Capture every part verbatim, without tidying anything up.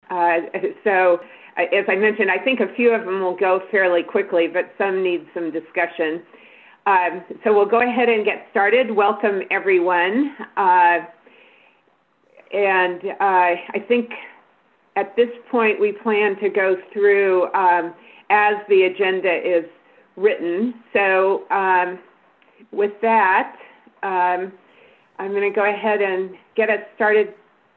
Uh, so, uh, as I mentioned, I think a few of them will go fairly quickly, but some need some discussion. Um, so we'll go ahead and get started. Welcome, everyone. Uh, and uh, I think at this point we plan to go through um, as the agenda is written. So um, with that, um, I'm going to go ahead and get us started.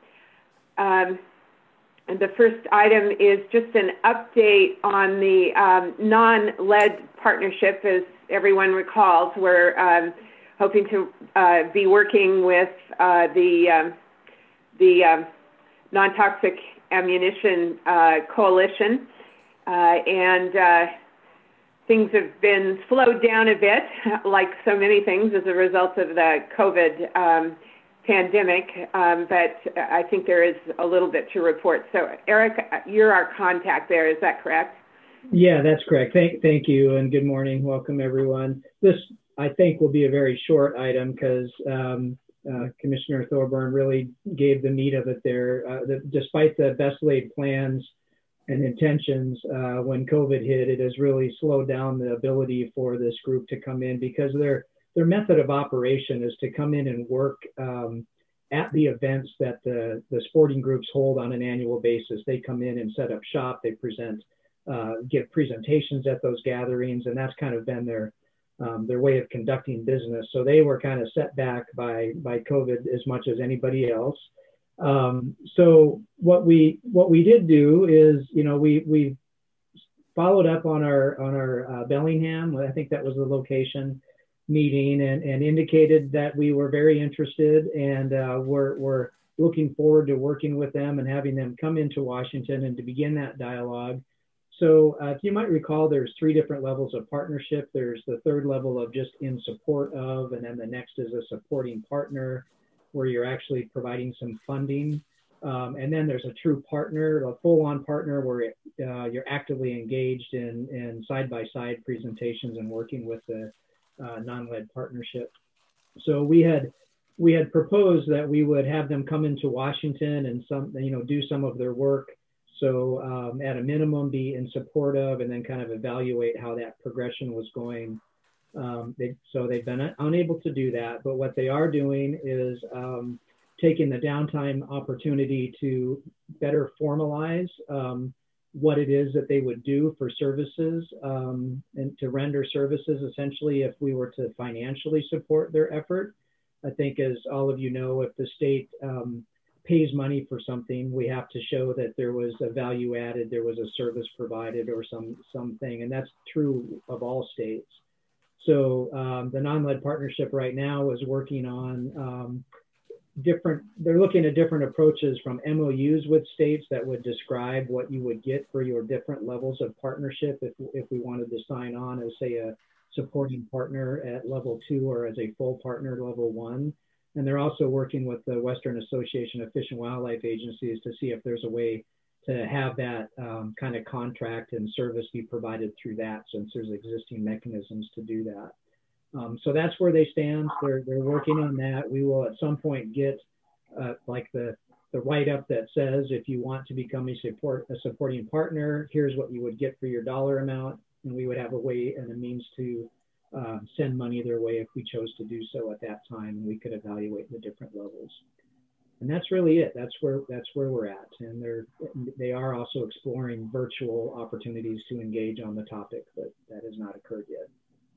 Um, and the first item is just an update on the um, non-lead partnership. As everyone recalls, we're um, hoping to uh, be working with uh, the, um, the um, Non-Toxic Ammunition uh, Coalition, uh, and uh, things have been slowed down a bit, like so many things as a result of the COVID um, pandemic, um, but I think there is a little bit to report. So, Eric, you're our contact there, is that correct? Yeah, that's correct. Thank, thank you, and good morning. Welcome, everyone. This, I think, will be a very short item because um, uh, Commissioner Thorburn really gave the meat of it there. Uh, the, despite the best laid plans and intentions, uh, when COVID hit, it has really slowed down the ability for this group to come in because they're Their method of operation is to come in and work um, at the events that the, the sporting groups hold on an annual basis. They come in and set up shop, they present, uh, give presentations at those gatherings, and that's kind of been their um, their way of conducting business. So they were kind of set back by, by COVID as much as anybody else. Um, so what we what we did do is, you know, we we followed up on our on our uh, Bellingham. I think that was the location meeting, and, and indicated that we were very interested, and uh, we're, we're looking forward to working with them and having them come into Washington and to begin that dialogue. So uh, if you might recall, there's three different levels of partnership. There's the third level of just in support of, and then the next is a supporting partner where you're actually providing some funding. Um, and then there's a true partner, a full-on partner where uh, you're actively engaged in, in side-by-side presentations and working with the Uh, non-lead partnership. So we had we had proposed that we would have them come into Washington and some you know do some of their work. So um, at a minimum be in support of, and then kind of evaluate how that progression was going. Um, they, so they've been unable to do that, but what they are doing is um, taking the downtime opportunity to better formalize um, what it is that they would do for services um, and to render services essentially if we were to financially support their effort. I think, as all of you know, if the state um, pays money for something, we have to show that there was a value added, there was a service provided or some something, and that's true of all states. So um, the non-lead partnership right now is working on um, different, they're looking at different approaches from M O Us with states that would describe what you would get for your different levels of partnership if, if we wanted to sign on as, say, a supporting partner at level two or as a full partner level one. And they're also working with the Western Association of Fish and Wildlife Agencies to see if there's a way to have that um, kind of contract and service be provided through that, since there's existing mechanisms to do that. Um, so that's where they stand. They're, they're working on that. We will at some point get uh, like the, the write-up that says, if you want to become a support a supporting partner, here's what you would get for your dollar amount. And we would have a way and a means to uh, send money their way if we chose to do so at that time. And we could evaluate the different levels. And that's really it. That's where that's where we're at. And they're they are also exploring virtual opportunities to engage on the topic, but that has not occurred yet.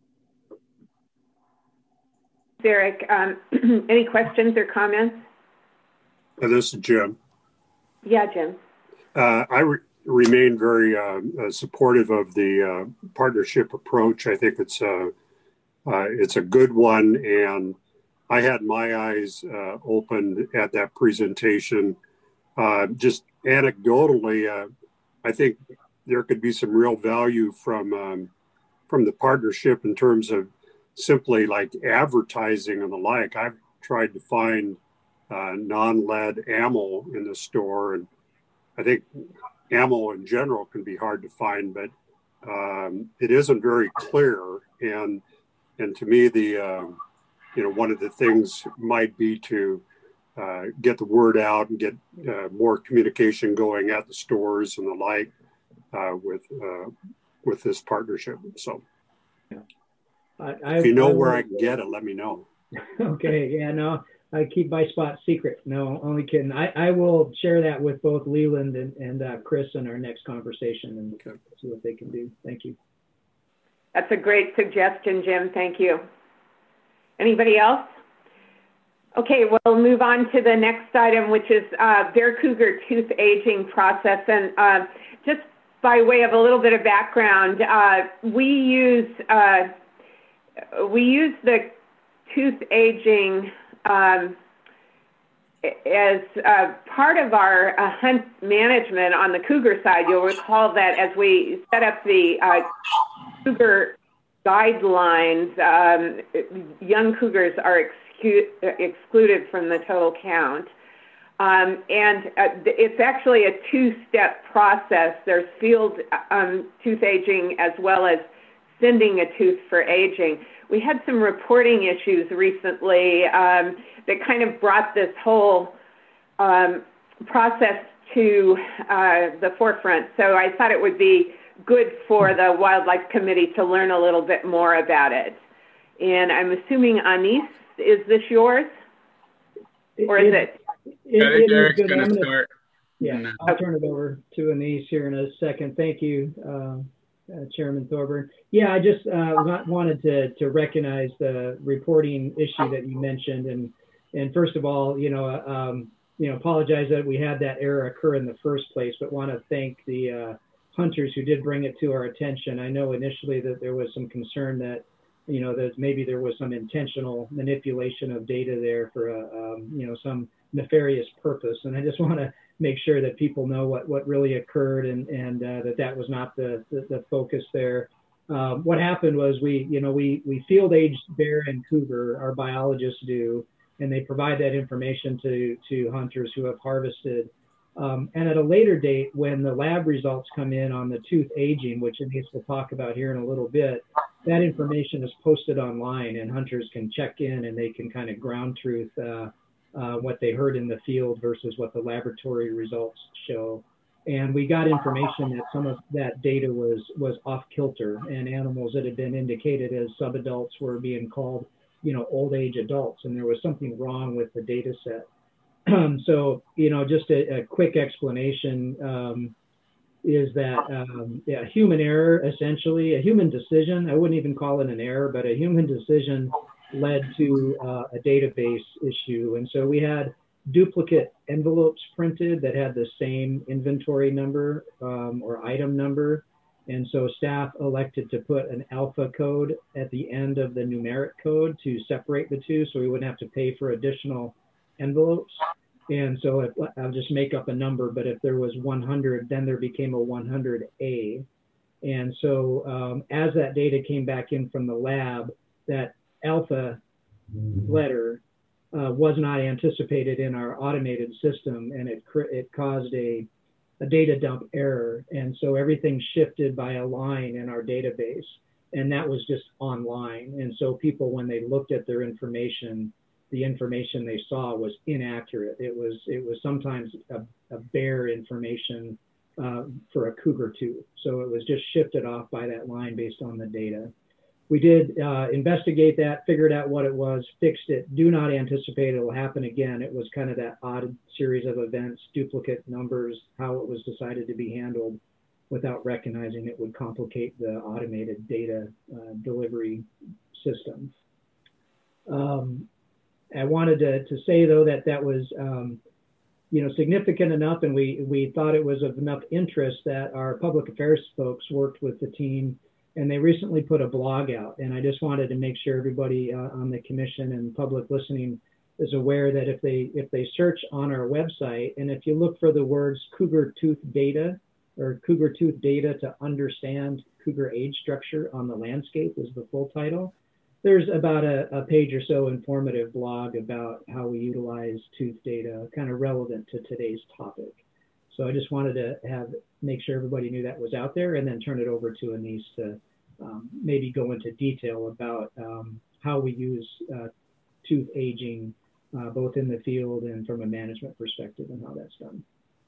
Eric, um, any questions or comments? Uh, this is Jim. Yeah, Jim. Uh, I re remain very uh, uh, supportive of the uh, partnership approach. I think it's a, uh, it's a good one, and I had my eyes uh, opened at that presentation. Uh, just anecdotally, uh, I think there could be some real value from um, from the partnership in terms of simply like advertising and the like. I've tried to find uh, non-lead ammo in the store, and I think ammo in general can be hard to find, but um, it isn't very clear. And and to me, the uh, you know one of the things might be to uh, get the word out and get uh, more communication going at the stores and the like uh, with uh, with this partnership. So yeah. I, I, if you know I, where I can get it, let me know. Okay, yeah, no, I keep my spot secret. No, only kidding. I, I will share that with both Leland and, and uh, Chris in our next conversation and okay. see what they can do. Thank you. That's a great suggestion, Jim. Thank you. Anybody else? Okay, we'll move on to the next item, which is uh, Bear Cougar tooth aging process. And uh, just by way of a little bit of background, uh, we use uh, we use the tooth aging um, as uh, part of our uh, hunt management on the cougar side. You'll recall that as we set up the uh, cougar guidelines, um, young cougars are excu excluded from the total count. Um, and uh, it's actually a two-step process. There's field um, tooth aging as well as sending a tooth for aging. We had some reporting issues recently um, that kind of brought this whole um, process to uh, the forefront. So I thought it would be good for the Wildlife Committee to learn a little bit more about it. And I'm assuming, Anis, is this yours? Or is it? it, it, it, it Eric's going to start. Yeah, no. I'll turn it over to Anis here in a second. Thank you, uh, uh, Chairman Thorburn. Yeah, I just uh, wanted to, to recognize the reporting issue that you mentioned. And, and first of all, you know, um, you know, apologize that we had that error occur in the first place, but want to thank the uh, hunters who did bring it to our attention. I know initially that there was some concern that, you know, that maybe there was some intentional manipulation of data there for, a, um, you know, some nefarious purpose. And I just want to make sure that people know what, what really occurred and, and uh, that that was not the, the, the focus there. Um, what happened was we, you know, we, we field aged bear and cougar, our biologists do, and they provide that information to, to hunters who have harvested. Um, and at a later date, when the lab results come in on the tooth aging, which Anis will talk about here in a little bit, that information is posted online and hunters can check in and they can kind of ground truth uh, uh, what they heard in the field versus what the laboratory results show. And we got information that some of that data was, was off kilter, and animals that had been indicated as subadults were being called, you know, old age adults, and there was something wrong with the data set. So, you know, just a, a quick explanation um, is that um, yeah, human error, essentially, a human decision, I wouldn't even call it an error, but a human decision led to uh, a database issue. And so we had duplicate envelopes printed that had the same inventory number um, or item number. And so staff elected to put an alpha code at the end of the numeric code to separate the two so we wouldn't have to pay for additional envelopes. And so if, I'll just make up a number, but if there was one hundred, then there became a one hundred A. And so um, as that data came back in from the lab, that alpha letter uh, was not anticipated in our automated system, and it, it caused a, a data dump error. And so everything shifted by a line in our database, and that was just online. And so people, when they looked at their information, the information they saw was inaccurate. It was it was sometimes a, a bear information uh, for a cougar tooth. So it was just shifted off by that line based on the data. We did uh, investigate that, figured out what it was, fixed it. Do not anticipate it will happen again. It was kind of that odd series of events, duplicate numbers, how it was decided to be handled without recognizing it would complicate the automated data uh, delivery systems. Um, I wanted to, to say, though, that that was, um, you know, significant enough, and we, we thought it was of enough interest that our public affairs folks worked with the team, and they recently put a blog out. And I just wanted to make sure everybody uh, on the commission and public listening is aware that if they if they search on our website, and if you look for the words cougar tooth data or cougar tooth data to understand cougar age structure on the landscape is the full title. There's about a, a page or so informative blog about how we utilize tooth data, kind of relevant to today's topic. So I just wanted to have make sure everybody knew that was out there, and then turn it over to Anis to um, maybe go into detail about um, how we use uh, tooth aging uh, both in the field and from a management perspective and how that's done.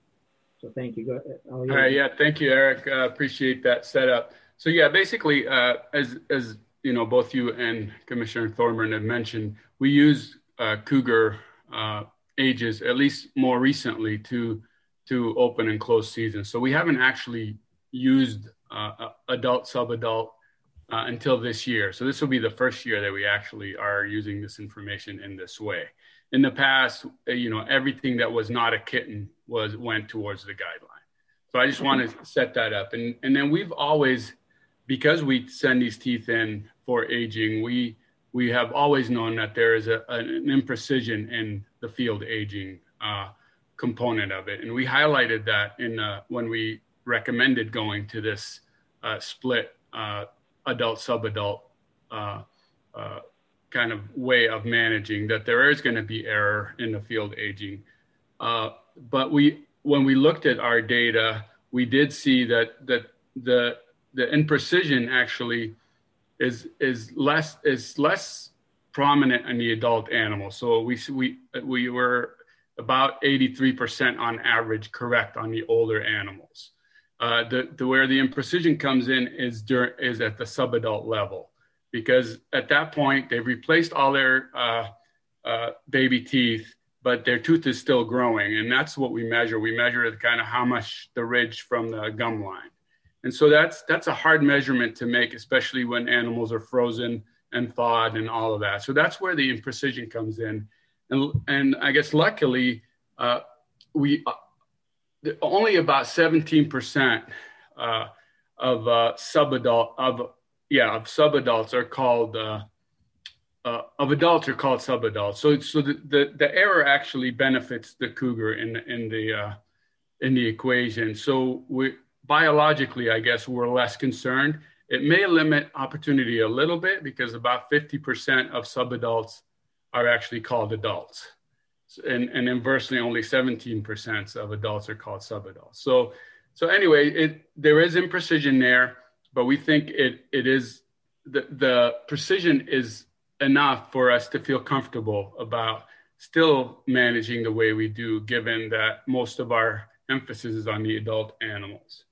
So thank you. Go ahead. All right, yeah, thank you, Eric. Uh, appreciate that setup. So yeah, basically, uh, as as you know, both you and Commissioner Thorburn have mentioned, we use uh, cougar uh, ages, at least more recently, to to open and close season. So we haven't actually used uh, adult, subadult uh, until this year. So this will be the first year that we actually are using this information in this way. In the past, you know, everything that was not a kitten was went towards the guideline. So I just want to set that up. And, and then we've always, because we send these teeth in for aging, we we have always known that there is a, an imprecision in the field aging uh, component of it. And we highlighted that in uh, when we recommended going to this uh, split uh, adult, subadult uh, uh, kind of way of managing, that there is going to be error in the field aging. Uh, but we, when we looked at our data, we did see that that the the imprecision actually is is less is less prominent in the adult animal. So we we we were about eighty-three percent on average correct on the older animals. Uh, the, the where the imprecision comes in is dur- is at the subadult level, because at that point they've replaced all their uh, uh, baby teeth, but their tooth is still growing, and that's what we measure. We measure the kind of how much the ridge from the gum line, and so that's that's a hard measurement to make, especially when animals are frozen and thawed and all of that. So that's where the imprecision comes in, and and I guess luckily uh, we. Uh, only about seventeen percent uh, of uh, subadult of yeah of subadults are called uh, uh, of adults are called subadults. So so the, the, the error actually benefits the cougar in the, in the uh, in the equation. So we biologically, I guess, we're less concerned. It may limit opportunity a little bit because about fifty percent of subadults are actually called adults. And, and inversely, only seventeen percent of adults are called subadults. So, so anyway, it there is imprecision there, but we think it it is the the precision is enough for us to feel comfortable about still managing the way we do, given that most of our emphasis is on the adult animals.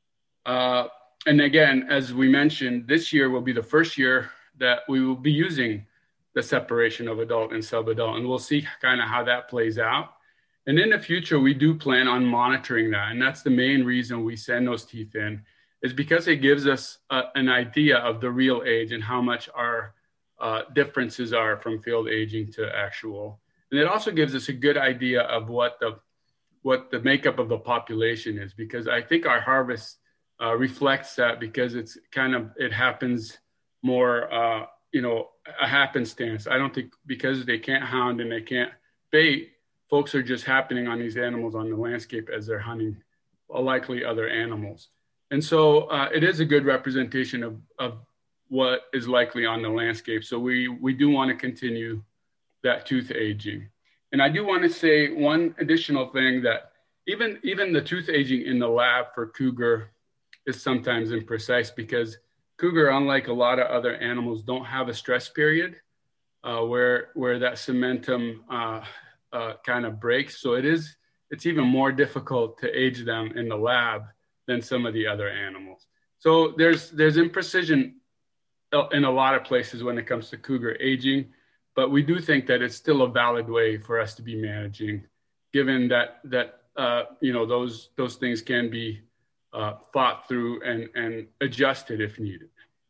Uh, and again, as we mentioned, this year will be the first year that we will be using the separation of adult and subadult, and we'll see kind of how that plays out. And in the future, we do plan on monitoring that, and that's the main reason we send those teeth in, is because it gives us a, an idea of the real age and how much our uh, differences are from field aging to actual. And it also gives us a good idea of what the what the makeup of the population is, because I think our harvest uh, reflects that, because it's kind of it happens more. Uh, you know, a happenstance. I don't think because they can't hound and they can't bait, folks are just happening on these animals on the landscape as they're hunting likely other animals. And so uh, it is a good representation of, of what is likely on the landscape. So we, we do want to continue that tooth aging. And I do want to say one additional thing, that even, even the tooth aging in the lab for cougar is sometimes imprecise, because cougar, unlike a lot of other animals, don't have a stress period uh, where where that cementum uh, uh, kind of breaks. So it is it's even more difficult to age them in the lab than some of the other animals. So there's there's imprecision in a lot of places when it comes to cougar aging, but we do think that it's still a valid way for us to be managing, given that that uh, you know those those things can be Uh, thought through and, and adjusted if needed.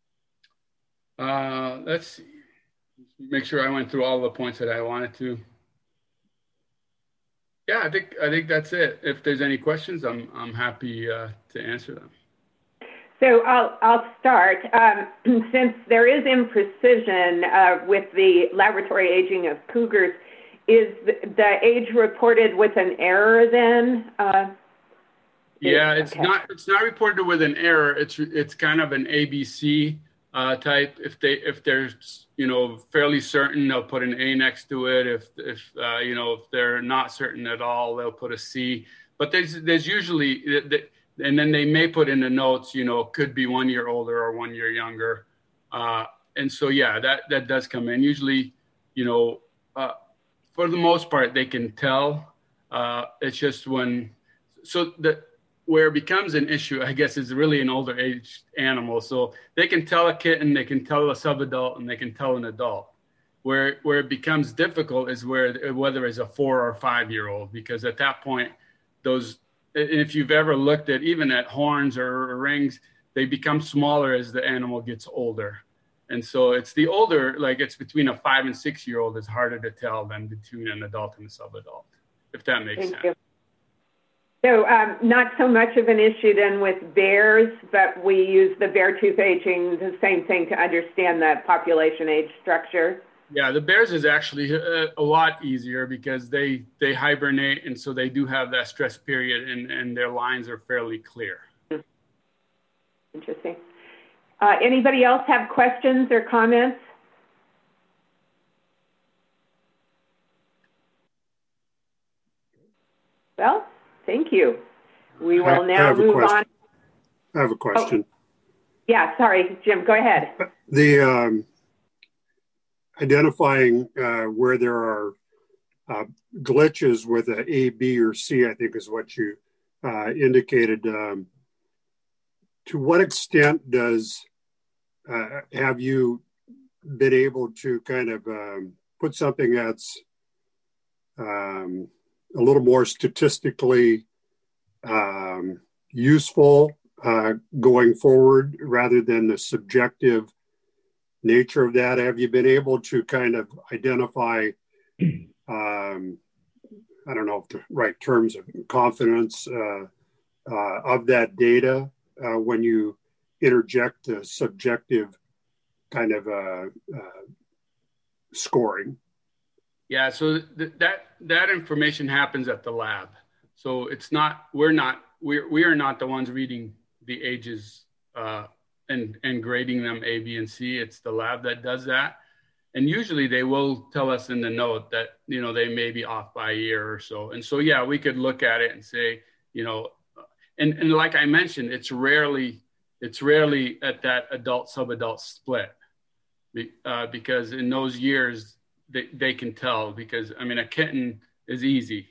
Uh, let's see. Make sure I went through all the points that I wanted to. Yeah, I think I think that's it. If there's any questions, I'm I'm happy uh, to answer them. So I'll I'll start. Um, since there is imprecision uh, with the laboratory aging of cougars, is the age reported with an error then? Uh, Yeah, it's okay. not it's not reported with an error. It's it's kind of an A B C uh, type. If they if they're you know fairly certain, they'll put an A next to it. If if uh, you know if they're not certain at all, they'll put a C. But there's there's usually and then they may put in the notes, you know, could be one year older or one year younger. Uh, and so yeah, that that does come in. Usually, you know, uh, for the most part, they can tell. Uh, it's just when, so that where it becomes an issue, I guess, is really an older age animal. So they can tell a kitten, they can tell a subadult, and they can tell an adult. Where where it becomes difficult is where whether it's a four or five year old, because at that point, those, if you've ever looked at even at horns or rings, they become smaller as the animal gets older. And so it's the older, like it's between a five and six year old is harder to tell than between an adult and a subadult, if that makes Thank sense. You. So um, not so much of an issue then with bears, but we use the bear tooth aging, the same thing to understand the population age structure. Yeah, the bears is actually a, a lot easier because they, they hibernate, and so they do have that stress period, and, and their lines are fairly clear. Interesting. Uh, anybody else have questions or comments? Well, thank you. We will I, now I move question. on. I have a question. Oh, yeah, sorry, Jim, go ahead. The um, identifying uh, where there are uh, glitches with a A, B, or C, I think is what you uh, indicated. Um, to what extent does, uh, have you been able to kind of um, put something that's um, a little more statistically um, useful uh, going forward rather than the subjective nature of that? Have you been able to kind of identify, um, I don't know if the right terms of confidence uh, uh, of that data uh, when you interject a subjective kind of uh, uh, scoring? Yeah, so th- that that information happens at the lab. So it's not, we're not, we're, we are not the ones reading the ages uh, and, and grading them A, B, and C. It's the lab that does that. And usually they will tell us in the note that, you know, they may be off by a year or so. And so, yeah, we could look at it and say, you know, and, and like I mentioned, it's rarely, it's rarely at that adult subadult split uh, because in those years they, they can tell, because I mean, a kitten is easy.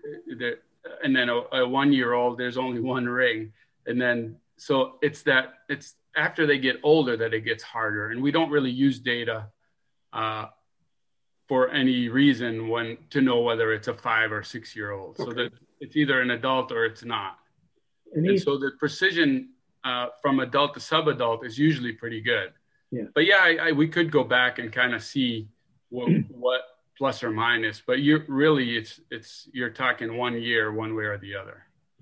And then a, a one-year-old, there's only one ring. And then, so it's that, it's after they get older that it gets harder. And we don't really use data uh, for any reason when to know whether it's a five or six year old. Okay. So that it's either an adult or it's not. And, and so the precision uh, from adult to subadult is usually pretty good. Yeah. But yeah, I, I, we could go back and kind of see what, what plus or minus, but you really, it's, it's, you're talking one year, one way or the other.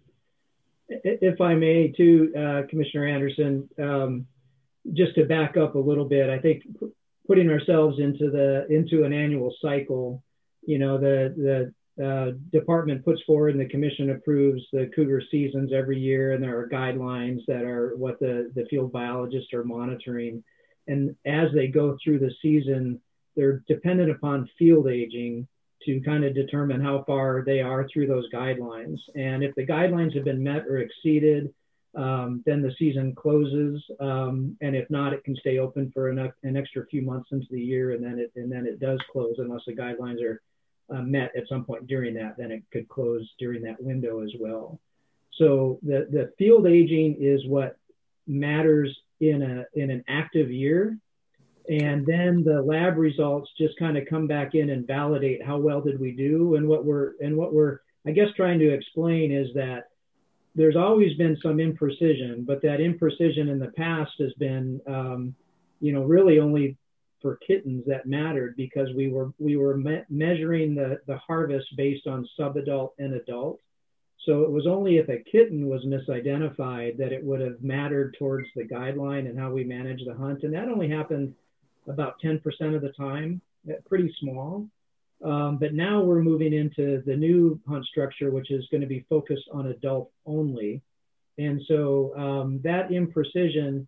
If I may too, uh, Commissioner Anderson, um, just to back up a little bit, I think putting ourselves into the, into an annual cycle, you know, the, the uh, department puts forward and the commission approves the cougar seasons every year. And there are guidelines that are what the, the field biologists are monitoring. And as they go through the season, they're dependent upon field aging to kind of determine how far they are through those guidelines. And if the guidelines have been met or exceeded, um, then the season closes. Um, and if not, it can stay open for an, an extra few months into the year, and then it and then it does close unless the guidelines are uh, met at some point during that. Then it could close during that window as well. So the, the field aging is what matters in a in an active year. And then the lab results just kind of come back in and validate how well did we do. And what we're, and what we're, I guess, trying to explain is that there's always been some imprecision, but that imprecision in the past has been, um, you know, really only for kittens that mattered, because we were, we were me measuring the, the harvest based on subadult and adult. So it was only if a kitten was misidentified that it would have mattered towards the guideline and how we manage the hunt. And that only happened about ten percent of the time, pretty small. Um, but now we're moving into the new hunt structure, which is going to be focused on adult only. And so um, that imprecision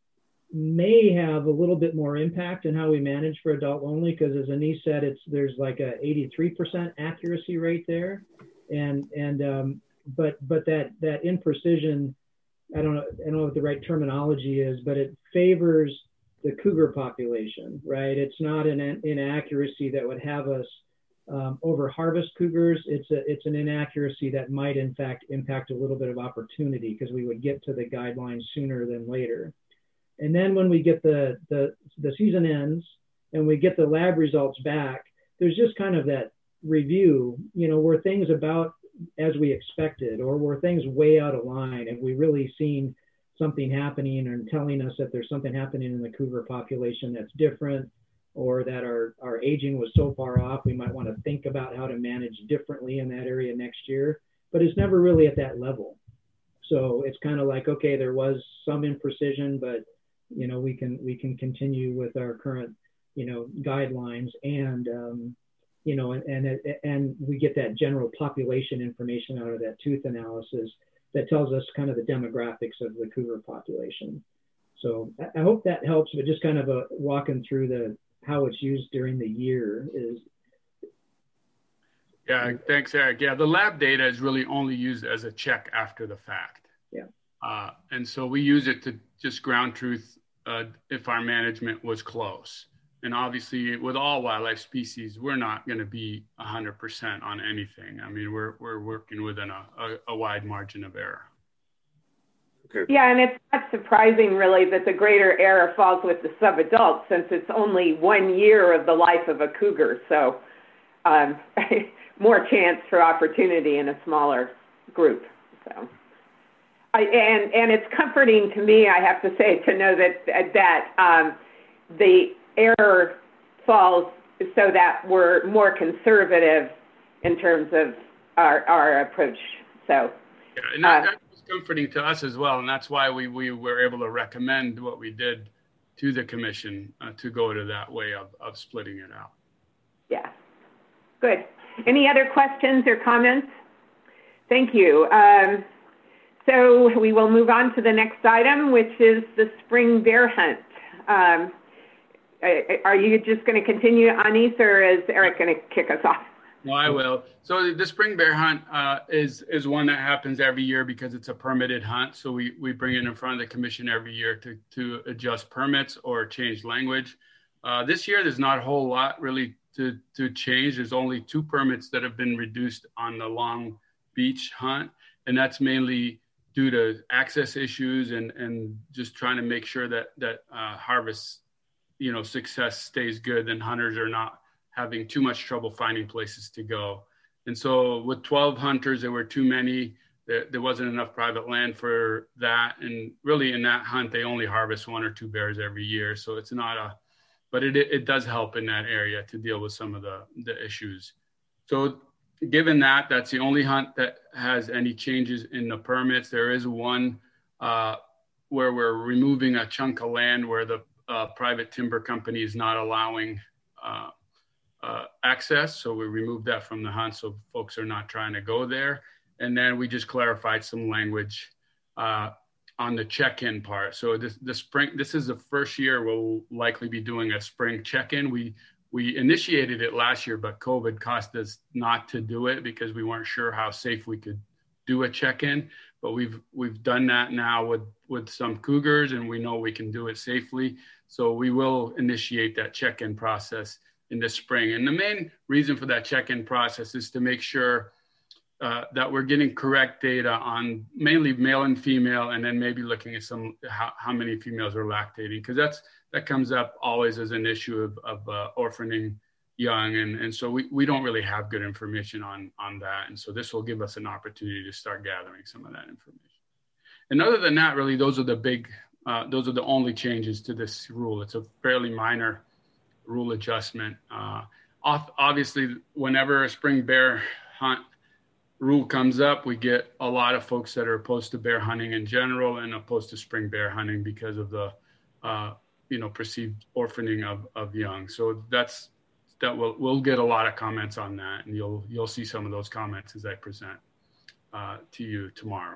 may have a little bit more impact in how we manage for adult only, because as Anise said, it's there's like a eighty-three percent accuracy rate there. And, and um, but, but that, that imprecision, I don't know, I don't know what the right terminology is, but it favors the cougar population, right? It's not an inaccuracy that would have us Um, over harvest cougars, it's a it's an inaccuracy that might in fact impact a little bit of opportunity because we would get to the guidelines sooner than later. And then when we get the the the season ends and we get the lab results back, there's just kind of that review. You know, were things about as we expected, or were things way out of line? Have we really seen something happening and telling us that there's something happening in the cougar population that's different? Or that our, our aging was so far off, we might want to think about how to manage differently in that area next year, but it's never really at that level. So it's kind of like, okay, there was some imprecision, but you know, we can we can continue with our current, you know, guidelines, and um, you know, and, and and we get that general population information out of that tooth analysis that tells us kind of the demographics of the cougar population. So I, I hope that helps, but just kind of a walking through the how it's used during the year is. Yeah, thanks, Eric. Yeah, the lab data is really only used as a check after the fact. Yeah. Uh, and so we use it to just ground truth uh, if our management was close. And obviously with all wildlife species, we're not going to be one hundred percent on anything. I mean, we're, we're working within a, a, a wide margin of error. Okay. Yeah, and it's not surprising really that the greater error falls with the subadults since it's only one year of the life of a cougar. So um, more chance for opportunity in a smaller group. So, I, and and it's comforting to me, I have to say, to know that that um, the error falls so that we're more conservative in terms of our our approach. So. Yeah, and that, uh, that was comforting to us as well, and that's why we, we were able to recommend what we did to the commission uh, to go to that way of, of splitting it out. Yeah, good. Any other questions or comments? Thank you. Um, so we will move on to the next item, which is the spring bear hunt. Um, are you just going to continue, Anis, or is Eric going to kick us off? No, I will. So the spring bear hunt uh, is is one that happens every year because it's a permitted hunt. So we, we bring it in front of the commission every year to, to adjust permits or change language. Uh, this year, there's not a whole lot really to, to change. There's only two permits that have been reduced on the Long Beach hunt. And that's mainly due to access issues and, and just trying to make sure that, that uh, harvest, you know, success stays good and hunters are not having too much trouble finding places to go. And so with twelve hunters, there were too many. There, there wasn't enough private land for that. And really in that hunt, they only harvest one or two bears every year. So it's not a, but it, it does help in that area to deal with some of the, the issues. So given that, that's the only hunt that has any changes in the permits. There is one uh, where we're removing a chunk of land where the uh, private timber company is not allowing uh, Uh, access. So we removed that from the hunt so folks are not trying to go there. And then we just clarified some language uh, on the check-in part. So this the spring, this is the first year we'll likely be doing a spring check-in. We we initiated it last year, but COVID caused us not to do it because we weren't sure how safe we could do a check-in. But we've we've done that now with with some cougars, and we know we can do it safely. So we will initiate that check-in process in the spring. And the main reason for that check-in process is to make sure uh, that we're getting correct data on mainly male and female, and then maybe looking at some how, how many females are lactating, because that's that comes up always as an issue of, of uh, orphaning young. And, and so we, we don't really have good information on, on that. And so this will give us an opportunity to start gathering some of that information. And other than that, really, those are the big, uh, those are the only changes to this rule. It's a fairly minor rule adjustment. Uh, obviously, whenever a spring bear hunt rule comes up, we get a lot of folks that are opposed to bear hunting in general and opposed to spring bear hunting because of the, uh, you know, perceived orphaning of, of young. So that's that will we'll get a lot of comments on that, and you'll you'll see some of those comments as I present uh, to you tomorrow.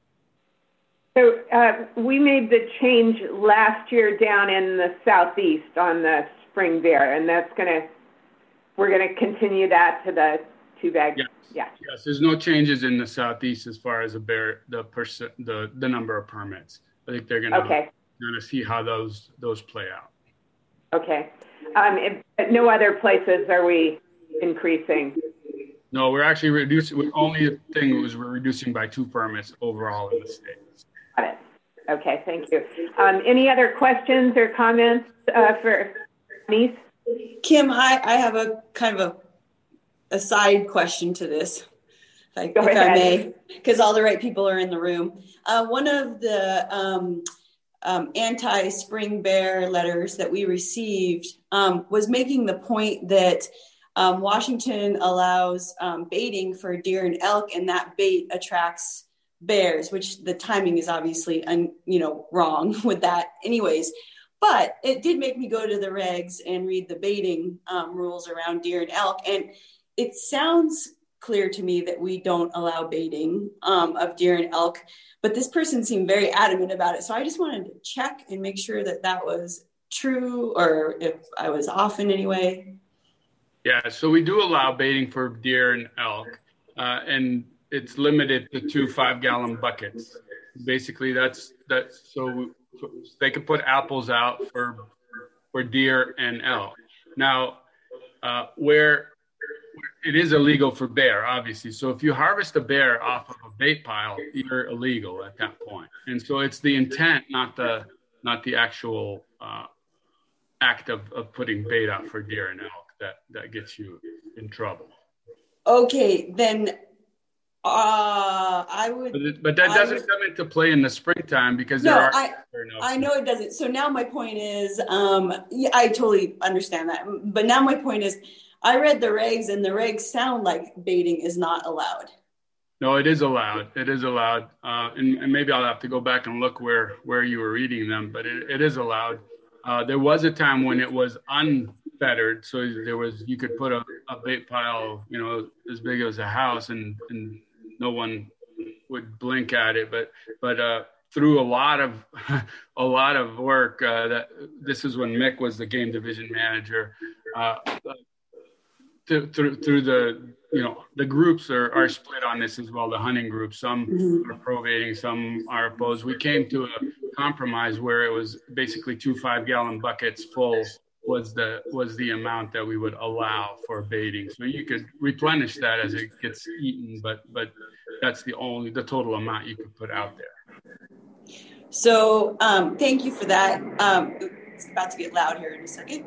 So uh, we made the change last year down in the southeast on the spring bear, and that's gonna, we're gonna continue that to the two bag. Yes. Yeah. Yes. There's no changes in the southeast as far as the bear, the person, the the number of permits. I think they're gonna okay. gonna see how those those play out. Okay. Um, if, no other places are we increasing? No, we're actually reducing. The only thing was we're reducing by two permits overall in the state. Got it. Okay, thank you. Um, any other questions or comments uh, for Denise? Kim, I, I have a kind of a, a side question to this, if I, Go if ahead. I may, because all the right people are in the room. Uh, one of the um, um, anti-spring bear letters that we received um, was making the point that um, Washington allows um, baiting for deer and elk, and that bait attracts bears, which the timing is obviously un, you know wrong with that anyways. But it did make me go to the regs and read the baiting um, rules around deer and elk. And it sounds clear to me that we don't allow baiting um, of deer and elk, but this person seemed very adamant about it. So I just wanted to check and make sure that that was true, or if I was off in any way. Yeah, so we do allow baiting for deer and elk, uh, and it's limited to two five-gallon buckets. Basically, that's that. So they can put apples out for for deer and elk. Now, uh, where it is illegal for bear, obviously. So if you harvest a bear off of a bait pile, you're illegal at that point. And so it's the intent, not the not the actual uh, act of, of putting bait out for deer and elk that, that gets you in trouble. Okay, then uh, I would. But, it, but that doesn't would, come into play in the springtime because there no, are. I, I know it doesn't. So now my point is, um, yeah, I totally understand that. But now my point is, I read the regs, and the regs sound like baiting is not allowed. No, it is allowed. It is allowed. Uh, and, and maybe I'll have to go back and look where, where you were reading them, but it, it is allowed. Uh, there was a time when it was unfettered. So there was, you could put a, a bait pile, you know, as big as a house, and, and no one would blink at it. But, but, uh, through a lot of, a lot of work, uh, that this is when Mick was the game division manager, uh, to, through, through the, you know, the groups are, are split on this as well. The hunting groups, some mm-hmm. are pro-baiting, some are opposed. We came to a compromise where it was basically two five gallon buckets full was the was the amount that we would allow for baiting. So you could replenish that as it gets eaten, but but that's the only the total amount you could put out there. So um, thank you for that. Um, it's about to get loud here in a second.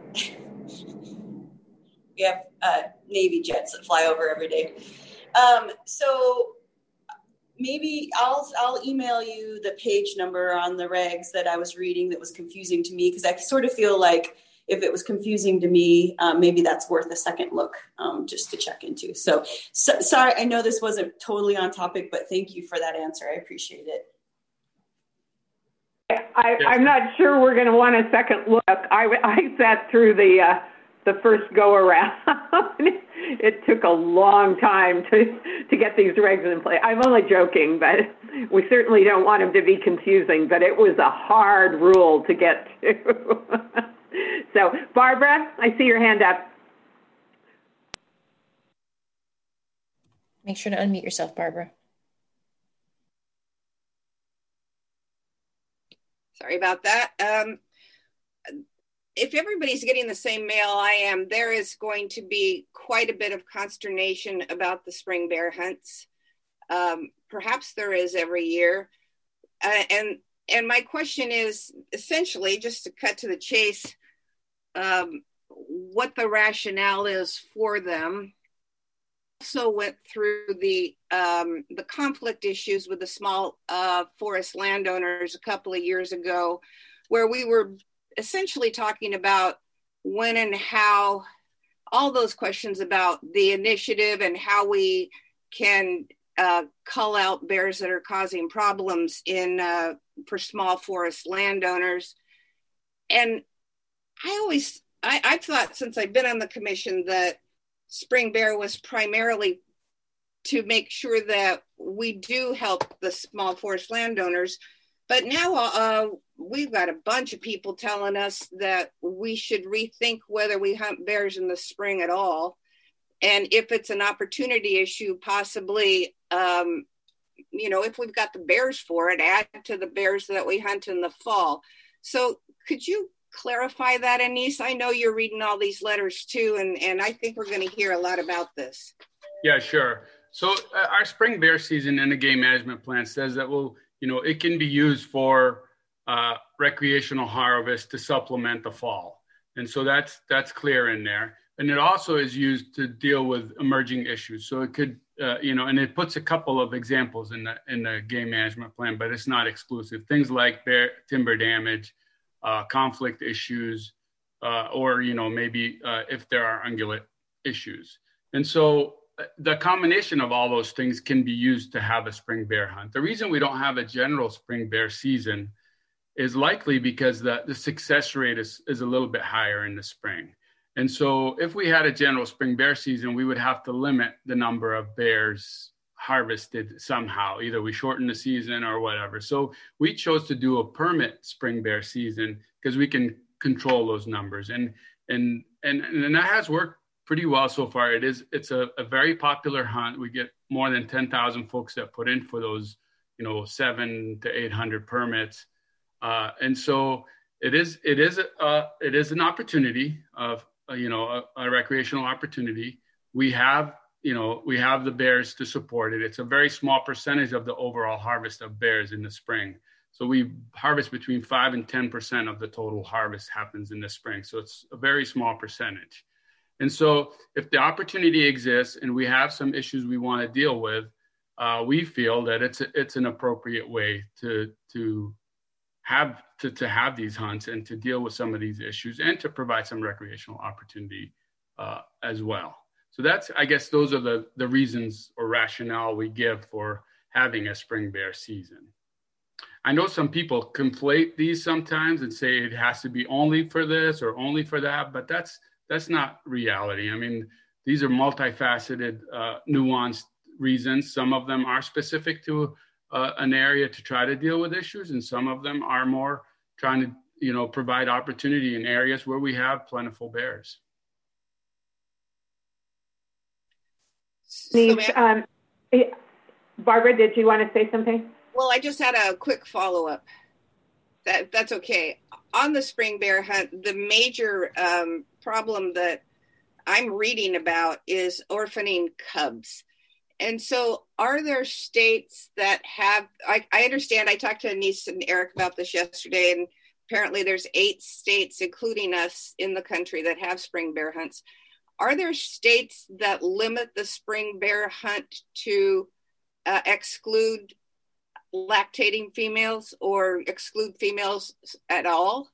We have uh, Navy jets that fly over every day. Um, so maybe I'll I'll email you the page number on the regs that I was reading that was confusing to me, because I sort of feel like if it was confusing to me, um, maybe that's worth a second look um, just to check into. So, so sorry, I know this wasn't totally on topic, but thank you for that answer. I appreciate it. I, I'm not sure we're going to want a second look. I, I sat through the uh, the first go around. It took a long time to to get these regs in place. I'm only joking, but we certainly don't want them to be confusing. But it was a hard rule to get to. So, Barbara, I see your hand up. Make sure to unmute yourself, Barbara. Sorry about that. Um, if everybody's getting the same mail I am, there is going to be quite a bit of consternation about the spring bear hunts. Um, perhaps there is every year. Uh, and, and my question is essentially, just to cut to the chase, um, what the rationale is for them. Also went through the um, the conflict issues with the small uh, forest landowners a couple of years ago, where we were essentially talking about when and how, all those questions about the initiative and how we can uh, cull out bears that are causing problems in uh, for small forest landowners. And I always, I, I've thought since I've been on the commission that spring bear was primarily to make sure that we do help the small forest landowners. But now uh, we've got a bunch of people telling us that we should rethink whether we hunt bears in the spring at all. And if it's an opportunity issue, possibly, um, you know, if we've got the bears for it, add to the bears that we hunt in the fall. So could you clarify that, Anise? I know you're reading all these letters too, and, and I think we're going to hear a lot about this. Yeah, sure. So uh, our spring bear season in the game management plan says that we'll, you know, it can be used for uh, recreational harvest to supplement the fall. And so that's that's clear in there. And it also is used to deal with emerging issues. So it could, uh, you know, and it puts a couple of examples in the in the game management plan, but it's not exclusive. Things like bear, timber damage, uh, conflict issues, uh, or, you know, maybe uh, if there are ungulate issues. And so the combination of all those things can be used to have a spring bear hunt. The reason we don't have a general spring bear season is likely because the, the success rate is, is a little bit higher in the spring. And so if we had a general spring bear season, we would have to limit the number of bears harvested somehow. Either we shorten the season or whatever. So we chose to do a permit spring bear season because we can control those numbers. And, and, and, and that has worked pretty well so far. It is, it's a, a very popular hunt. We get more than ten thousand folks that put in for those, you know, seven to eight hundred permits. Uh, and so it is, it is, a, it is an opportunity of, uh, you know, a, a recreational opportunity. We have, you know, we have the bears to support it. It's a very small percentage of the overall harvest of bears in the spring. So we harvest between five and ten percent of the total harvest happens in the spring. So it's a very small percentage. And so if the opportunity exists and we have some issues we want to deal with, uh, we feel that it's a, it's an appropriate way to to have to, to have these hunts and to deal with some of these issues and to provide some recreational opportunity uh, as well. So that's, I guess those are the, the reasons or rationale we give for having a spring bear season. I know some people conflate these sometimes and say it has to be only for this or only for that, but that's That's not reality. I mean, these are multifaceted, uh, nuanced reasons. Some of them are specific to uh, an area to try to deal with issues, and some of them are more trying to, you know, provide opportunity in areas where we have plentiful bears. So, um, Barbara, did you want to say something? Well, I just had a quick follow-up. That, that's okay. On the spring bear hunt, the major um, problem that I'm reading about is orphaning cubs. And so are there states that have, I, I understand, I talked to Anise and Eric about this yesterday, and apparently there's eight states, including us in the country, that have spring bear hunts. Are there states that limit the spring bear hunt to uh, exclude lactating females or exclude females at all?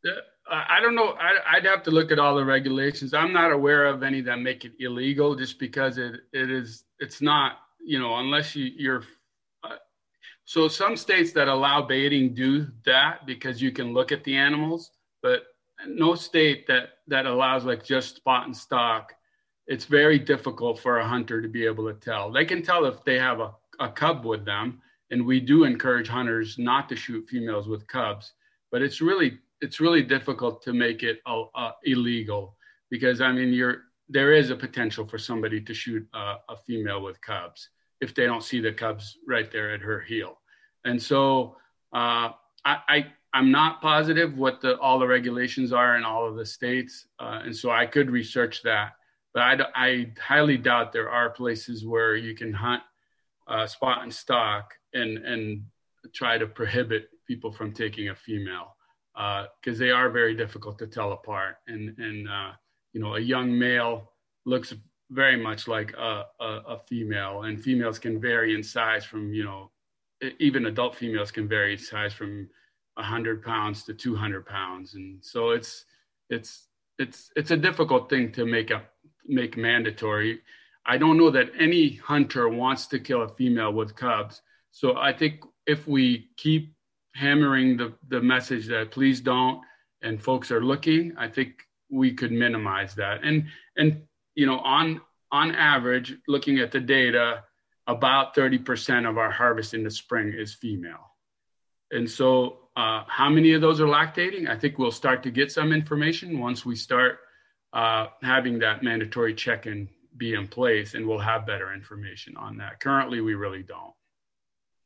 I don't know. I'd have to look at all the regulations. I'm not aware of any that make it illegal, just because it it is. It's not, you know, unless you, you're. Uh, so some states that allow baiting do that because you can look at the animals, but no state that that allows like just spot and stock. It's very difficult for a hunter to be able to tell. They can tell if they have a, a cub with them, and we do encourage hunters not to shoot females with cubs, but it's really it's really difficult to make it uh, uh, illegal, because I mean, you're, there is a potential for somebody to shoot uh, a female with cubs if they don't see the cubs right there at her heel. And so uh, I, I, I'm not positive what the, all the regulations are in all of the states. Uh, and so I could research that, but I, I highly doubt there are places where you can hunt uh, spot and stock and, and try to prohibit people from taking a female. Because uh, they are very difficult to tell apart. And, and uh, you know, a young male looks very much like a, a, a female, and females can vary in size from, you know, even adult females can vary in size from one hundred pounds to two hundred pounds. And so it's, it's, it's, it's a difficult thing to make a, make mandatory. I don't know that any hunter wants to kill a female with cubs. So I think if we keep hammering the, the message that please don't, and folks are looking, I think we could minimize that. And, and you know, on, on average, looking at the data, about thirty percent of our harvest in the spring is female. And so uh, how many of those are lactating? I think we'll start to get some information once we start uh, having that mandatory check-in be in place, and we'll have better information on that. Currently, we really don't.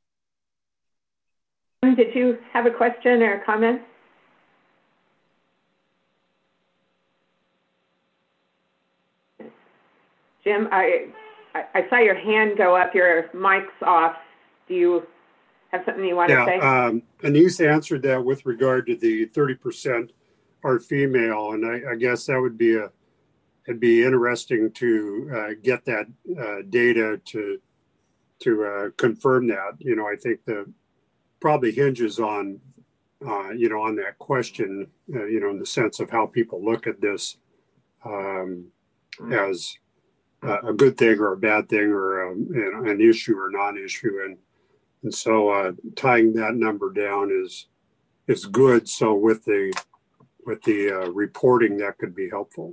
Did you have a question or a comment? Jim. I, I, I saw your hand go up. Your mic's off. Do you have something you want yeah, to say? Um, Anise answered that with regard to the thirty percent are female, and I, I guess that would be a it'd be interesting to uh, get that uh, data to to uh, confirm that. You know, I think the probably hinges on uh, you know on that question. Uh, you know, in the sense of how people look at this um, as a good thing or a bad thing, or um, you know, an issue or non-issue, and and so uh, tying that number down is is good. So with the with the uh, reporting, that could be helpful.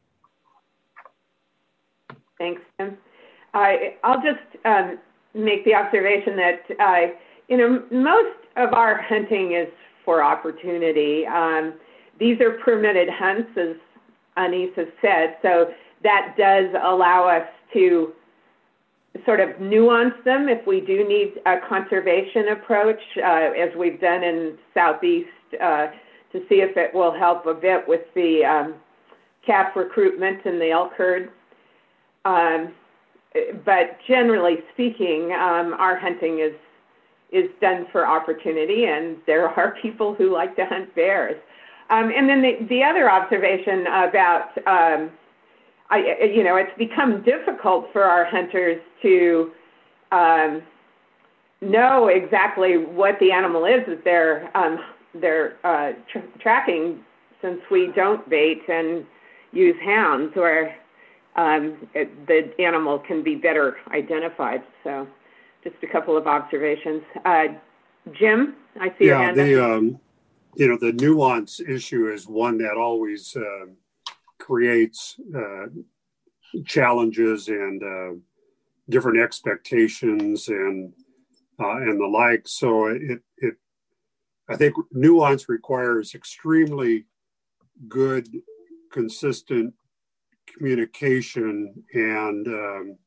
Thanks, Tim. Uh, I'll just um, make the observation that uh, you know most of our hunting is for opportunity. Um, these are permitted hunts, as Anise has said, so that does allow us to sort of nuance them if we do need a conservation approach, uh, as we've done in Southeast, uh, to see if it will help a bit with the um, calf recruitment and the elk herd. Um, but generally speaking, um, our hunting is is done for opportunity, and there are people who like to hunt bears. Um, and then the, the other observation about, um, I, you know, it's become difficult for our hunters to um, know exactly what the animal is that they're um, they're uh, tra tracking, since we don't bait and use hounds, where um, it, the animal can be better identified. So, just a couple of observations. Uh, Jim, I see your Yeah, hand the up. um, you know the nuance issue is one that always uh, creates uh, challenges and uh, different expectations and uh, and the like. So it it I think nuance requires extremely good, consistent communication and um,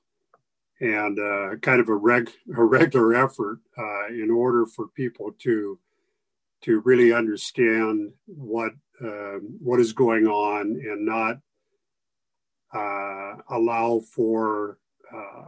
and uh, kind of a reg a regular effort uh, in order for people to to really understand what uh, what is going on and not uh, allow for uh,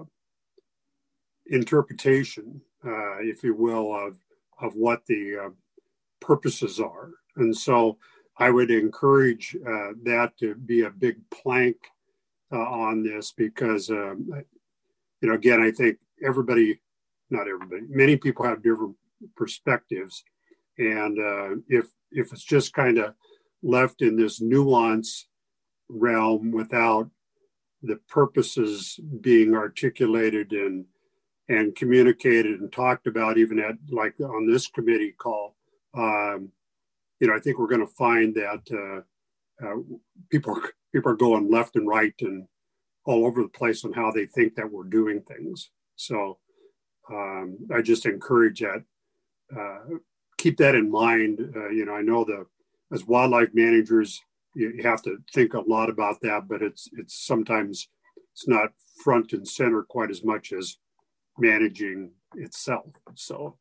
interpretation, uh, if you will, of of what the uh, purposes are. And so I would encourage uh, that to be a big plank uh, on this, because, um, you know, again, I think everybody, not everybody, many people have different perspectives. And uh, if if it's just kind of left in this nuance realm without the purposes being articulated and and communicated and talked about, even at like on this committee call, um, you know, I think we're going to find that uh, uh, people people are going left and right and all over the place on how they think that we're doing things. So um, I just encourage that. Uh, keep that in mind. Uh, you know, I know the as wildlife managers, you, you have to think a lot about that, but it's it's sometimes it's not front and center quite as much as managing itself. So,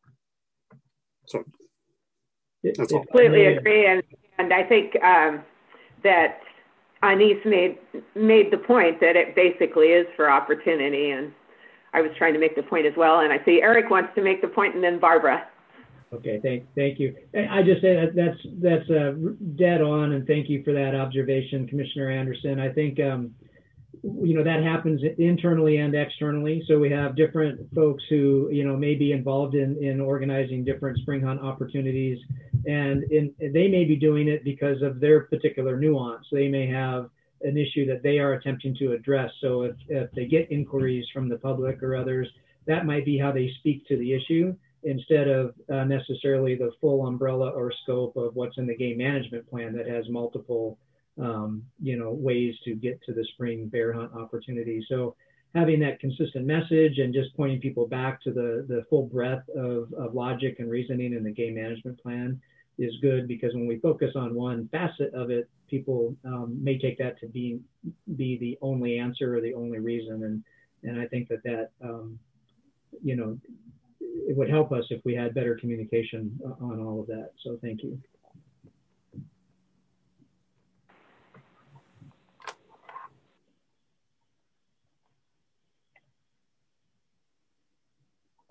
so that's all. Completely agree, and and I think um, that Anise made made the point that it basically is for opportunity, and I was trying to make the point as well. And I see Eric wants to make the point, and then Barbara. Okay, thank thank you. I just say that that's that's uh, dead on, and thank you for that observation, Commissioner Anderson. I think um, you know that happens internally and externally. So we have different folks who you know may be involved in in organizing different spring hunt opportunities, and in, they may be doing it because of their particular nuance. They may have an issue that they are attempting to address. So if if they get inquiries from the public or others, that might be how they speak to the issue, instead of uh, necessarily the full umbrella or scope of what's in the game management plan that has multiple, um, you know, ways to get to the spring bear hunt opportunity. So having that consistent message and just pointing people back to the, the full breadth of, of logic and reasoning in the game management plan is good, because when we focus on one facet of it, people um, may take that to be, be the only answer or the only reason. And, and I think that that, um, you know, it would help us if we had better communication on all of that. So thank you.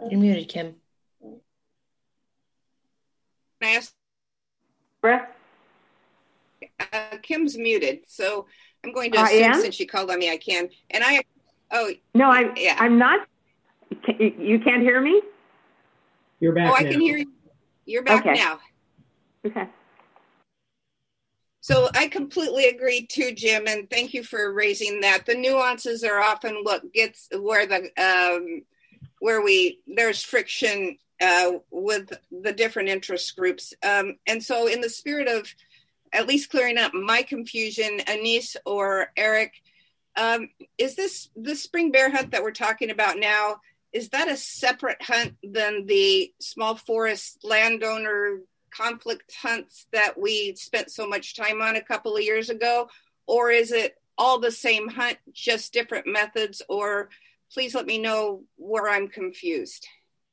You're muted, Kim. Can I ask? Brett? Uh, Kim's muted, so I'm going to I assume am? since she called on me, I can. And I, oh. No, I'm, yeah. I'm not. You can't hear me? You're back Oh, I now. can hear you. You're back Okay. now. Okay. So I completely agree too, Jim, and thank you for raising that. The nuances are often what gets where the um, where we there's friction uh, with the different interest groups, um, and so in the spirit of at least clearing up my confusion, Anise or Eric, um, is this the spring bear hunt that we're talking about now? Is that a separate hunt than the small forest landowner conflict hunts that we spent so much time on a couple of years ago? Or is it all the same hunt, just different methods? Or please let me know where I'm confused.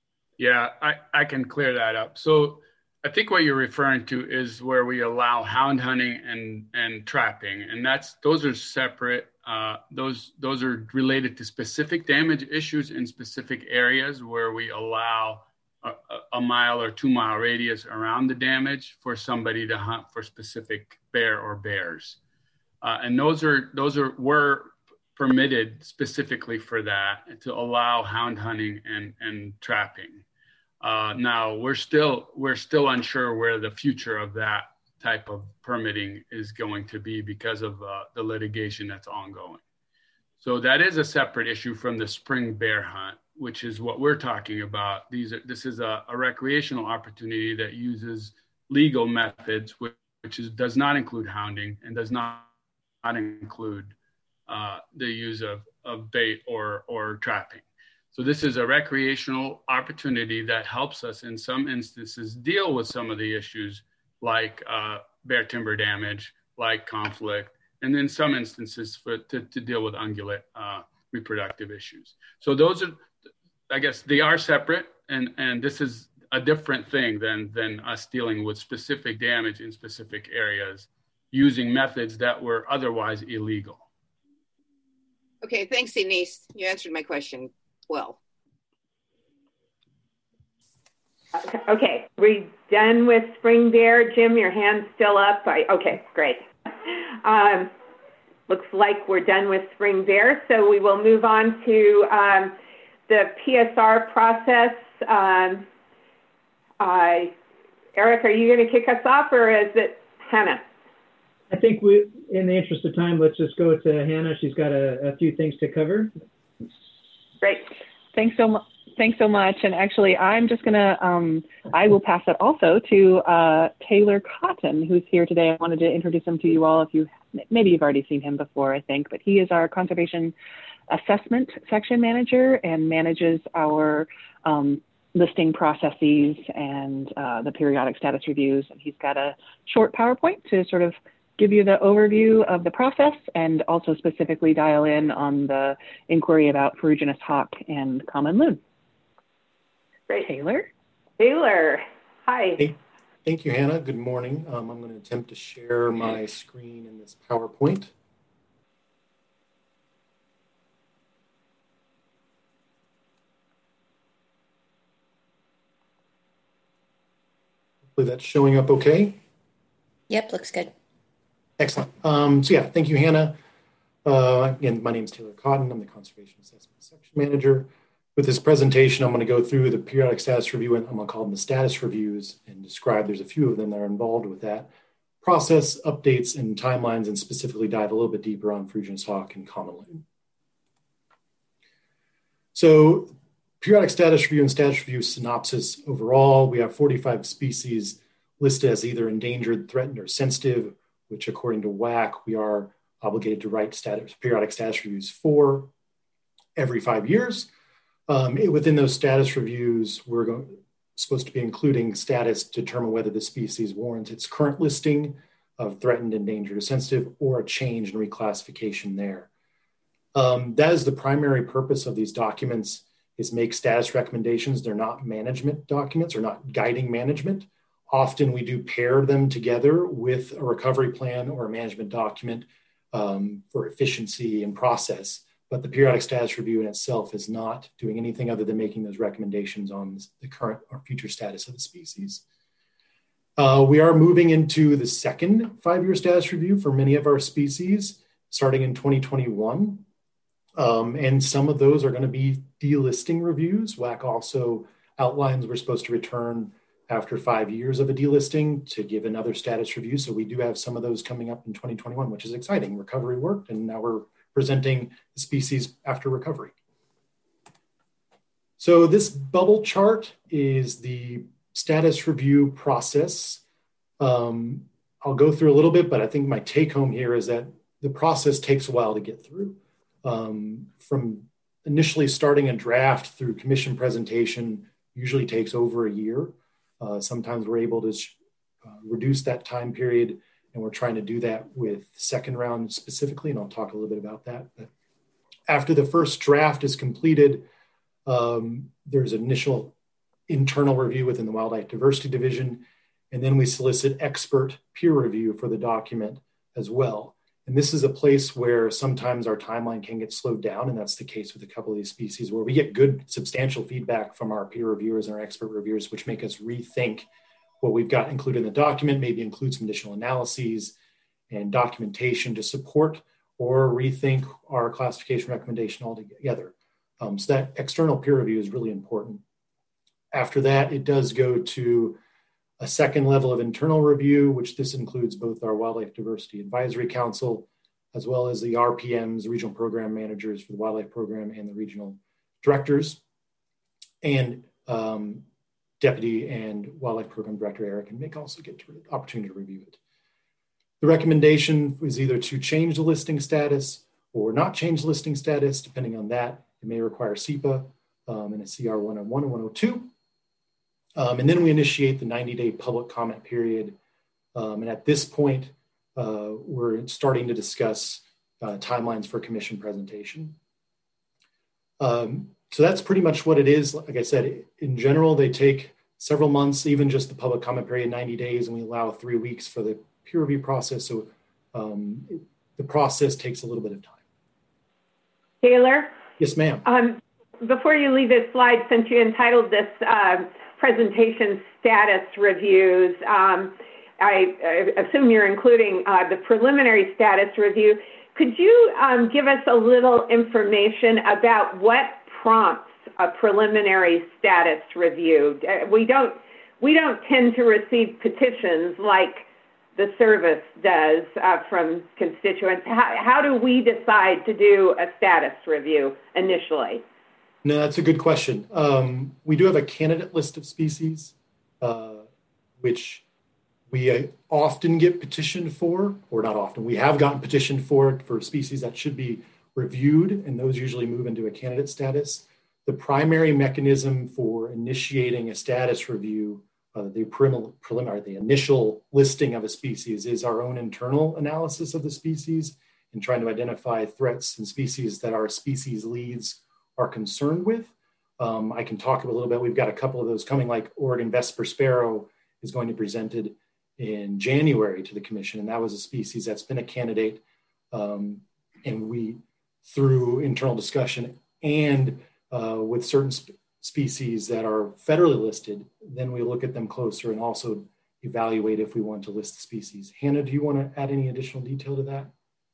Yeah, I, I can clear that up. So I think what you're referring to is where we allow hound hunting and, and trapping. And that's those are separate. Uh, those those are related to specific damage issues in specific areas where we allow a, a mile or two mile radius around the damage for somebody to hunt for specific bear or bears. Uh, and those are those are were permitted specifically for that, to allow hound hunting and, and trapping. Uh, now we're still we're still unsure where the future of that type of permitting is going to be because of uh, the litigation that's ongoing. So that is a separate issue from the spring bear hunt, which is what we're talking about. These are, this is a, a recreational opportunity that uses legal methods, which, which is, does not include hounding and does not, not include uh, the use of, of bait or, or trapping. So this is a recreational opportunity that helps us in some instances deal with some of the issues like uh, bear timber damage, like conflict, and in some instances for, to, to deal with ungulate uh, reproductive issues. So those are, I guess they are separate, and, and this is a different thing than, than us dealing with specific damage in specific areas using methods that were otherwise illegal. Okay, thanks, Denise. You answered my question well. Okay, we're done with spring bear. Jim, your hand's still up. I, okay, great. Um, looks like we're done with spring bear, so we will move on to um, the P S R process. Um, uh, Eric, are you going to kick us off, or is it Hannah? I think we, in the interest of time, let's just go to Hannah. She's got a, a few things to cover. Great. Thanks so much. Thanks so much. And actually, I'm just going to, um, I will pass it also to uh, Taylor Cotton, who's here today. I wanted to introduce him to you all. If you, maybe you've already seen him before, I think, but he is our conservation assessment section manager and manages our um, listing processes and uh, the periodic status reviews. And he's got a short PowerPoint to sort of give you the overview of the process and also specifically dial in on the inquiry about ferruginous hawk and common loon. Great. Taylor? Taylor, hi. Hey, thank you, Hannah. Good morning. Um, I'm going to attempt to share my screen in this PowerPoint. Hopefully that's showing up okay. Yep, looks good. Excellent. Um, so yeah, thank you, Hannah. Uh, again, my name is Taylor Cotton. I'm the Conservation Assessment Section Manager. With this presentation, I'm going to go through the periodic status review, and I'm going to call them the status reviews and describe, there's a few of them that are involved with that process, updates, and timelines, and specifically dive a little bit deeper on ferruginous hawk and common loon. So periodic status review and status review synopsis overall, we have forty-five species listed as either endangered, threatened, or sensitive, which according to W A C, we are obligated to write status, periodic status reviews for every five years. Um, it, within those status reviews, we're going, supposed to be including status to determine whether the species warrants its current listing of threatened, endangered, or sensitive, or a change in reclassification there. Um, that is the primary purpose of these documents, is make status recommendations. They're not management documents or not guiding management. Often we do pair them together with a recovery plan or a management document um, for efficiency and process. but the periodic status review in itself is not doing anything other than making those recommendations on the current or future status of the species. Uh, we are moving into the second five-year status review for many of our species, starting in twenty twenty-one. Um, and some of those are going to be delisting reviews. W A C also outlines we're supposed to return after five years of a delisting to give another status review. So we do have some of those coming up in twenty twenty-one, which is exciting. Recovery worked, and now we're presenting the species after recovery. So this bubble chart is the status review process. Um, I'll go through a little bit, but I think my take home here is that the process takes a while to get through. Um, from initially starting a draft through commission presentation usually takes over a year. Uh, sometimes we're able to uh, reduce that time period, and we're trying to do that with second round specifically, and I'll talk a little bit about that. But after the first draft is completed, um, there's initial internal review within the Wildlife Diversity Division, and then we solicit expert peer review for the document as well. And this is a place where sometimes our timeline can get slowed down, and that's the case with a couple of these species where we get good substantial feedback from our peer reviewers and our expert reviewers, which make us rethink what we've got included in the document, maybe include some additional analyses and documentation to support or rethink our classification recommendation altogether. Um, so that external peer review is really important. After that, it does go to a second level of internal review, which this includes both our Wildlife Diversity Advisory Council, as well as the R P Ms, regional program managers for the wildlife program, and the regional directors, and um, Deputy and Wildlife Program Director Eric and Mick also get to opportunity to review it. The recommendation is either to change the listing status or not change the listing status. Depending on that, it may require S E P A um, and a C R one oh one and one oh two. Um, and then we initiate the ninety day public comment period. Um, and at this point, uh, we're starting to discuss uh, timelines for commission presentation. Um, so that's pretty much what it is. Like I said, in general, they take several months, even just the public comment period, ninety days, and we allow three weeks for the peer review process. So um, it, the process takes a little bit of time. Taylor? Yes, ma'am. Um, before you leave this slide, since you entitled this uh, presentation status reviews, um, I, I assume you're including uh, the preliminary status review. Could you um, give us a little information about what prompts a preliminary status review? Uh, we don't we don't tend to receive petitions like the service does uh, from constituents. How, how do we decide to do a status review initially? No, that's a good question. Um, we do have a candidate list of species, uh, which we uh, often get petitioned for, or not often, we have gotten petitioned for, for species that should be reviewed, and those usually move into a candidate status. The primary mechanism for initiating a status review, uh, the preliminary, the initial listing of a species, is our own internal analysis of the species and trying to identify threats and species that our species leads are concerned with. Um, I can talk a little bit. We've got a couple of those coming, like Oregon Vesper Sparrow is going to be presented in January to the commission, and that was a species that's been a candidate. Um, and we, through internal discussion and uh, with certain sp species that are federally listed, then we look at them closer and also evaluate if we want to list the species. Hannah, do you want to add any additional detail to that?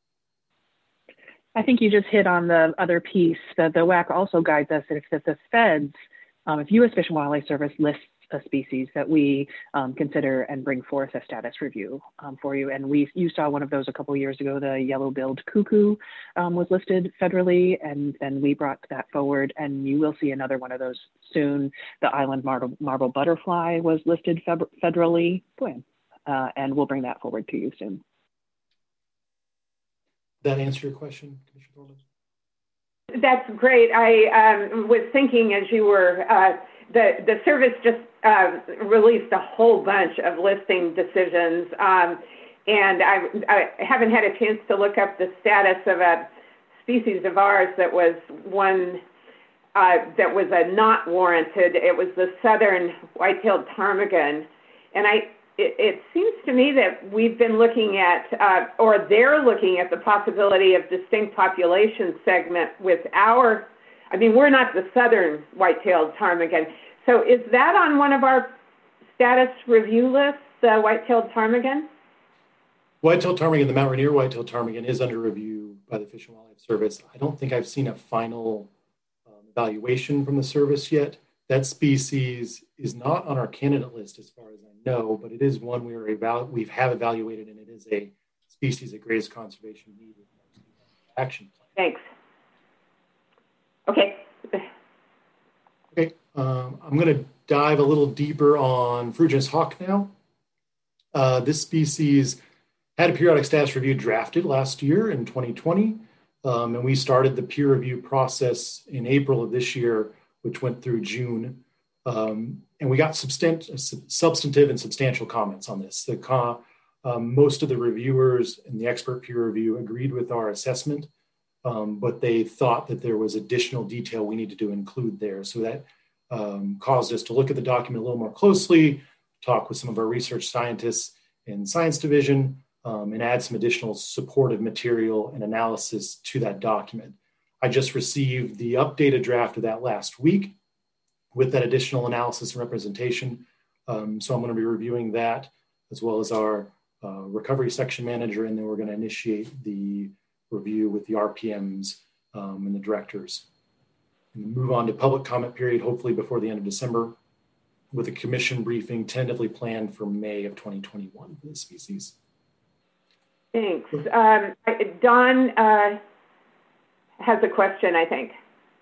I think you just hit on the other piece that the W A C also guides us that if the feds, um, if U S Fish and Wildlife Service lists a species, that we um, consider and bring forth a status review um, for you. And we, you saw one of those a couple of years ago. The yellow-billed cuckoo um, was listed federally, and then we brought that forward. And you will see another one of those soon. The island marble, marble butterfly was listed federally, uh, and we'll bring that forward to you soon. That answer your question, Commissioner Thorman? That's great. I um, was thinking as you were, uh, the, the service just uh, released a whole bunch of listing decisions, um, and I, I haven't had a chance to look up the status of a species of ours that was one uh, that was a not warranted. It was the southern white-tailed ptarmigan, and I, it, it seems to me that we've been looking at, uh, or they're looking at the possibility of distinct population segment with our, I mean, we're not the southern white-tailed ptarmigan. So is that on one of our status review lists, uh, white-tailed ptarmigan? White-tailed ptarmigan, the Mount Rainier white-tailed ptarmigan, is under review by the Fish and Wildlife Service. I don't think I've seen a final um, evaluation from the service yet. That species is not on our candidate list as far as I know, but it is one we are evalu- we have evaluated, and it is a species of greatest conservation need with our action plan. Thanks. Okay. Okay, um, I'm going to dive a little deeper on Ferruginous hawk now. Uh, this species had a periodic status review drafted last year in twenty twenty, um, and we started the peer review process in April of this year, which went through June. Um, and we got substant- substantive and substantial comments on this. The co- um, most of the reviewers and the expert peer review agreed with our assessment, um, but they thought that there was additional detail we needed to include there. So that um, caused us to look at the document a little more closely, talk with some of our research scientists in Science Division, um, and add some additional supportive material and analysis to that document. I just received the updated draft of that last week with that additional analysis and representation. Um, so I'm going to be reviewing that as well as our uh, recovery section manager, and then we're going to initiate the review with the R P Ms um, and the directors. And move on to public comment period, hopefully before the end of December, with a commission briefing tentatively planned for May of twenty twenty-one for this species. Thanks. Um, Don uh, has a question, I think.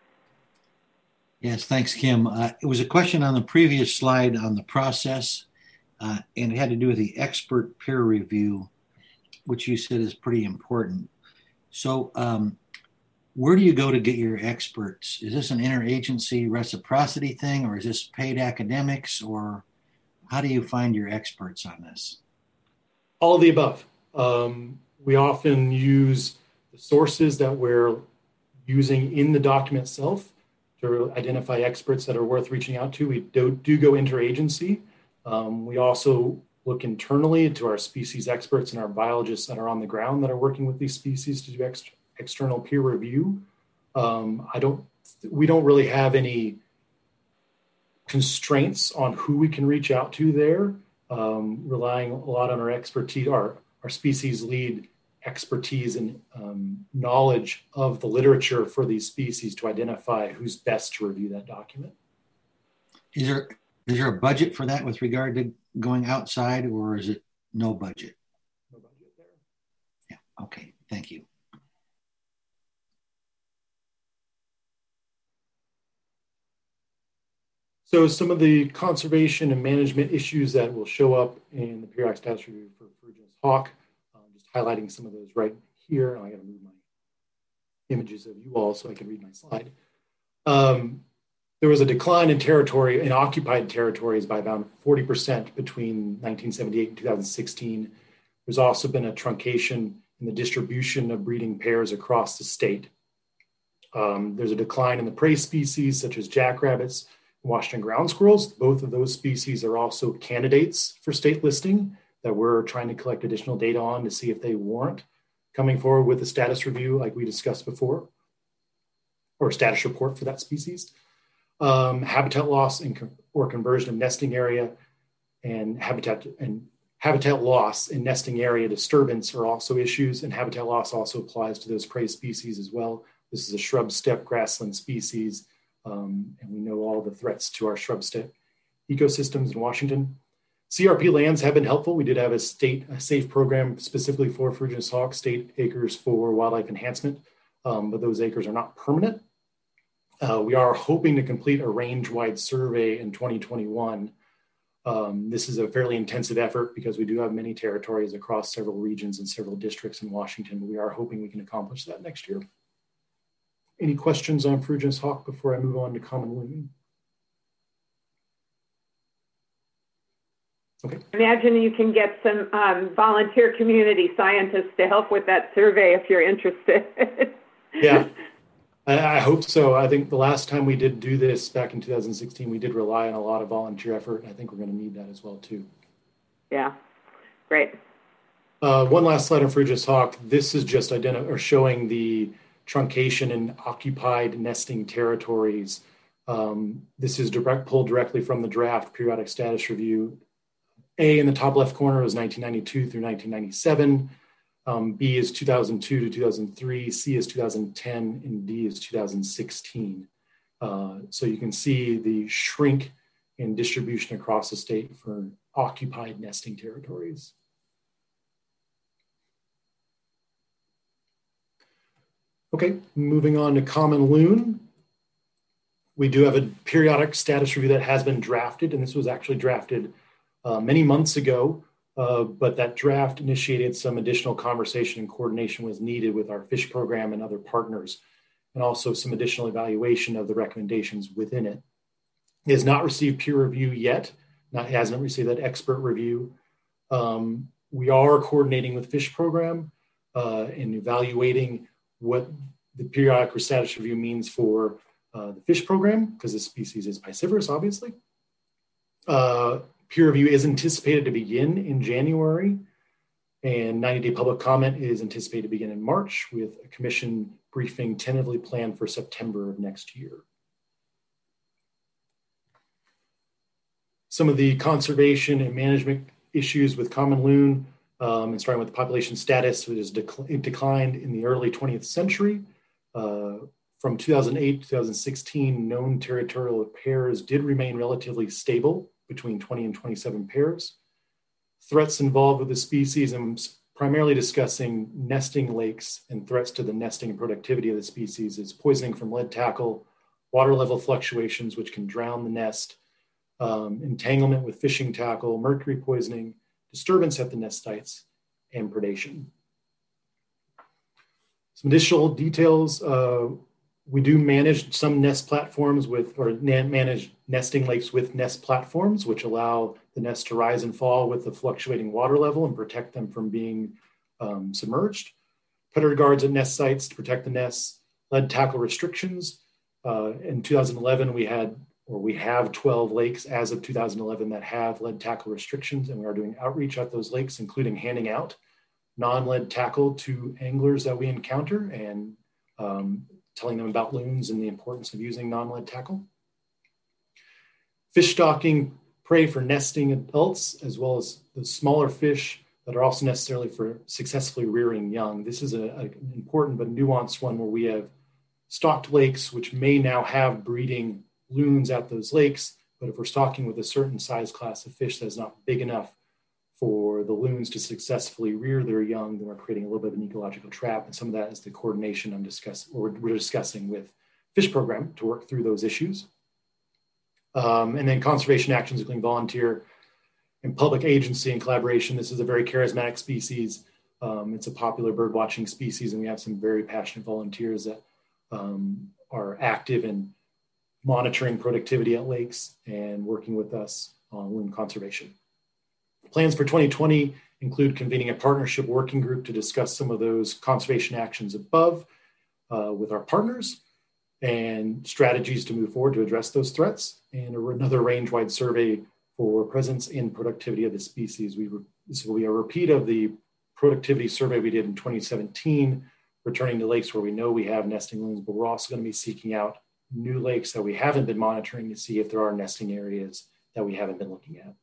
Yes, thanks, Kim. Uh, it was a question on the previous slide on the process, uh, and it had to do with the expert peer review, which you said is pretty important. So um, where do you go to get your experts? Is this an interagency reciprocity thing, or is this paid academics, or how do you find your experts on this? All of the above. Um, we often use the sources that we're using in the document itself to identify experts that are worth reaching out to. We do, do go interagency. Um, we also look internally to our species experts and our biologists that are on the ground that are working with these species to do ex- external peer review. Um, I don't, we don't really have any constraints on who we can reach out to there, um, relying a lot on our expertise, our, our species lead expertise and um, knowledge of the literature for these species to identify who's best to review that document. Is there is there a budget for that with regard to going outside, or is it no budget? No budget there. Yeah, okay, thank you. So some of the conservation and management issues that will show up in the periodic status review for Ferruginous hawk, highlighting some of those right here. I got to move my images of you all so I can read my slide. Um, there was a decline in territory, in occupied territories by about forty percent between nineteen seventy-eight and two thousand sixteen. There's also been a truncation in the distribution of breeding pairs across the state. Um, there's a decline in the prey species such as jackrabbits and Washington ground squirrels. Both of those species are also candidates for state listing that we're trying to collect additional data on to see if they warrant coming forward with a status review like we discussed before, or a status report for that species. Um, habitat loss and co- or conversion of nesting area and habitat and habitat loss and nesting area disturbance are also issues, and habitat loss also applies to those prey species as well. This is a shrub steppe grassland species, um, and we know all the threats to our shrub steppe ecosystems in Washington. C R P lands have been helpful. We did have a state a safe program specifically for Ferruginous hawk, state acres for wildlife enhancement, um, but those acres are not permanent. Uh, we are hoping to complete a range-wide survey in twenty twenty-one. Um, this is a fairly intensive effort because we do have many territories across several regions and several districts in Washington, but we are hoping we can accomplish that next year. Any questions on Ferruginous hawk before I move on to common loon? Okay. Imagine you can get some um, volunteer community scientists to help with that survey if you're interested. Yeah, I, I hope so. I think the last time we did do this back in two thousand sixteen, we did rely on a lot of volunteer effort. And I think we're going to need that as well too. Yeah, great. Uh, one last slide on Ferruginous hawk. This is just identi- or showing the truncation in occupied nesting territories. Um, this is direct pulled directly from the draft periodic status review. A in the top left corner was nineteen ninety-two through nineteen ninety-seven. Um, B is two thousand two to two thousand three, C is two thousand ten, and D is two thousand sixteen. Uh, so you can see the shrink in distribution across the state for occupied nesting territories. Okay, moving on to common loon. We do have a periodic status review that has been drafted, and this was actually drafted uh, many months ago, uh, but that draft initiated some additional conversation and coordination was needed with our fish program and other partners, and also some additional evaluation of the recommendations within it. It has not received peer review yet, not, it hasn't received that expert review. Um, we are coordinating with fish program uh, and evaluating what the periodic status review means for uh, the fish program, because the species is piscivorous, obviously. Uh, peer review is anticipated to begin in January, and ninety day public comment is anticipated to begin in March, with a commission briefing tentatively planned for September of next year. Some of the conservation and management issues with common loon, um, and starting with the population status, which has dec declined in the early twentieth century. Uh, from two thousand eight to two thousand sixteen, known territorial pairs did remain relatively stable between twenty and twenty-seven pairs. Threats involved with the species, and primarily discussing nesting lakes and threats to the nesting and productivity of the species, is poisoning from lead tackle, water level fluctuations, which can drown the nest, um, entanglement with fishing tackle, mercury poisoning, disturbance at the nest sites, and predation. Some additional details. Uh, we do manage some nest platforms with, or manage nesting lakes with nest platforms, which allow the nest to rise and fall with the fluctuating water level and protect them from being um, submerged. Predator guards at nest sites to protect the nests. Lead tackle restrictions. Uh, in two thousand eleven, we had, or we have twelve lakes as of two thousand eleven that have lead tackle restrictions, and we are doing outreach at those lakes, including handing out non-lead tackle to anglers that we encounter and um, telling them about loons and the importance of using non-lead tackle. Fish stocking prey for nesting adults, as well as the smaller fish that are also necessarily for successfully rearing young. This is a, a, an important but nuanced one where we have stocked lakes, which may now have breeding loons at those lakes, but if we're stocking with a certain size class of fish that's not big enough for the loons to successfully rear their young, then we're creating a little bit of an ecological trap. And some of that is the coordination I'm discussing, or we're discussing with fish program to work through those issues. Um, and then conservation actions, including volunteer and public agency and collaboration. This is a very charismatic species. Um, it's a popular bird watching species, and we have some very passionate volunteers that um, are active in monitoring productivity at lakes and working with us on loon conservation. Plans for twenty twenty include convening a partnership working group to discuss some of those conservation actions above uh, with our partners and strategies to move forward to address those threats, and another range-wide survey for presence and productivity of the species. We this will be a repeat of the productivity survey we did in twenty seventeen, returning to lakes where we know we have nesting loons, but we're also going to be seeking out new lakes that we haven't been monitoring to see if there are nesting areas that we haven't been looking at.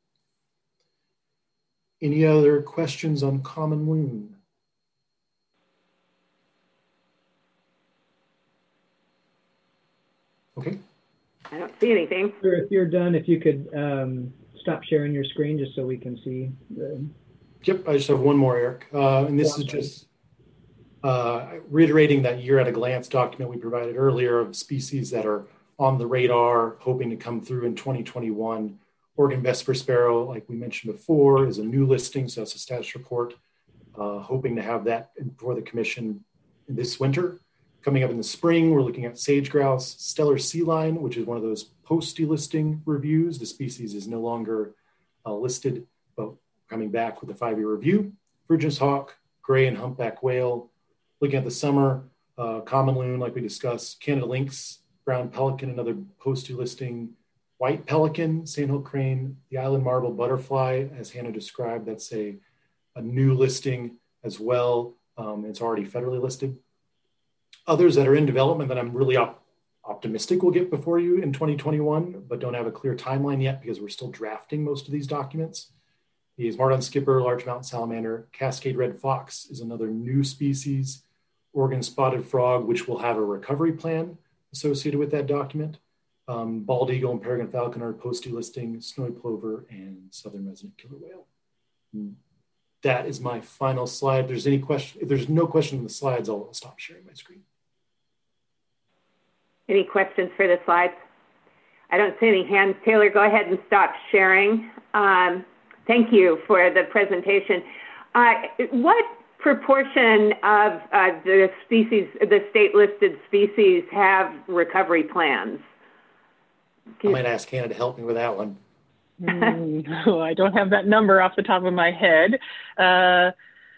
Any other questions on common loon? Okay. I don't see anything. Sure, if you're done, if you could um, stop sharing your screen just so we can see the... Yep, I just have one more, Eric. Uh, and this is just uh, reiterating that year at a glance document we provided earlier of species that are on the radar, hoping to come through in twenty twenty-one. Oregon Vesper Sparrow, like we mentioned before, is a new listing, so that's a status report. Uh, hoping to have that before the commission this winter. Coming up in the spring, we're looking at sage grouse, stellar sea lion, which is one of those post-delisting reviews. The species is no longer uh, listed, but coming back with a five-year review. Ferruginous hawk, gray and humpback whale. Looking at the summer, uh, common loon, like we discussed, Canada lynx, brown pelican, another post-delisting white pelican, sandhill crane, the island marble butterfly, as Hannah described, that's a, a new listing as well. Um, it's already federally listed. Others that are in development that I'm really op optimistic we'll get before you in twenty twenty-one, but don't have a clear timeline yet because we're still drafting most of these documents. Is Mardon skipper, large mountain salamander, Cascade red fox is another new species, Oregon spotted frog, which will have a recovery plan associated with that document. Um, bald eagle and peregrine falcon are posted listing, snowy plover, and southern resident killer whale. And that is my final slide. If there's any question, if there's no question in the slides, I'll, I'll stop sharing my screen. Any questions for the slides? I don't see any hands. Taylor, go ahead and stop sharing. Um, thank you for the presentation. Uh, what proportion of uh, the species, the state listed species, have recovery plans? I might ask Hannah to help me with that one. mm, oh, I don't have that number off the top of my head. Uh,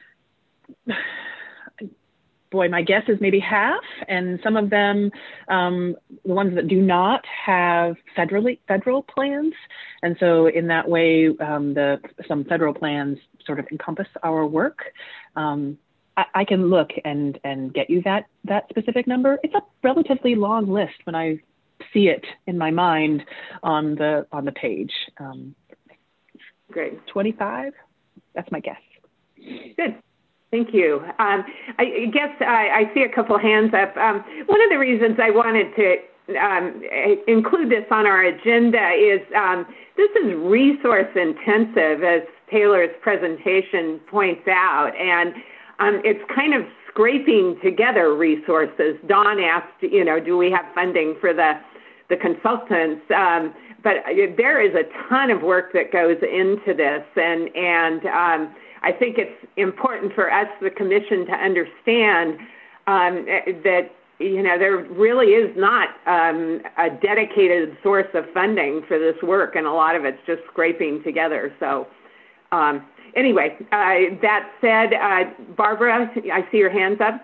boy, my guess is maybe half, and some of them, um, the ones that do not have federally, federal plans. And so in that way, um, the, some federal plans sort of encompass our work. Um, I, I can look and, and get you that, that specific number. It's a relatively long list when I see it in my mind on the, on the page. Um, Great. twenty-five, that's my guess. Good. Thank you. Um, I guess I, I see a couple hands up. Um, one of the reasons I wanted to um, include this on our agenda is um, this is resource intensive, as Taylor's presentation points out, and um, it's kind of scraping together resources. Dawn asked, you know, do we have funding for the, the consultants? Um, but there is a ton of work that goes into this, and, and um, I think it's important for us, the commission, to understand um, that, you know, there really is not um, a dedicated source of funding for this work, and a lot of it's just scraping together. So um, anyway, uh, that said, uh, Barbara, I see your hands up.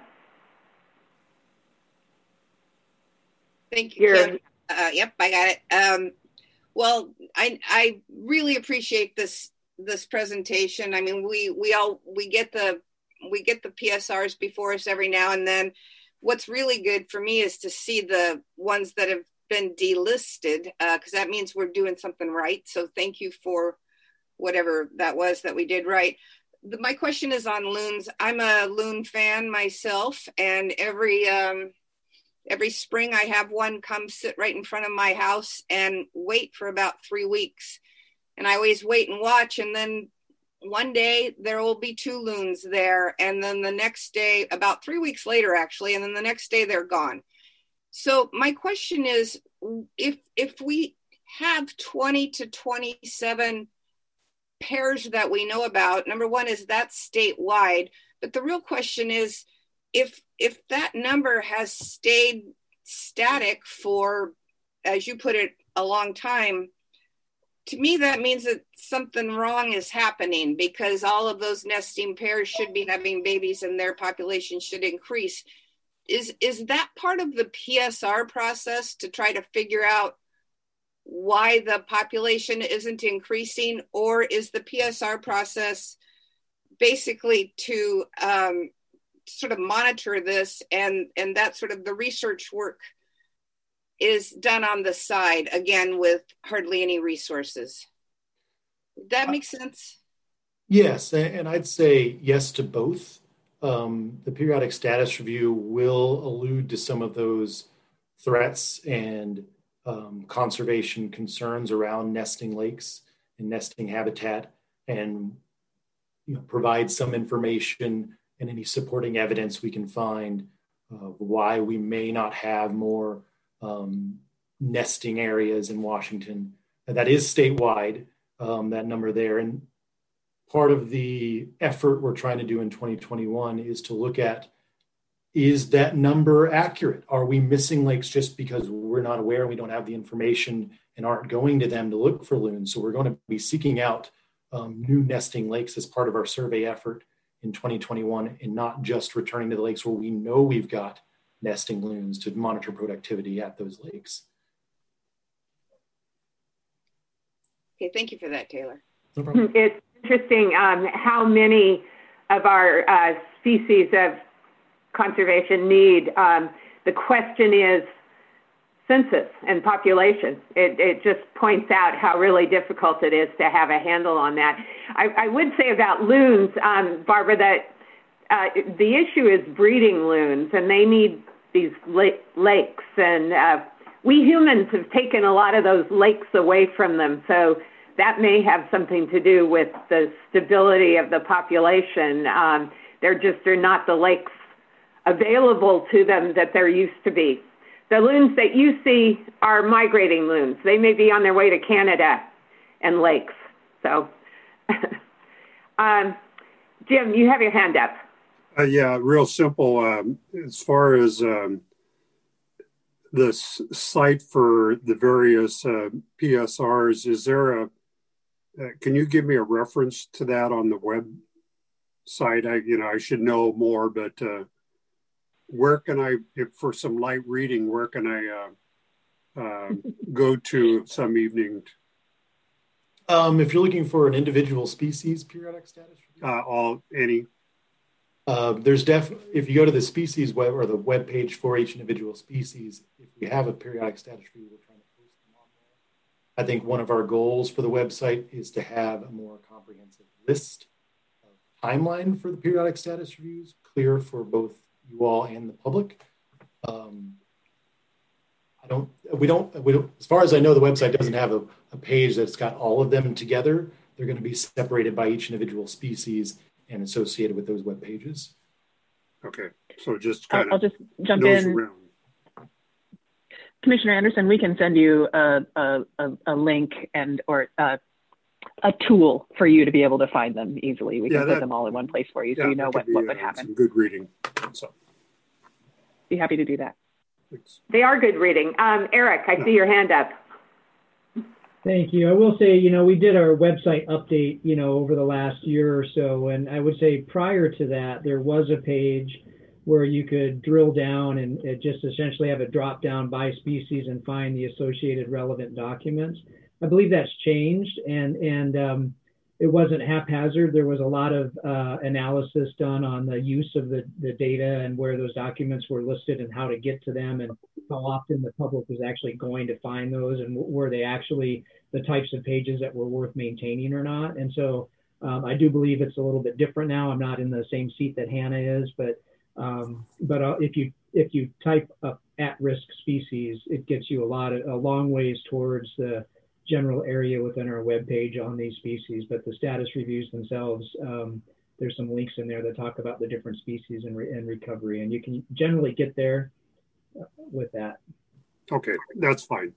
Thank you, Kim. Uh, yep, I got it. Um, well, I, I really appreciate this this presentation. I mean, we we all we get the we get the P S Rs before us every now and then. What's really good for me is to see the ones that have been delisted, because uh, that means we're doing something right. So thank you for whatever that was that we did right. The, my question is on loons. I'm a loon fan myself, and every um, every spring I have one come sit right in front of my house and wait for about three weeks. And I always wait and watch, and then one day there will be two loons there, and then the next day, about three weeks later actually, and then the next day they're gone. So my question is, if if we have twenty to twenty-seven pairs that we know about, number one, is that statewide, but the real question is, if if that number has stayed static for, as you put it, a long time, to me, that means that something wrong is happening, because all of those nesting pairs should be having babies and their population should increase. Is, is that part of the P S R process to try to figure out why the population isn't increasing? Or is the P S R process basically to um, sort of monitor this, and, and that sort of the research work is done on the side, again, with hardly any resources? Does that make sense? Yes, and I'd say yes to both. Um, the periodic status review will allude to some of those threats and um, conservation concerns around nesting lakes and nesting habitat, and you know, provide some information and any supporting evidence we can find uh, why we may not have more Um, nesting areas in Washington. That is statewide, um, that number there. And part of the effort we're trying to do in twenty twenty-one is to look at, is that number accurate? Are we missing lakes just because we're not aware, we don't have the information and aren't going to them to look for loons? So we're going to be seeking out um, new nesting lakes as part of our survey effort in twenty twenty-one, and not just returning to the lakes where we know we've got nesting loons, to monitor productivity at those lakes. Okay, thank you for that, Taylor. No problem. It's interesting um, how many of our uh, species of conservation need. Um, the question is census and population. It, it just points out how really difficult it is to have a handle on that. I, I would say about loons, um, Barbara, that uh, the issue is breeding loons, and they need these la- lakes. And uh, we humans have taken a lot of those lakes away from them. So that may have something to do with the stability of the population. Um, there just are not the lakes available to them that there used to be. The loons that you see are migrating loons. They may be on their way to Canada and lakes. So, um, Jim, you have your hand up. Uh, yeah, real simple. Um, as far as um, the s- site for the various uh, P S Rs, is there a, uh, can you give me a reference to that on the website? I, you know, I should know more, but uh, where can I, if for some light reading, where can I uh, uh, go to some evening? Um, if you're looking for an individual species periodic status review, Uh, all, any? uh, there's def. If you go to the species web or the web page for each individual species, if we have a periodic status review, we're trying to post them on there. I think one of our goals for the website is to have a more comprehensive list of timeline for the periodic status reviews, clear for both you all and the public. Um, I don't, we don't, we don't, as far as I know, the website doesn't have a, a page that's got all of them together. They're going to be separated by each individual species and associated with those web pages. Okay, so just kind I'll, of I'll just jump nose in. around. Commissioner Anderson, we can send you a, a, a, a link and or a, a tool for you to be able to find them easily. We Yeah, can that, put them all in one place for you, yeah, so you know that what, could be, what would uh, happen. some good reading. So, Be happy to do that. thanks. They are good reading. Um, Eric, I Yeah. see your hand up. Thank you. I will say, you know, we did our website update, you know, over the last year or so. And I would say prior to that, there was a page where you could drill down and it just essentially have a drop down by species and find the associated relevant documents. I believe that's changed, and, and um, it wasn't haphazard. There was a lot of uh, analysis done on the use of the, the data and where those documents were listed and how to get to them and how often the public was actually going to find those and were they actually the types of pages that were worth maintaining or not. And so um, I do believe it's a little bit different now. I'm not in the same seat that Hannah is, but um, but uh, if you if you type up at-risk species, it gets you a lot of, a long ways towards the general area within our webpage on these species. But the status reviews themselves, um, there's some links in there that talk about the different species and, re and recovery, and you can generally get there with that. Okay, that's fine.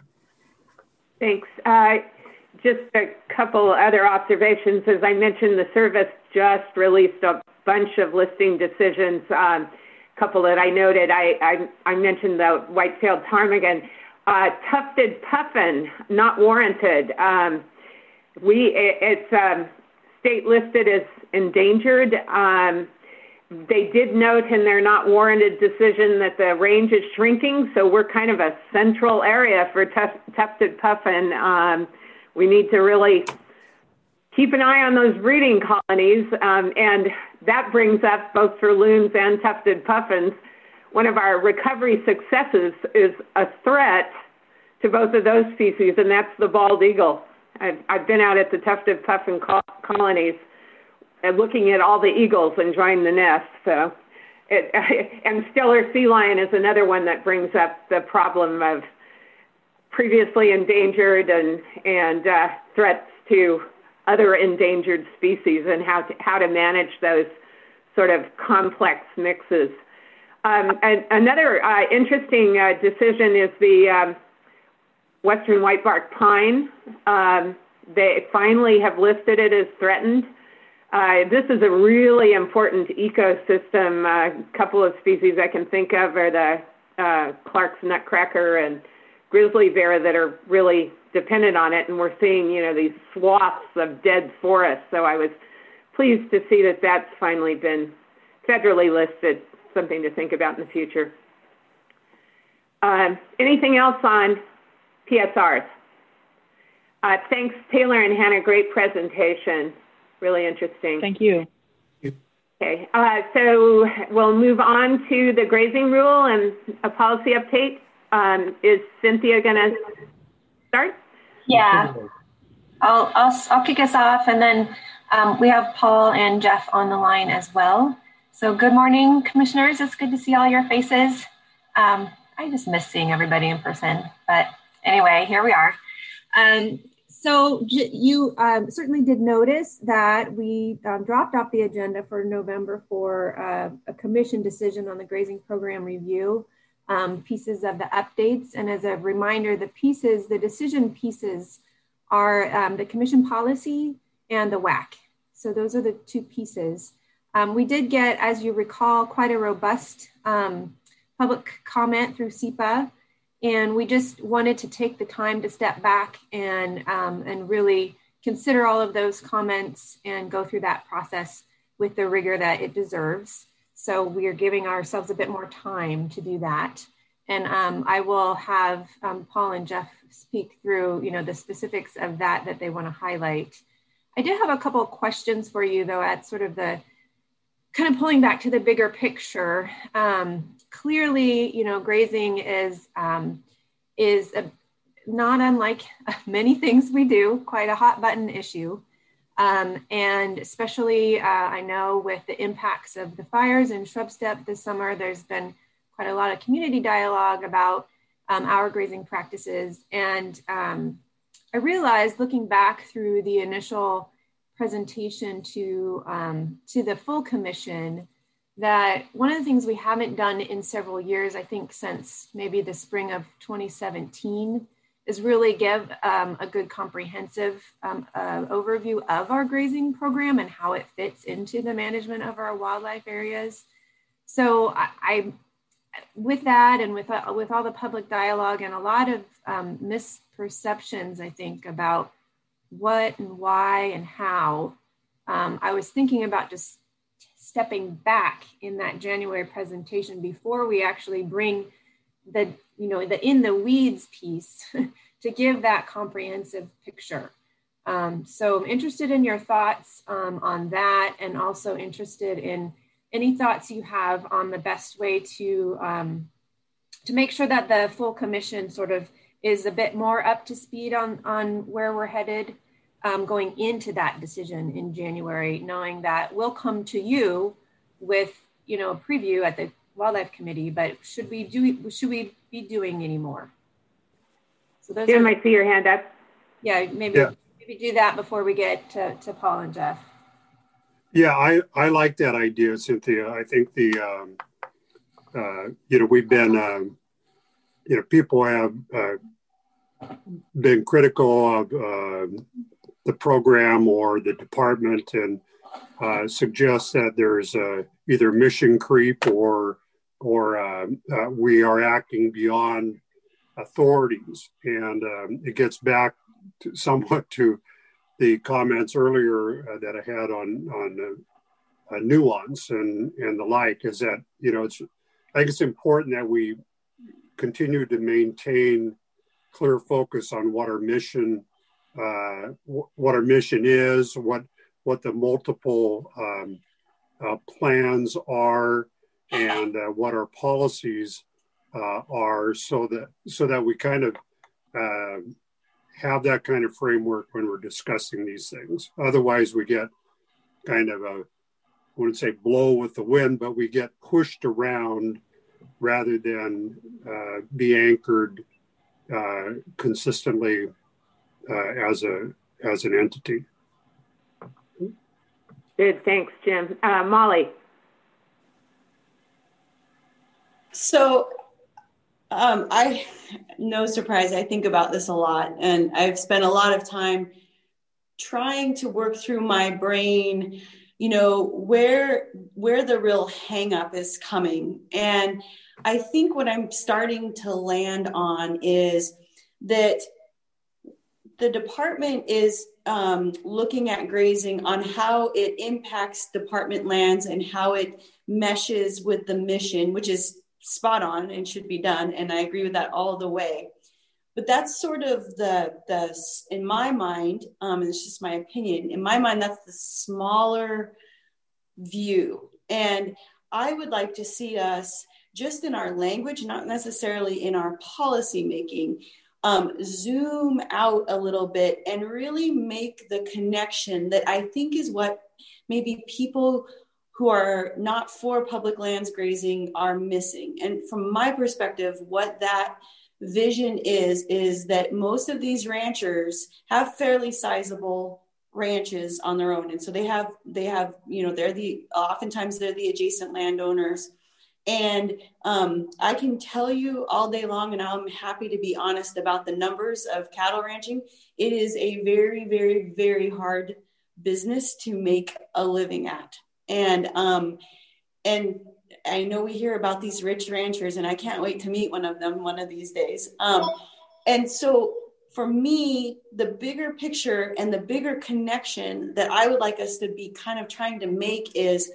Thanks. Uh, just a couple other observations. As I mentioned, the service just released a bunch of listing decisions. Um, a couple that I noted, I, I, I mentioned the white-tailed ptarmigan. Uh, tufted puffin, not warranted. Um, we, it, it's um, state listed as endangered. Um, they did note in their not warranted decision that the range is shrinking, so we're kind of a central area for tuf tufted puffin. Um, we need to really keep an eye on those breeding colonies, um, and that brings up, both for loons and tufted puffins, one of our recovery successes is a threat to both of those species, and that's the bald eagle. I've, I've been out at the tufted puffin co colonies and looking at all the eagles enjoying the nest. So, it, and Steller sea lion is another one that brings up the problem of previously endangered and, and uh, threats to other endangered species and how to, how to manage those sort of complex mixes. Um, and another uh, interesting uh, decision is the um, western whitebark pine. Um, they finally have listed it as threatened. Uh, this is a really important ecosystem. A uh, couple of species I can think of are the uh, Clark's nutcracker and grizzly bear that are really dependent on it, and we're seeing, you know, these swaths of dead forests. So I was pleased to see that that's finally been federally listed, something to think about in the future. Um, anything else on P S Rs? Uh, thanks, Taylor and Hannah. Great presentation. Really interesting. Thank you. Okay, uh, so we'll move on to the grazing rule and a policy update. Um, is Cynthia going to start? Yeah, I'll, I'll, I'll kick us off, and then um, we have Paul and Jeff on the line as well. So good morning, commissioners. It's good to see all your faces. Um, I just miss seeing everybody in person, but anyway, here we are. Um, So you um, certainly did notice that we um, dropped off the agenda for November for uh, a commission decision on the grazing program review, um, pieces of the updates. And as a reminder, the pieces, the decision pieces are um, the commission policy and the W A C. So those are the two pieces. Um, we did get, as you recall, quite a robust um, public comment through S E P A. And we just wanted to take the time to step back and, um, and really consider all of those comments and go through that process with the rigor that it deserves. So we are giving ourselves a bit more time to do that. And um, I will have um, Paul and Jeff speak through, you know, the specifics of that that they want to highlight. I did have a couple of questions for you, though, at sort of the kind of pulling back to the bigger picture. Um, clearly, you know, grazing is um, is a, not unlike many things we do, quite a hot button issue. Um, and especially, uh, I know with the impacts of the fires in Shrub Steppe this summer, there's been quite a lot of community dialogue about um, our grazing practices. And um, I realized looking back through the initial presentation to, um, to the full commission, that one of the things we haven't done in several years, I think since maybe the spring of twenty seventeen, is really give um, a good comprehensive um, uh, overview of our grazing program and how it fits into the management of our wildlife areas. So I, I with that and with, uh, with all the public dialogue and a lot of um, misperceptions, I think, about what and why and how, um, I was thinking about just stepping back in that January presentation before we actually bring the, you know, the in the weeds piece to give that comprehensive picture. Um, so I'm interested in your thoughts um, on that, and also interested in any thoughts you have on the best way to, um, to make sure that the full commission sort of is a bit more up to speed on, on where we're headed um, going into that decision in January, knowing that we'll come to you with, you know, a preview at the Wildlife Committee, but should we do, should we be doing any more? So those Jim, are, I see your hand up. Yeah, maybe, yeah. maybe do that before we get to, to Paul and Jeff. Yeah, I, I like that idea, Cynthia. I think the, um, uh, you know, we've been, um, you know, people have uh, been critical of uh, the program or the department, and uh, suggest that there's uh, either mission creep or, or uh, uh, we are acting beyond authorities. And um, it gets back to somewhat to the comments earlier uh, that I had on on uh, uh, nuance and and the like, is that, you know, it's, I think it's important that we continue to maintain clear focus on what our mission uh, w- what our mission is, what what the multiple um, uh, plans are, and uh, what our policies uh, are, so that so that we kind of uh, have that kind of framework when we're discussing these things. Otherwise, we get kind of a, I wouldn't say blow with the wind, but we get pushed around rather than uh, be anchored uh, consistently uh, as a as an entity. Good, thanks, Jim. Uh, Molly. So um, I, no surprise, I think about this a lot, and I've spent a lot of time trying to work through my brain, you know, where, where the real hang up is coming. And I think what I'm starting to land on is that the department is um, looking at grazing on how it impacts department lands and how it meshes with the mission, which is spot on and should be done. And I agree with that all the way. but that's sort of the, the in my mind, um, and it's just my opinion, in my mind, that's the smaller view. And I would like to see us just in our language, not necessarily in our policy making, um, zoom out a little bit and really make the connection that I think is what maybe people who are not for public lands grazing are missing. And from my perspective, what that vision is, is that most of these ranchers have fairly sizable ranches on their own. And so they have, they have, you know, they're the, oftentimes they're the adjacent landowners. And um, I can tell you all day long, and I'm happy to be honest about the numbers of cattle ranching. It is a very, very, very hard business to make a living at. And, um, and I know we hear about these rich ranchers, and I can't wait to meet one of them one of these days. Um, and so for me, the bigger picture and the bigger connection that I would like us to be kind of trying to make is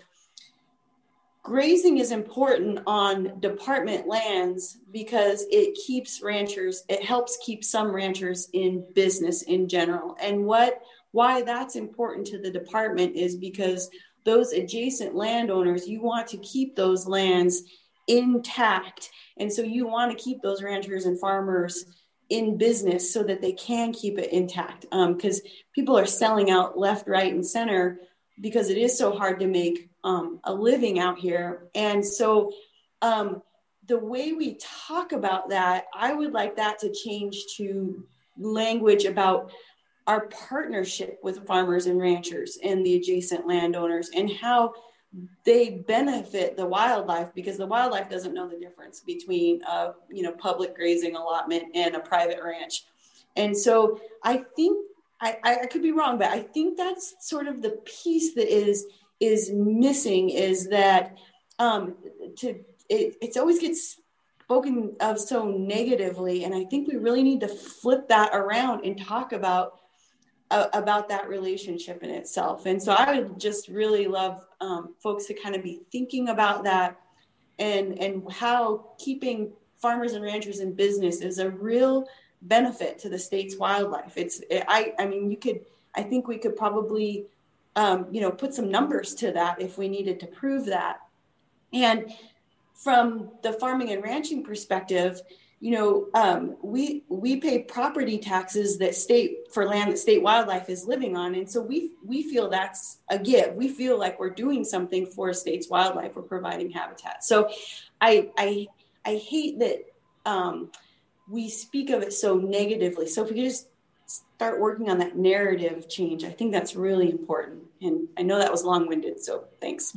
grazing is important on department lands because it keeps ranchers, it helps keep some ranchers in business in general. And what, why that's important to the department is because those adjacent landowners, you want to keep those lands intact. And so you want to keep those ranchers and farmers in business so that they can keep it intact. Because um, people are selling out left, right, and center because it is so hard to make um, a living out here. And so um, the way we talk about that, I would like that to change to language about our partnership with farmers and ranchers and the adjacent landowners and how they benefit the wildlife, because the wildlife doesn't know the difference between a you know public grazing allotment and a private ranch. And so I think I, I could be wrong, but I think that's sort of the piece that is is missing, is that um, to it it's always gets spoken of so negatively, and I think we really need to flip that around and talk about uh, about that relationship in itself. And so I would just really love um, folks to kind of be thinking about that, and and how keeping farmers and ranchers in business is a real benefit to the state's wildlife. It's I I mean you could I think we could probably um, you know put some numbers to that if we needed to prove that. And from the farming and ranching perspective, you know, um, we we pay property taxes that state for land that state wildlife is living on, and so we we feel that's a give. We feel like we're doing something for a state's wildlife. We're providing habitat. So, I I I hate that um, we speak of it so negatively. So if we could just start working on that narrative change, I think that's really important. And I know that was long-winded, so thanks.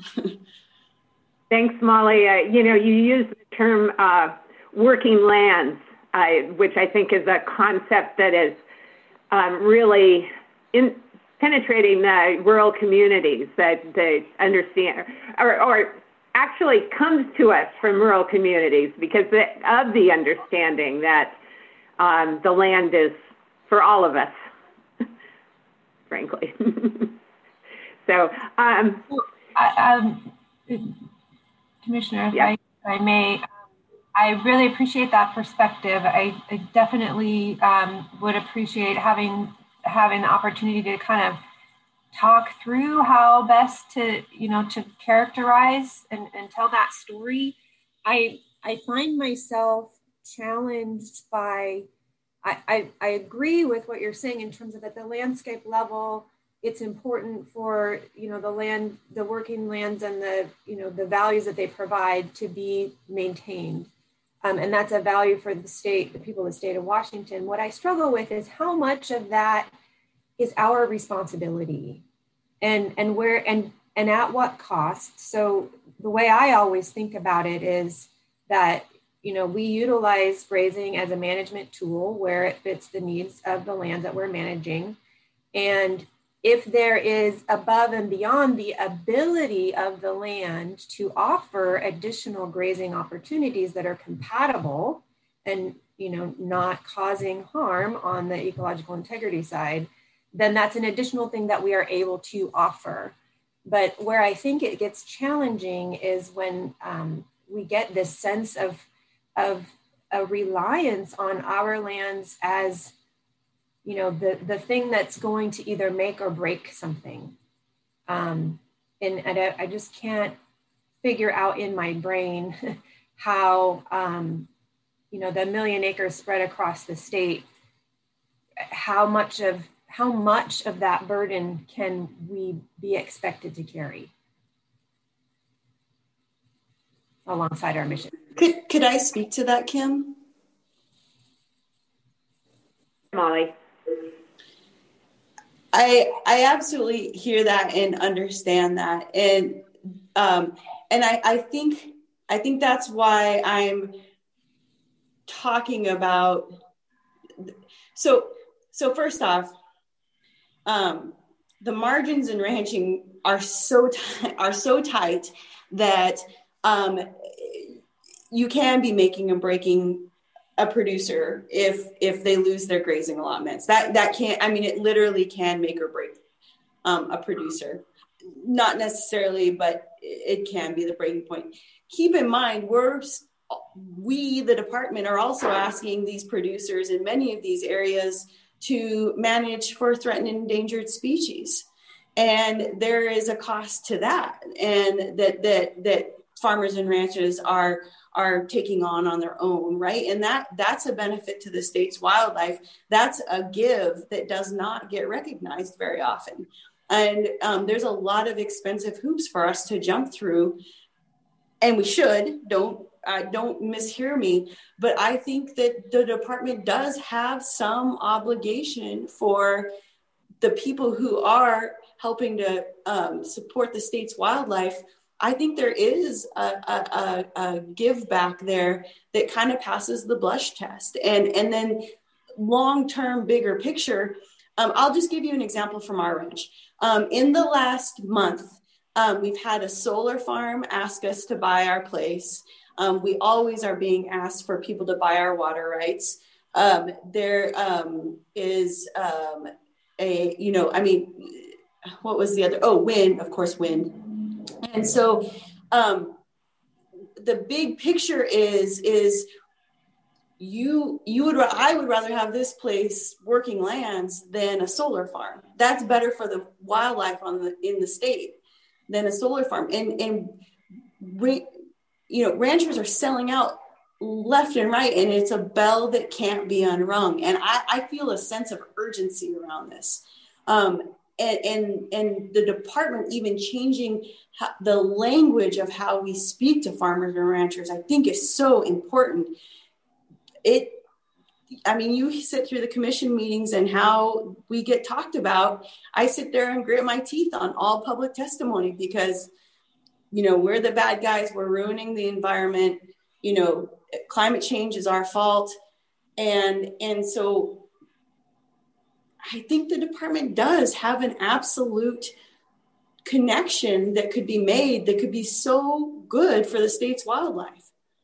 Thanks, Molly. Uh, you know, you use the term uh, working lands, uh, which I think is a concept that is um, really in penetrating the rural communities that they understand, or, or actually comes to us from rural communities because of the understanding that um, the land is for all of us, frankly. so, um, I, um, Commissioner, if, yeah. I, if I may, I really appreciate that perspective. I, I definitely um, would appreciate having having the opportunity to kind of talk through how best to, you know, to characterize and, and tell that story. I I find myself challenged by, I, I, I agree with what you're saying in terms of at the landscape level, it's important for, you know, the land, the working lands and the, you know, the values that they provide to be maintained. Um, and that's a value for the state, the people of the state of Washington. What I struggle with is how much of that is our responsibility and, and where, and, and at what cost. So the way I always think about it is that, you know, we utilize grazing as a management tool where it fits the needs of the land that we're managing. And if there is above and beyond the ability of the land to offer additional grazing opportunities that are compatible and, you know, not causing harm on the ecological integrity side, then that's an additional thing that we are able to offer. But where I think it gets challenging is when um, we get this sense of, of a reliance on our lands as, you know, the, the thing that's going to either make or break something. Um, and and I, I just can't figure out in my brain how, um, you know, the million acres spread across the state, how much of how much of that burden can we be expected to carry alongside our mission? Could, could I speak to that, Kim? Molly. I I absolutely hear that and understand that. And um, and I, I think I think that's why I'm talking about. So so first off, um, the margins in ranching are so t- are so tight that um, you can be making and breaking a producer if if they lose their grazing allotments. That that can't. I mean, it literally can make or break um, a producer. Not necessarily, but it can be the breaking point. Keep in mind, we're we the department are also asking these producers in many of these areas to manage for threatened and endangered species, and there is a cost to that, and that that that farmers and ranchers are are taking on on their own, right? And that that's a benefit to the state's wildlife. That's a give that does not get recognized very often. And um, there's a lot of expensive hoops for us to jump through, and we should. Don't uh, don't mishear me, but I think that the department does have some obligation for the people who are helping to um, support the state's wildlife. I think there is a, a, a, a give back there that kind of passes the blush test, and and then long term, bigger picture. Um, I'll just give you an example from our ranch. Um, in the last month, um, we've had a solar farm ask us to buy our place. Um, we always are being asked for people to buy our water rights. Um, there um, is um, a, you know, I mean, what was the other? Oh, wind, of course, wind. And so um, the big picture is, is you, you would, I would rather have this place working lands than a solar farm. That's better for the wildlife on the, in the state than a solar farm. And, and we, you know, ranchers are selling out left and right, and it's a bell that can't be unrung. And I, I feel a sense of urgency around this. Um, and, and, and the department even changing how, the language of how we speak to farmers and ranchers, I think is so important. It, I mean, you sit through the commission meetings and how we get talked about. I sit there and grit my teeth on all public testimony because, you know, we're the bad guys. We're ruining the environment. You know, climate change is our fault. And, and so I think the department does have an absolute connection that could be made that could be so good for the state's wildlife.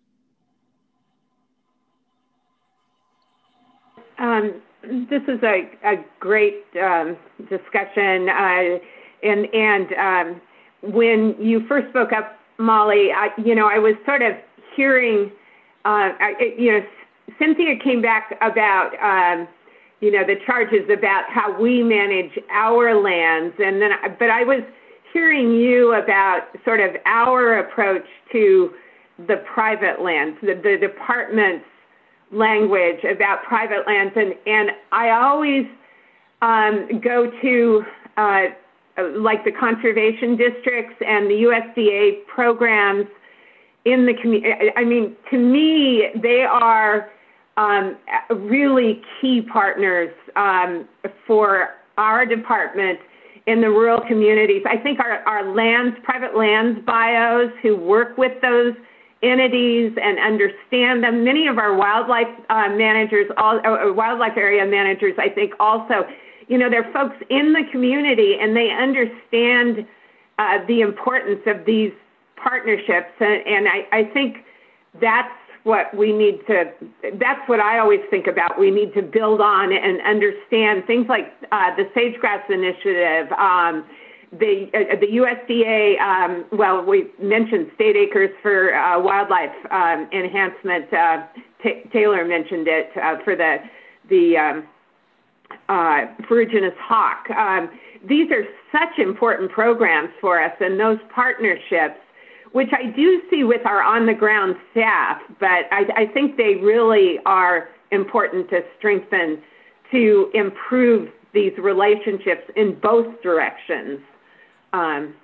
Um, this is a, a great um, discussion. Uh, and and um, when you first spoke up, Molly, I, you know, I was sort of hearing, uh, I, you know, Cynthia came back about, um, you know, the charges about how we manage our lands. And then, but I was hearing you about sort of our approach to the private lands, the, the department's language about private lands. And, and I always um, go to uh, like the conservation districts and the U S D A programs in the community. I mean, to me, they are um, really key partners um, for our department in the rural communities. I think our, our lands, private lands bios who work with those entities and understand them. Many of our wildlife uh, managers, all, uh, wildlife area managers, I think also, you know, they're folks in the community and they understand uh, the importance of these partnerships. And, and I, I think that's what we need to, that's what I always think about. We need to build on and understand things like uh, the Sagegrass Initiative, um, the uh, the U S D A, um, well, we mentioned state acres for uh, wildlife um, enhancement uh, T- Taylor mentioned it uh, for the the um, uh, ferruginous hawk. Um, these are such important programs for us, and those partnerships, which I do see with our on-the-ground staff, but I, I think they really are important to strengthen, to improve these relationships in both directions. Um,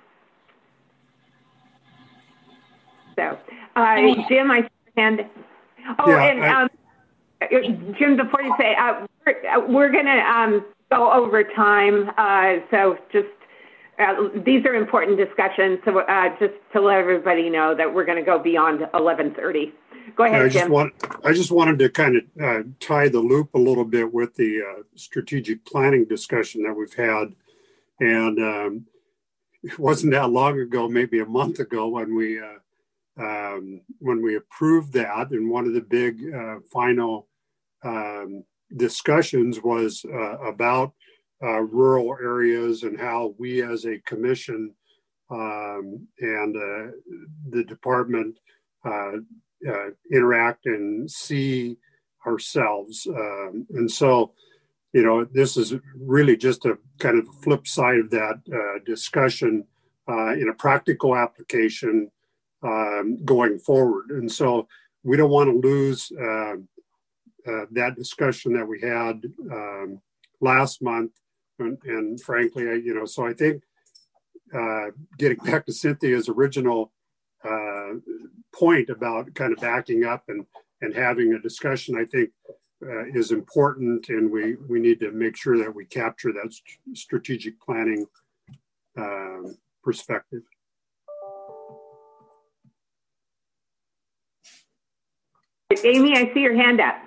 so, uh, Jim, I and oh, yeah, and I, um, Jim, before you say, uh, we're, we're going to um, go over time, uh, so just. Uh, these are important discussions, so uh, just to let everybody know that we're going to go beyond eleven thirty. Go ahead, I Jim. Just want, I just wanted to kind of uh, tie the loop a little bit with the uh, strategic planning discussion that we've had. And um, it wasn't that long ago, maybe a month ago, when we uh, um, when we approved that. And one of the big uh, final um, discussions was uh, about Uh, rural areas and how we as a commission um, and uh, the department uh, uh, interact and see ourselves. Um, and so, you know, this is really just a kind of flip side of that uh, discussion uh, in a practical application um, going forward. And so we don't want to lose uh, uh, that discussion that we had um, last month. And, and frankly, I, you know, so I think uh, getting back to Cynthia's original uh, point about kind of backing up and, and having a discussion, I think uh, is important. And we, we need to make sure that we capture that st- strategic planning uh, perspective. Amy, I see your hand up.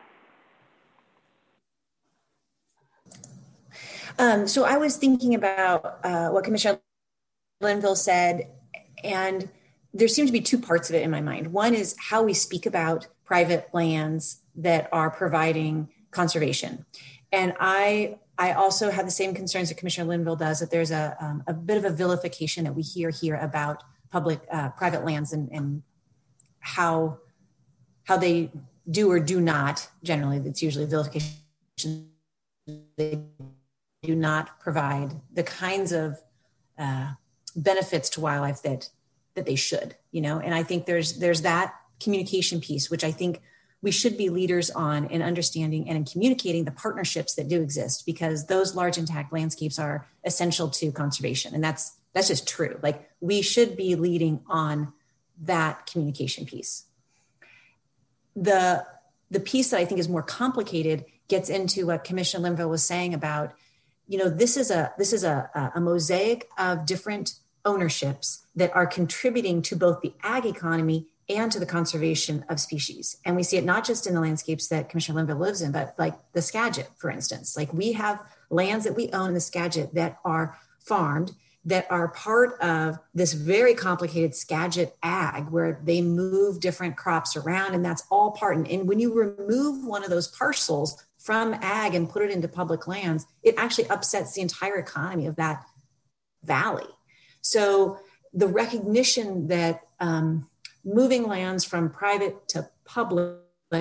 Um, so I was thinking about uh, what Commissioner Linville said, and there seem to be two parts of it in my mind. One is how we speak about private lands that are providing conservation. And I I also have the same concerns that Commissioner Linville does, that there's a, um, a bit of a vilification that we hear here about public, uh, private lands and, and how, how they do or do not, generally, it's usually vilification, they do not provide the kinds of uh, benefits to wildlife that that they should, you know. And I think there's there's that communication piece, which I think we should be leaders on in understanding and in communicating the partnerships that do exist, because those large intact landscapes are essential to conservation, and that's that's just true. Like, we should be leading on that communication piece. The the piece that I think is more complicated gets into what Commissioner Linville was saying about, you know, this is a this is a, a mosaic of different ownerships that are contributing to both the ag economy and to the conservation of species. And we see it not just in the landscapes that Commissioner Linville lives in, but like the Skagit, for instance. Like, we have lands that we own in the Skagit that are farmed, that are part of this very complicated Skagit ag, where they move different crops around, and that's all part. And, and when you remove one of those parcels from ag and put it into public lands, it actually upsets the entire economy of that valley. So the recognition that um, moving lands from private to public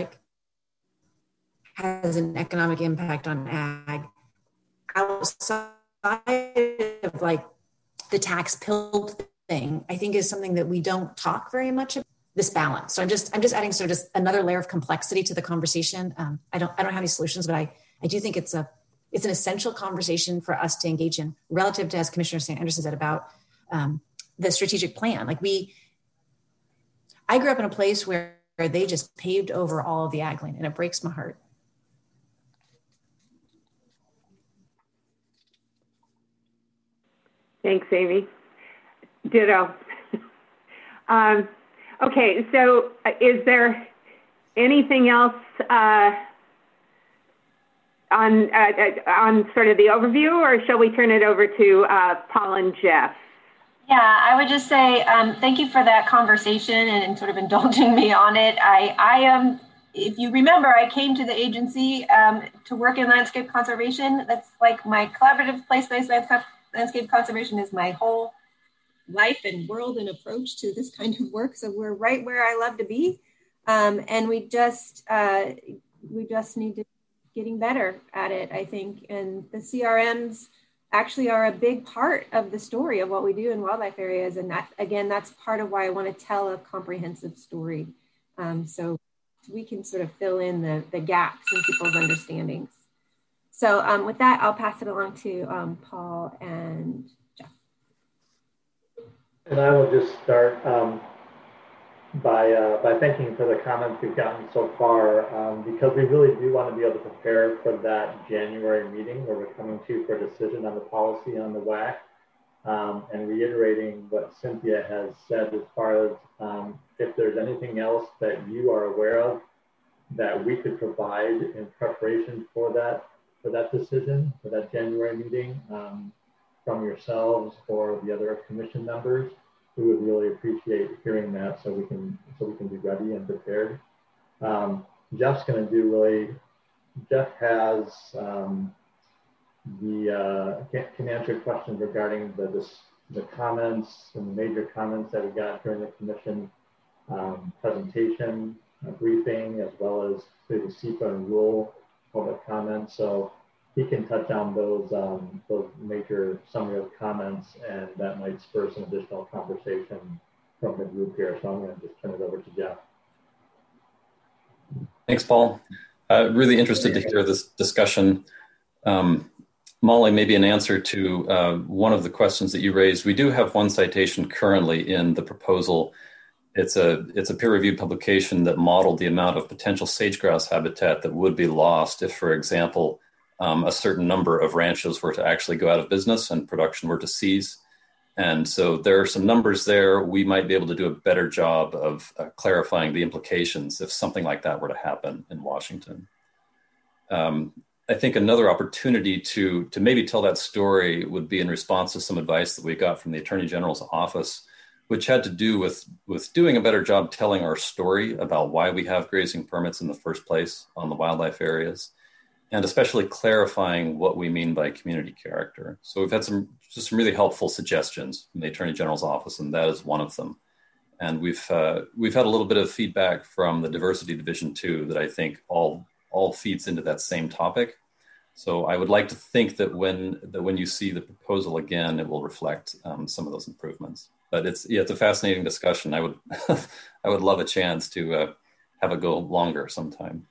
has an economic impact on ag outside of like the tax pill thing, I think is something that we don't talk very much about. This balance. So I'm just I'm just adding sort of just another layer of complexity to the conversation. Um, I don't I don't have any solutions, but I I do think it's a it's an essential conversation for us to engage in, relative to, as Commissioner Saint Anderson said, about um, the strategic plan. Like, we, I grew up in a place where, where they just paved over all of the ag land, and it breaks my heart. Thanks, Amy. Ditto. um, Okay, so is there anything else uh, on uh, on sort of the overview, or shall we turn it over to uh, Paul and Jeff? Yeah, I would just say um, thank you for that conversation and sort of indulging me on it. I, I am, um, if you remember, I came to the agency um, to work in landscape conservation. That's like my collaborative place-based landscape conservation is my whole life and world and approach to this kind of work. So we're right where I love to be. Um, and we just uh, we just need to getting better at it, I think. And the C R Ms actually are a big part of the story of what we do in wildlife areas. And that, again, that's part of why I want to tell a comprehensive story. Um, so we can sort of fill in the, the gaps in people's understandings. So um, with that, I'll pass it along to um, Paul and Jeff. And I will just start um, by, uh, by thanking for the comments we've gotten so far, um, because we really do want to be able to prepare for that January meeting where we're coming to for a decision on the policy on the W A C, um, and reiterating what Cynthia has said as far as um, if there's anything else that you are aware of that we could provide in preparation for that, for that decision, for that January meeting, um, from yourselves or the other commission members. We would really appreciate hearing that so we can so we can be ready and prepared. Um, Jeff's going to do really, Jeff has um, the, uh, can, can answer questions regarding the, this, the comments and the major comments that we got during the commission um, presentation, uh, briefing, as well as the S E P A and rule public comments. So he can touch on those um, those major summary of comments, and that might spur some additional conversation from the group here. So I'm going to just turn it over to Jeff. Thanks, Paul. Uh, really interested to hear this discussion. Um, Molly, maybe an answer to uh, one of the questions that you raised. We do have one citation currently in the proposal. It's a, it's a peer-reviewed publication that modeled the amount of potential sage-grouse habitat that would be lost if, for example, Um, a certain number of ranches were to actually go out of business and production were to cease. And so there are some numbers there. We might be able to do a better job of uh, clarifying the implications if something like that were to happen in Washington. Um, I think another opportunity to, to maybe tell that story would be in response to some advice that we got from the Attorney General's office, which had to do with, with doing a better job telling our story about why we have grazing permits in the first place on the wildlife areas, and especially clarifying what we mean by community character. So we've had some just some really helpful suggestions from the Attorney General's office, and that is one of them. And we've uh, we've had a little bit of feedback from the Diversity Division too that I think all all feeds into that same topic. So I would like to think that when that when you see the proposal again, it will reflect um, some of those improvements. But it's yeah, it's a fascinating discussion. I would I would love a chance to uh, have it go longer sometime.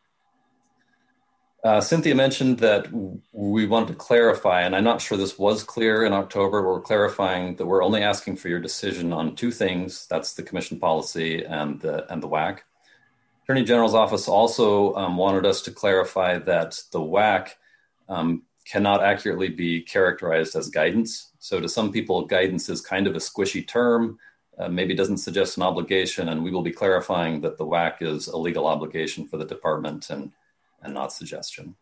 Uh, Cynthia mentioned that we wanted to clarify, and I'm not sure this was clear in October. We're clarifying that we're only asking for your decision on two things. That's the commission policy and the, and the W A C. Attorney General's office also um, wanted us to clarify that the W A C um, cannot accurately be characterized as guidance. So to some people, guidance is kind of a squishy term, uh, maybe doesn't suggest an obligation, and we will be clarifying that the W A C is a legal obligation for the department and and not suggestion.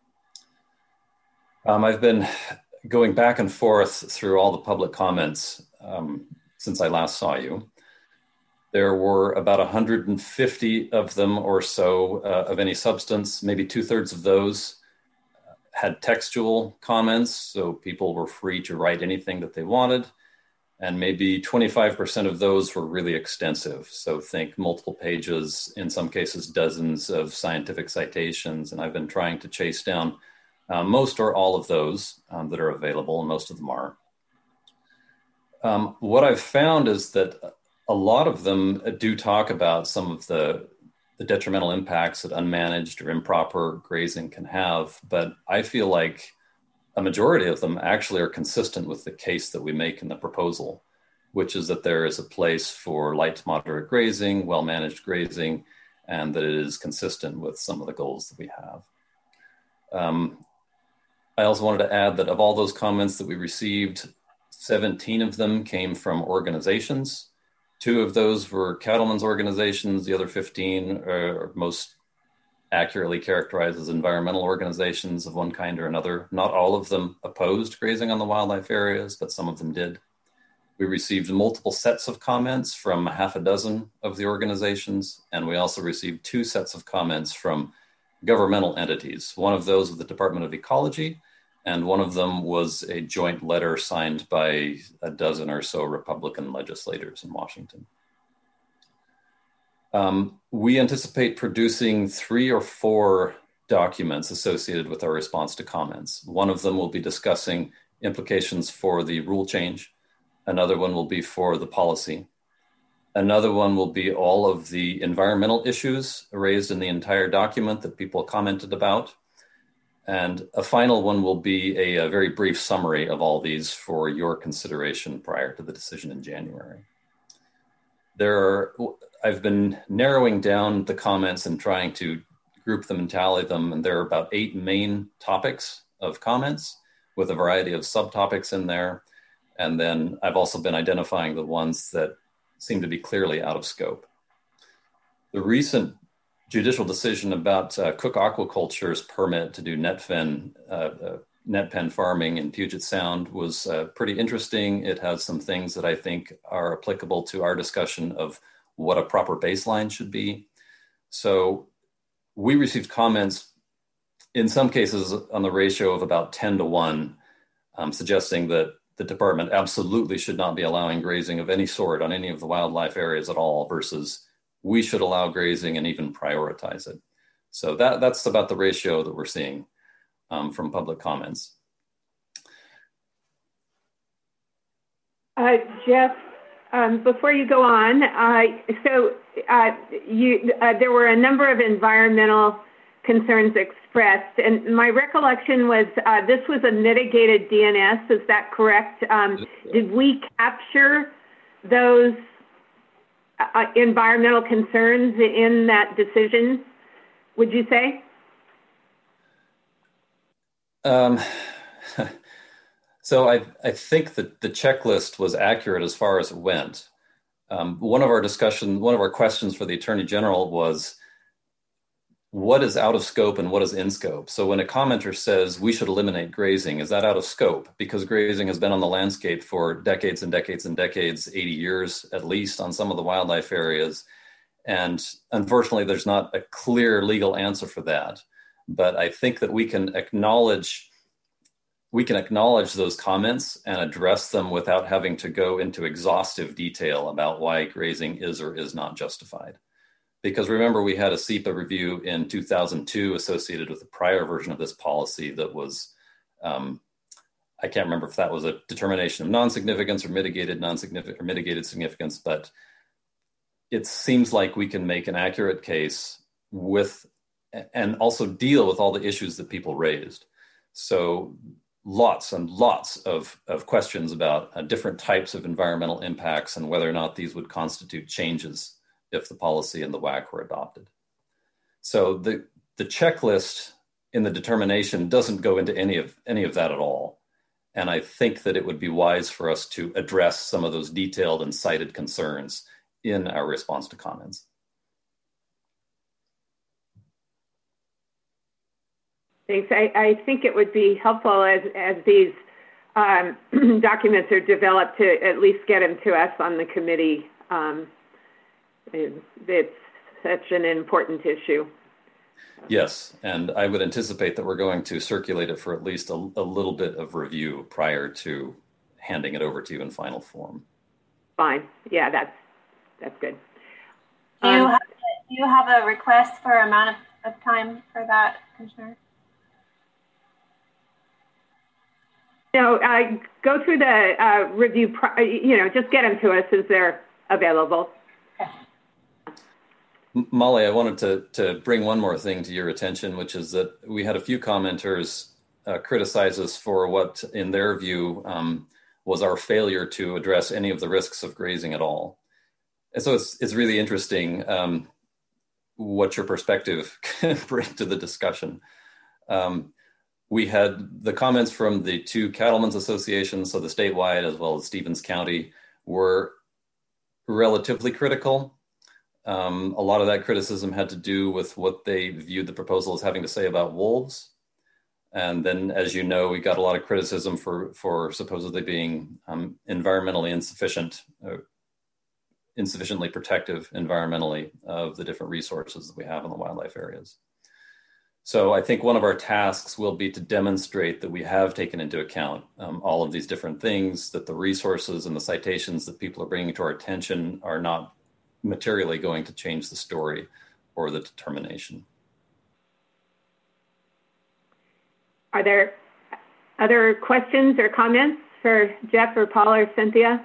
Um, I've been going back and forth through all the public comments um, since I last saw you. There were about one hundred fifty of them or so uh, of any substance. Maybe two thirds of those had textual comments, so people were free to write anything that they wanted. And maybe twenty-five percent of those were really extensive. So think multiple pages, in some cases, dozens of scientific citations. And I've been trying to chase down uh, most or all of those um, that are available, and most of them are. Um, what I've found is that a lot of them do talk about some of the, the detrimental impacts that unmanaged or improper grazing can have. But I feel like a majority of them actually are consistent with the case that we make in the proposal, which is that there is a place for light to moderate grazing, well-managed grazing, and that it is consistent with some of the goals that we have. Um, I also wanted to add that of all those comments that we received, seventeen of them came from organizations. Two of those were cattlemen's organizations. The other fifteen are most accurately characterized as environmental organizations of one kind or another. Not all of them opposed grazing on the wildlife areas, but some of them did. We received multiple sets of comments from a half a dozen of the organizations, and we also received two sets of comments from governmental entities. One of those was the Department of Ecology, and one of them was a joint letter signed by a dozen or so Republican legislators in Washington. Um, we anticipate producing three or four documents associated with our response to comments. One of them will be discussing implications for the rule change. Another one will be for the policy. Another one will be all of the environmental issues raised in the entire document that people commented about. And a final one will be a, a very brief summary of all these for your consideration prior to the decision in January. There are, I've been narrowing down the comments and trying to group them and tally them, and there are about eight main topics of comments with a variety of subtopics in there. And then I've also been identifying the ones that seem to be clearly out of scope. The recent judicial decision about uh, Cook Aquaculture's permit to do net pen, uh, uh, net pen farming in Puget Sound was uh, pretty interesting. It has some things that I think are applicable to our discussion of what a proper baseline should be. So we received comments in some cases on the ratio of about ten to one, um, suggesting that the department absolutely should not be allowing grazing of any sort on any of the wildlife areas at all, versus we should allow grazing and even prioritize it. So that, that's about the ratio that we're seeing um, from public comments. Uh, Jeff, um, before you go on, uh, so uh, you, uh, there were a number of environmental concerns expressed, and my recollection was uh, this was a mitigated D N S, is that correct? Um, did we capture those uh, environmental concerns in that decision, would you say? Um, so I, I think that the checklist was accurate as far as it went. Um, one of our discussion, one of our questions for the Attorney General was, what is out of scope and what is in scope? So when a commenter says we should eliminate grazing, is that out of scope? Because grazing has been on the landscape for decades and decades and decades, eighty years at least on some of the wildlife areas. And unfortunately, there's not a clear legal answer for that. But I think that we can acknowledge we can acknowledge those comments and address them without having to go into exhaustive detail about why grazing is or is not justified. Because remember, we had a S E P A review in two thousand two associated with the prior version of this policy that was, um, I can't remember if that was a determination of non-significance or mitigated non-significant or mitigated significance, but it seems like we can make an accurate case with, and also deal with all the issues that people raised. So lots and lots of, of questions about uh, different types of environmental impacts and whether or not these would constitute changes if the policy and the W A C were adopted. So the, the checklist in the determination doesn't go into any of, any of that at all. And I think that it would be wise for us to address some of those detailed and cited concerns in our response to comments. Thanks. I, I think it would be helpful as, as these um, documents are developed to at least get them to us on the committee. Um, It's such an important issue. Yes, and I would anticipate that we're going to circulate it for at least a, a little bit of review prior to handing it over to you in final form. Fine. Yeah, that's that's good. Do you, um, have, do you have a request for amount of, of time for that, Commissioner? No, uh, go through the uh, review, you know, just get them to us as they're available. Molly, I wanted to, to bring one more thing to your attention, which is that we had a few commenters uh, criticize us for what, in their view, um, was our failure to address any of the risks of grazing at all. And so it's, it's really interesting um, what your perspective can bring to the discussion. Um, we had the comments from the two cattlemen's associations, so the statewide as well as Stevens County, were relatively critical. Um, a lot of that criticism had to do with what they viewed the proposal as having to say about wolves. And then, as you know, we got a lot of criticism for, for supposedly being um, environmentally insufficient, uh, insufficiently protective environmentally of the different resources that we have in the wildlife areas. So I think one of our tasks will be to demonstrate that we have taken into account um, all of these different things, that the resources and the citations that people are bringing to our attention are not materially going to change the story or the determination. Are there other questions or comments for Jeff or Paul or Cynthia?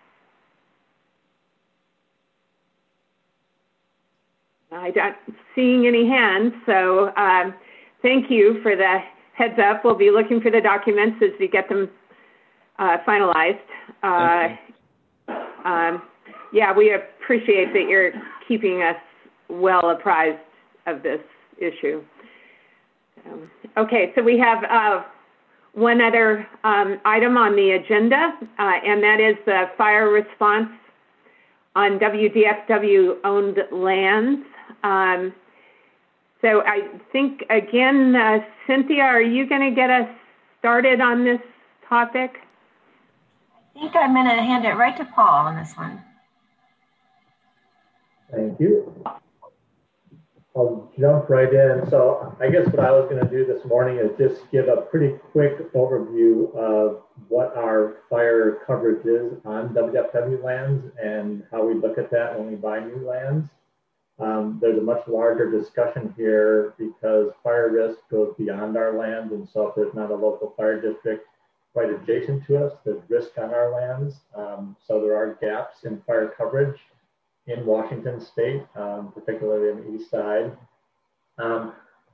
I'm not seeing any hands, so um, thank you for the heads up. We'll be looking for the documents as we get them uh, finalized. Uh, um, yeah, we appreciate that you're keeping us well apprised of this issue. Um, okay, so we have uh, one other um, item on the agenda, uh, and that is the fire response on W D F W-owned lands. Um, so I think, again, uh, Cynthia, are you going to get us started on this topic? I think I'm going to hand it right to Paul on this one. Thank you. I'll jump right in. So I guess what I was going to do this morning is just give a pretty quick overview of what our fire coverage is on W D F W lands and how we look at that when we buy new lands. Um, there's a much larger discussion here because fire risk goes beyond our land. And so if there's not a local fire district right adjacent to us, there's risk on our lands. Um, so there are gaps in fire coverage in Washington state, um, particularly in the east side. Um,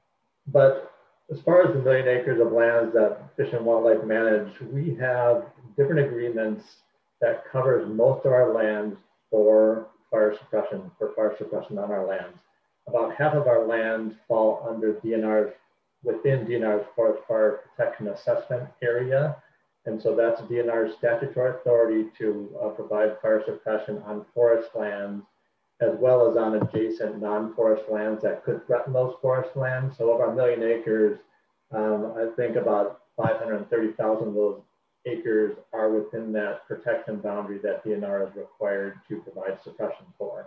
but as far as the million acres of lands that Fish and Wildlife manage, we have different agreements that covers most of our land for fire suppression, for fire suppression on our lands. About half of our land fall under D N R's, within D N R's Forest Fire Protection Assessment area. And so that's D N R's statutory authority to uh, provide fire suppression on forest lands, as well as on adjacent non-forest lands that could threaten those forest lands. So of our million acres, um, I think about five hundred thirty thousand of those acres are within that protection boundary that D N R is required to provide suppression for.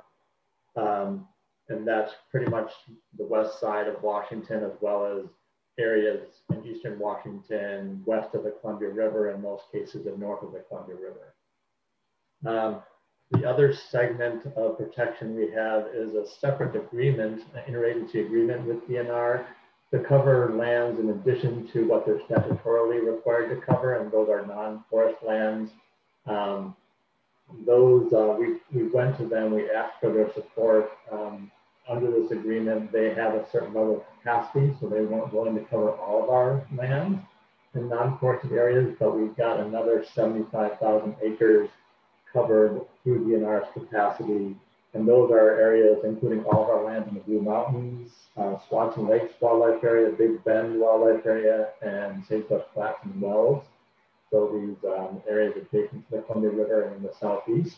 Um, and that's pretty much the west side of Washington, as well as areas in eastern Washington, west of the Columbia River, in most cases, and north of the Columbia River. Um, the other segment of protection we have is a separate agreement, an interagency agreement with D N R to cover lands in addition to what they're statutorily required to cover, and those are non-forest lands. Um, those, uh, we, we went to them, we asked for their support. Um, Under this agreement, they have a certain level of capacity, so they weren't willing to cover all of our lands in non-forested areas, but we've got another seventy-five thousand acres covered through D N R's capacity. And those are areas including all of our lands in the Blue Mountains, uh, Swanson Lakes Wildlife Area, Big Bend Wildlife Area, and Sagebrush Flats and Wells. So these um, areas adjacent to the Columbia River and in the southeast.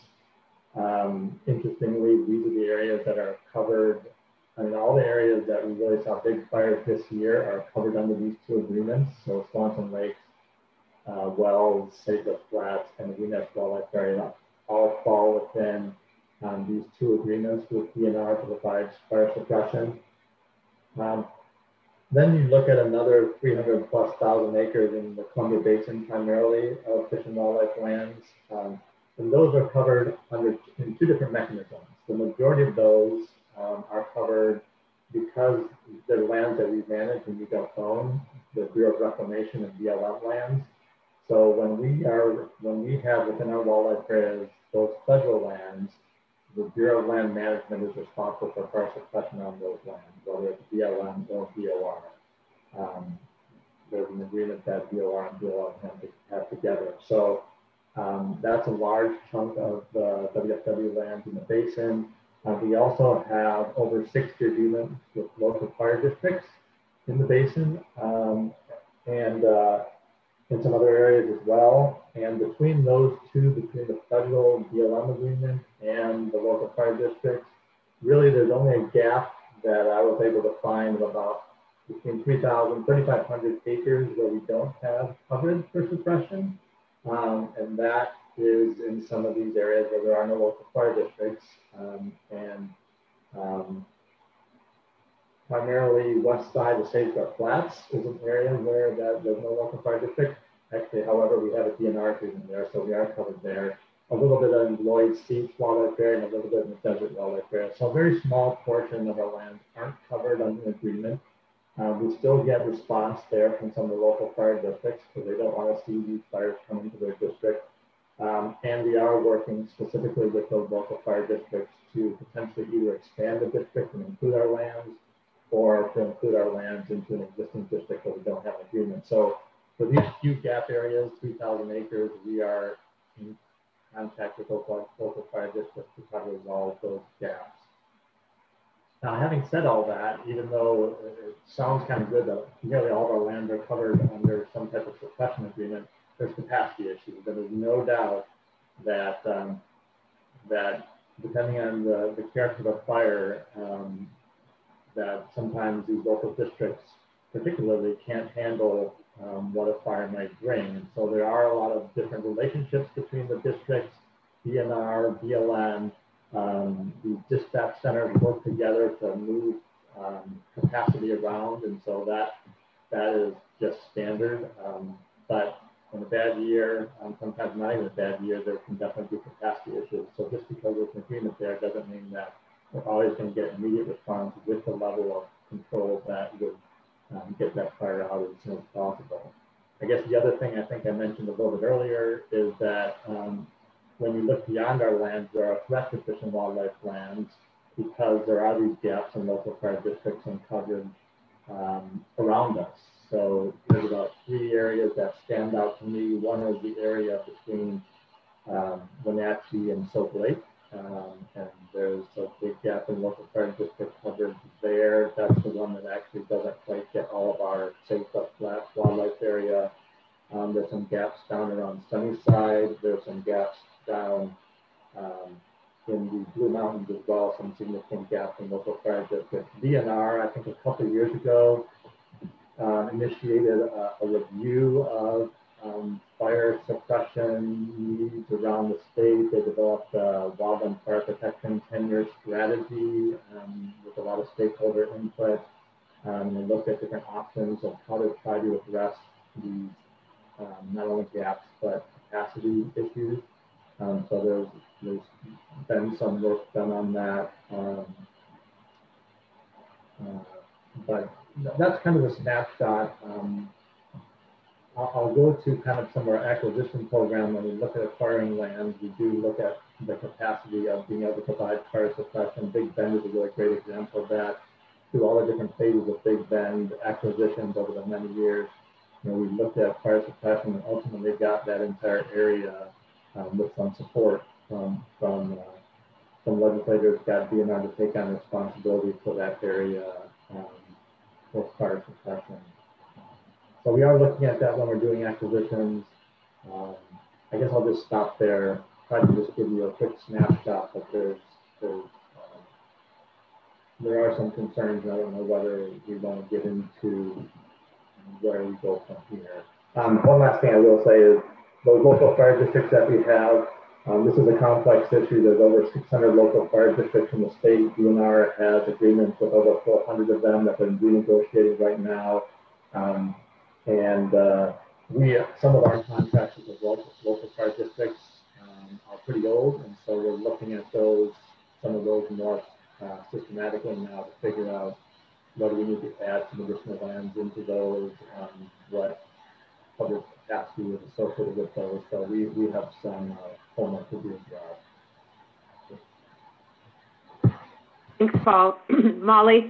Um, interestingly, these are the areas that are covered. I mean, all the areas that we really saw big fires this year are covered under these two agreements. So Swanson Lakes, uh, Wells, Sagebrush Flats, and the Weenus Wildlife Area all fall within um, these two agreements with D N R to provide fire suppression. Um, then you look at another three hundred plus thousand acres in the Columbia Basin, primarily of Fish and Wildlife lands. Um, And those are covered under in two different mechanisms. The majority of those um, are covered because they're lands that we manage and we don't own, the Bureau of Reclamation and B L M lands. So when we are, when we have within our wildlife areas those federal lands, the Bureau of Land Management is responsible for fire suppression on those lands, whether it's B L M or B O R. Um, there's an agreement that B O R and B L M have, to have together. So Um, that's a large chunk of the W F W lands in the basin. Uh, we also have over sixty agreements with local fire districts in the basin um, and uh, in some other areas as well. And between those two, between the federal B L M agreement and the local fire districts, really there's only a gap that I was able to find of about between three thousand, thirty-five hundred acres where we don't have coverage for suppression. Um, and that is in some of these areas where there are no local fire districts. Um, and um, primarily west side of Sagebrush Flats is an area where that, there's no local fire district. Actually, however, we have a D N R agreement there, so we are covered there. a little bit in Lloyd's Seats Wildlife Area, and a little bit in the Desert Wildlife Area. So a very small portion of our lands aren't covered under an agreement. Uh, we still get response there from some of the local fire districts because they don't want to see these fires come into their district. Um, and we are working specifically with those local fire districts to potentially either expand the district and include our lands, or to include our lands into an existing district where we don't have an agreement. So for these few gap areas, three thousand acres, we are in contact with local, local fire districts to try to resolve those gaps. Now, having said all that, even though it sounds kind of good that nearly all of our lands are covered under some type of suppression agreement, there's capacity issues. There is no doubt that um, that depending on the, the character of the fire, um, that sometimes these local districts particularly can't handle um, what a fire might bring. And so there are a lot of different relationships between the districts, D N R, B L M, um, the dispatch centers work together to move um, capacity around. And so that that is just standard. Um, but in a bad year, um, sometimes not even a bad year, there can definitely be capacity issues. So just because there's an agreement there doesn't mean that we're always going to get immediate response with the level of control that would um, get that fire out as soon as possible. I guess the other thing I think I mentioned a little bit earlier is that um, when you look beyond our lands, there are threat to fish and wildlife lands because there are these gaps in local fire districts and coverage um, around us. So there's about three areas that stand out to me. One is the area between um, Wenatchee and Soap Lake. Um, and there's a big gap in local fire district coverage there. That's the one that actually doesn't quite get all of our safe up flat wildlife area. Um, there's some gaps down around Sunnyside. There's some gaps down um, in the Blue Mountains as well, some significant gaps in local fire districts. D N R, I think a couple of years ago, uh, initiated a, a review of Um, fire suppression needs around the state. They developed a wildland fire protection ten-year strategy um, with a lot of stakeholder input. Um, they looked at different options of how to try to address these um, not only gaps but capacity issues. Um, so there's, there's been some work done on that. Um, uh, but that's kind of a snapshot. Um, I'll go to kind of some of our acquisition program. When we look at acquiring land, we do look at the capacity of being able to provide fire suppression. Big Bend is a really great example of that. Through all the different phases of Big Bend acquisitions over the many years, you know, we looked at fire suppression and ultimately got that entire area um, with some support from from uh, some legislators, got D N R to take on responsibility for that area um, for fire suppression. So we are looking at that when we're doing acquisitions. Um, I guess I'll just stop there. Try to just give you a quick snapshot, but there's, there's uh, there are some concerns. I don't know whether we want to get into where we go from here. Um, one last thing I will say is those local fire districts that we have, um, this is a complex issue. There's over six hundred local fire districts in the state. D N R has agreements with over four hundred of them that they're renegotiating right now. Um, And uh, we, some of our contracts with local, local fire districts um, are pretty old, and so we're looking at those, some of those more uh, systematically now to figure out whether we need to add some additional lands into those, um, what public capacity is associated with those. So we, we have some uh, homework to do as well. Thanks, Paul. Molly?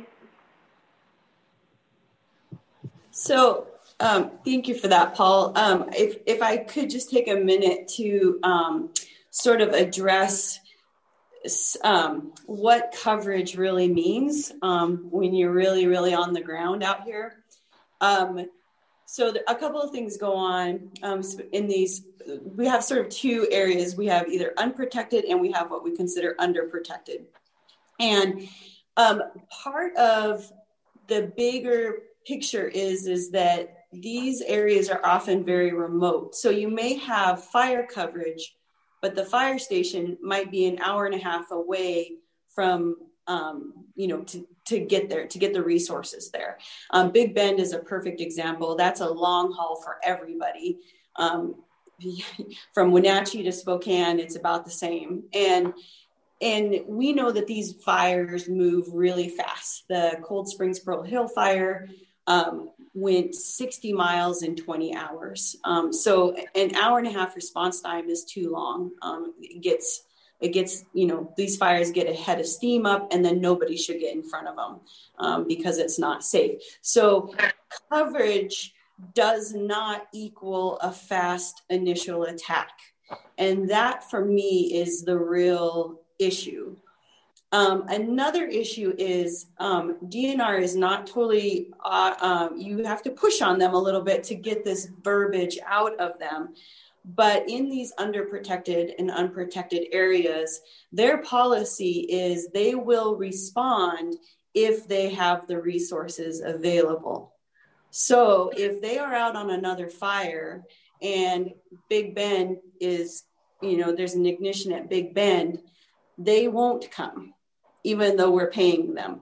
So, Um, thank you for that, Paul. Um, if, if I could just take a minute to um, sort of address um, what coverage really means um, when you're really, really on the ground out here. Um, so the, a couple of things go on um, in these. We have sort of two areas. We have either unprotected and we have what we consider underprotected. And um, part of the bigger picture is, is that these areas are often very remote. So you may have fire coverage, but the fire station might be an hour and a half away from, um, you know, to, to get there, to get the resources there. Um, Big Bend is a perfect example. That's a long haul for everybody. Um, from Wenatchee to Spokane, it's about the same. And And we know that these fires move really fast. The Cold Springs Pearl Hill fire um, went sixty miles in twenty hours. Um, so an hour and a half response time is too long. Um, it gets, it gets, you know, these fires get a head of steam up, and then nobody should get in front of them um, because it's not safe. So coverage does not equal a fast initial attack. And that for me is the real issue. Um, another issue is um, D N R is not totally, uh, um, you have to push on them a little bit to get this verbiage out of them. But in these underprotected and unprotected areas, their policy is they will respond if they have the resources available. So if they are out on another fire and Big Bend is, you know, there's an ignition at Big Bend, they won't come, even though we're paying them.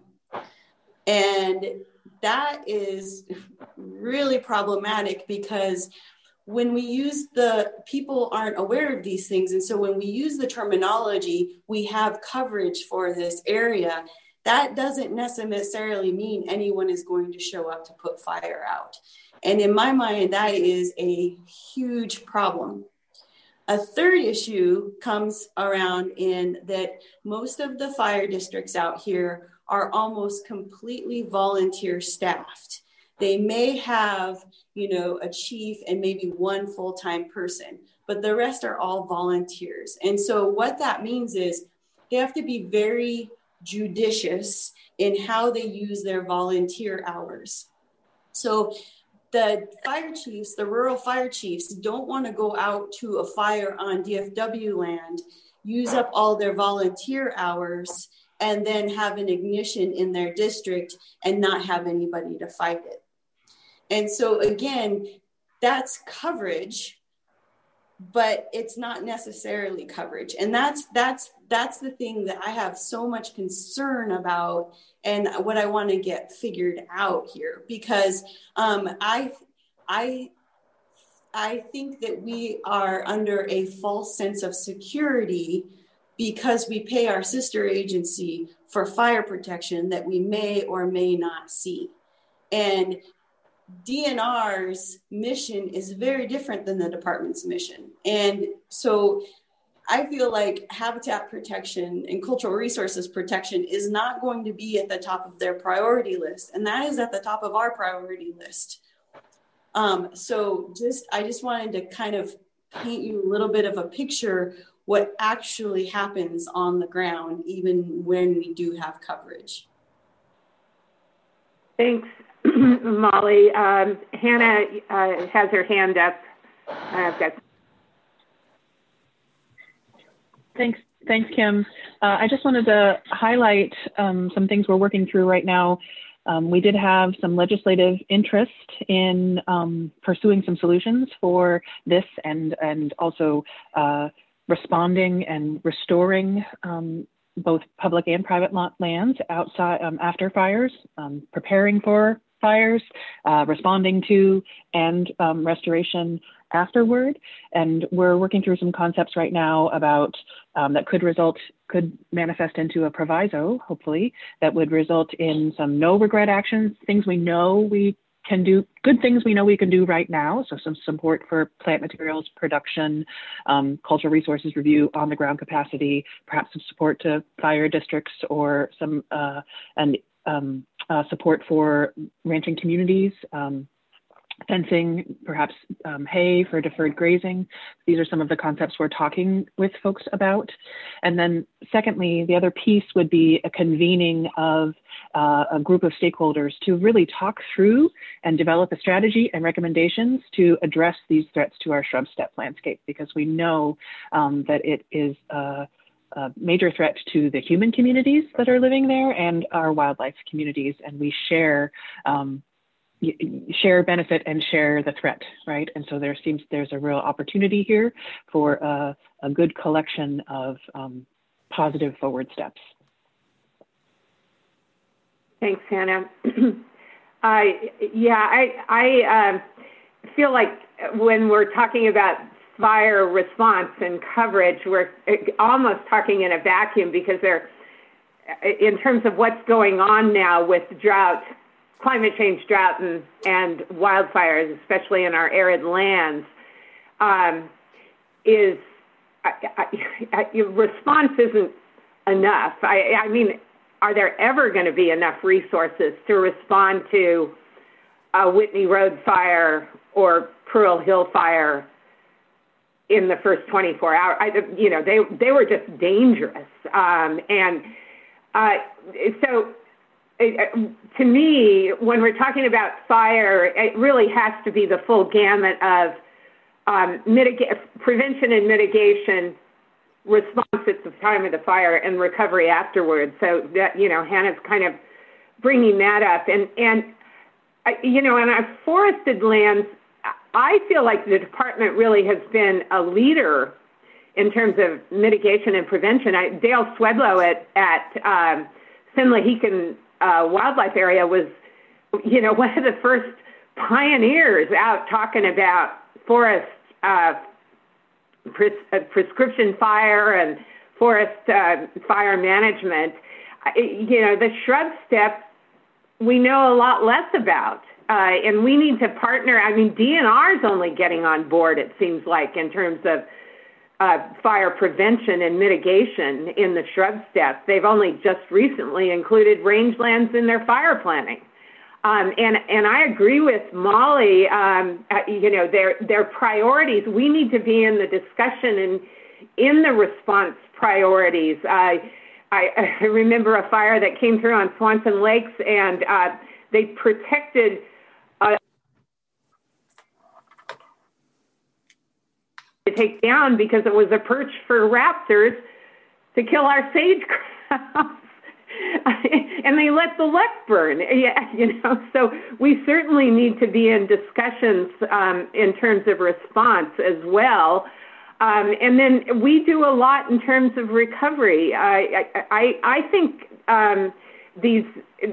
And that is really problematic because when we use the, people aren't aware of these things. And so when we use the terminology, we have coverage for this area, that doesn't necessarily mean anyone is going to show up to put fire out. And in my mind, that is a huge problem. A third issue comes around in that most of the fire districts out here are almost completely volunteer staffed. They may have, you know, a chief and maybe one full-time person, but the rest are all volunteers. And so what that means is they have to be very judicious in how they use their volunteer hours. So the fire chiefs, the rural fire chiefs, don't want to go out to a fire on D F W land, use up all their volunteer hours, and then have an ignition in their district and not have anybody to fight it. And so again, that's coverage, but it's not necessarily coverage. And that's that's that's the thing that I have so much concern about and what I want to get figured out here, because um, I I I think that we are under a false sense of security because we pay our sister agency for fire protection that we may or may not see. And D N R's mission is very different than the department's mission. And so I feel like habitat protection and cultural resources protection is not going to be at the top of their priority list. And that is at the top of our priority list. Um, so just, I just wanted to kind of paint you a little bit of a picture what actually happens on the ground, even when we do have coverage. Thanks, Molly. Um, Hannah uh, has her hand up. I've got Thanks, thanks, Kim. Uh, I just wanted to highlight um, some things we're working through right now. Um, we did have some legislative interest in um, pursuing some solutions for this and, and also uh, responding and restoring um, both public and private lands outside um, after fires, um, preparing for fires, uh, responding to, and um, restoration afterward. And we're working through some concepts right now about um, that could result, could manifest into a proviso, hopefully, that would result in some no regret actions, things we know we can do, good things we know we can do right now. So some support for plant materials production, um, cultural resources review, on the ground capacity, perhaps some support to fire districts or some uh, and um, uh, support for ranching communities, um, fencing, perhaps um, hay for deferred grazing. These are some of the concepts we're talking with folks about. And then secondly, the other piece would be a convening of uh, a group of stakeholders to really talk through and develop a strategy and recommendations to address these threats to our shrub steppe landscape, because we know um, that it is a, a major threat to the human communities that are living there and our wildlife communities, and we share um, share benefit and share the threat, right? And so there seems there's a real opportunity here for a, a good collection of um, positive forward steps. Thanks, Hannah. uh, yeah, I, I uh, feel like when we're talking about fire response and coverage, we're almost talking in a vacuum because they're, in terms of what's going on now with drought, climate change, drought, and, and wildfires, especially in our arid lands, um, is I, I, I, response isn't enough. I, I mean, are there ever going to be enough resources to respond to a Whitney Road fire or Pearl Hill fire in the first twenty-four hours? I, you know, they they were just dangerous, um, and uh, so. It, to me, when we're talking about fire, it really has to be the full gamut of um, mitigate, prevention and mitigation, response at the time of the fire, and recovery afterwards. So that, you know, Hannah's kind of bringing that up. And, and uh, you know, in our forested lands, I feel like the department really has been a leader in terms of mitigation and prevention. I, Dale Swedlow at, at um, Sinlaheakin Uh, wildlife area was, you know, one of the first pioneers out talking about forest uh, pres- uh, prescription fire and forest uh, fire management. Uh, you know, the shrub step we know a lot less about, uh, and we need to partner. I mean, D N R is only getting on board, it seems like, in terms of Uh, fire prevention and mitigation in the shrub steppe. They've only just recently included rangelands in their fire planning. Um, and, and I agree with Molly, um, uh, you know, their, their priorities, we need to be in the discussion and in the response priorities. Uh, I, I remember a fire that came through on Swanson Lakes, and uh, they protected uh, to take down because it was a perch for raptors to kill our sage grouse. And they let the luck burn. Yeah, you know, so we certainly need to be in discussions um, in terms of response as well. Um, and then we do a lot in terms of recovery. I, I, I think um, these,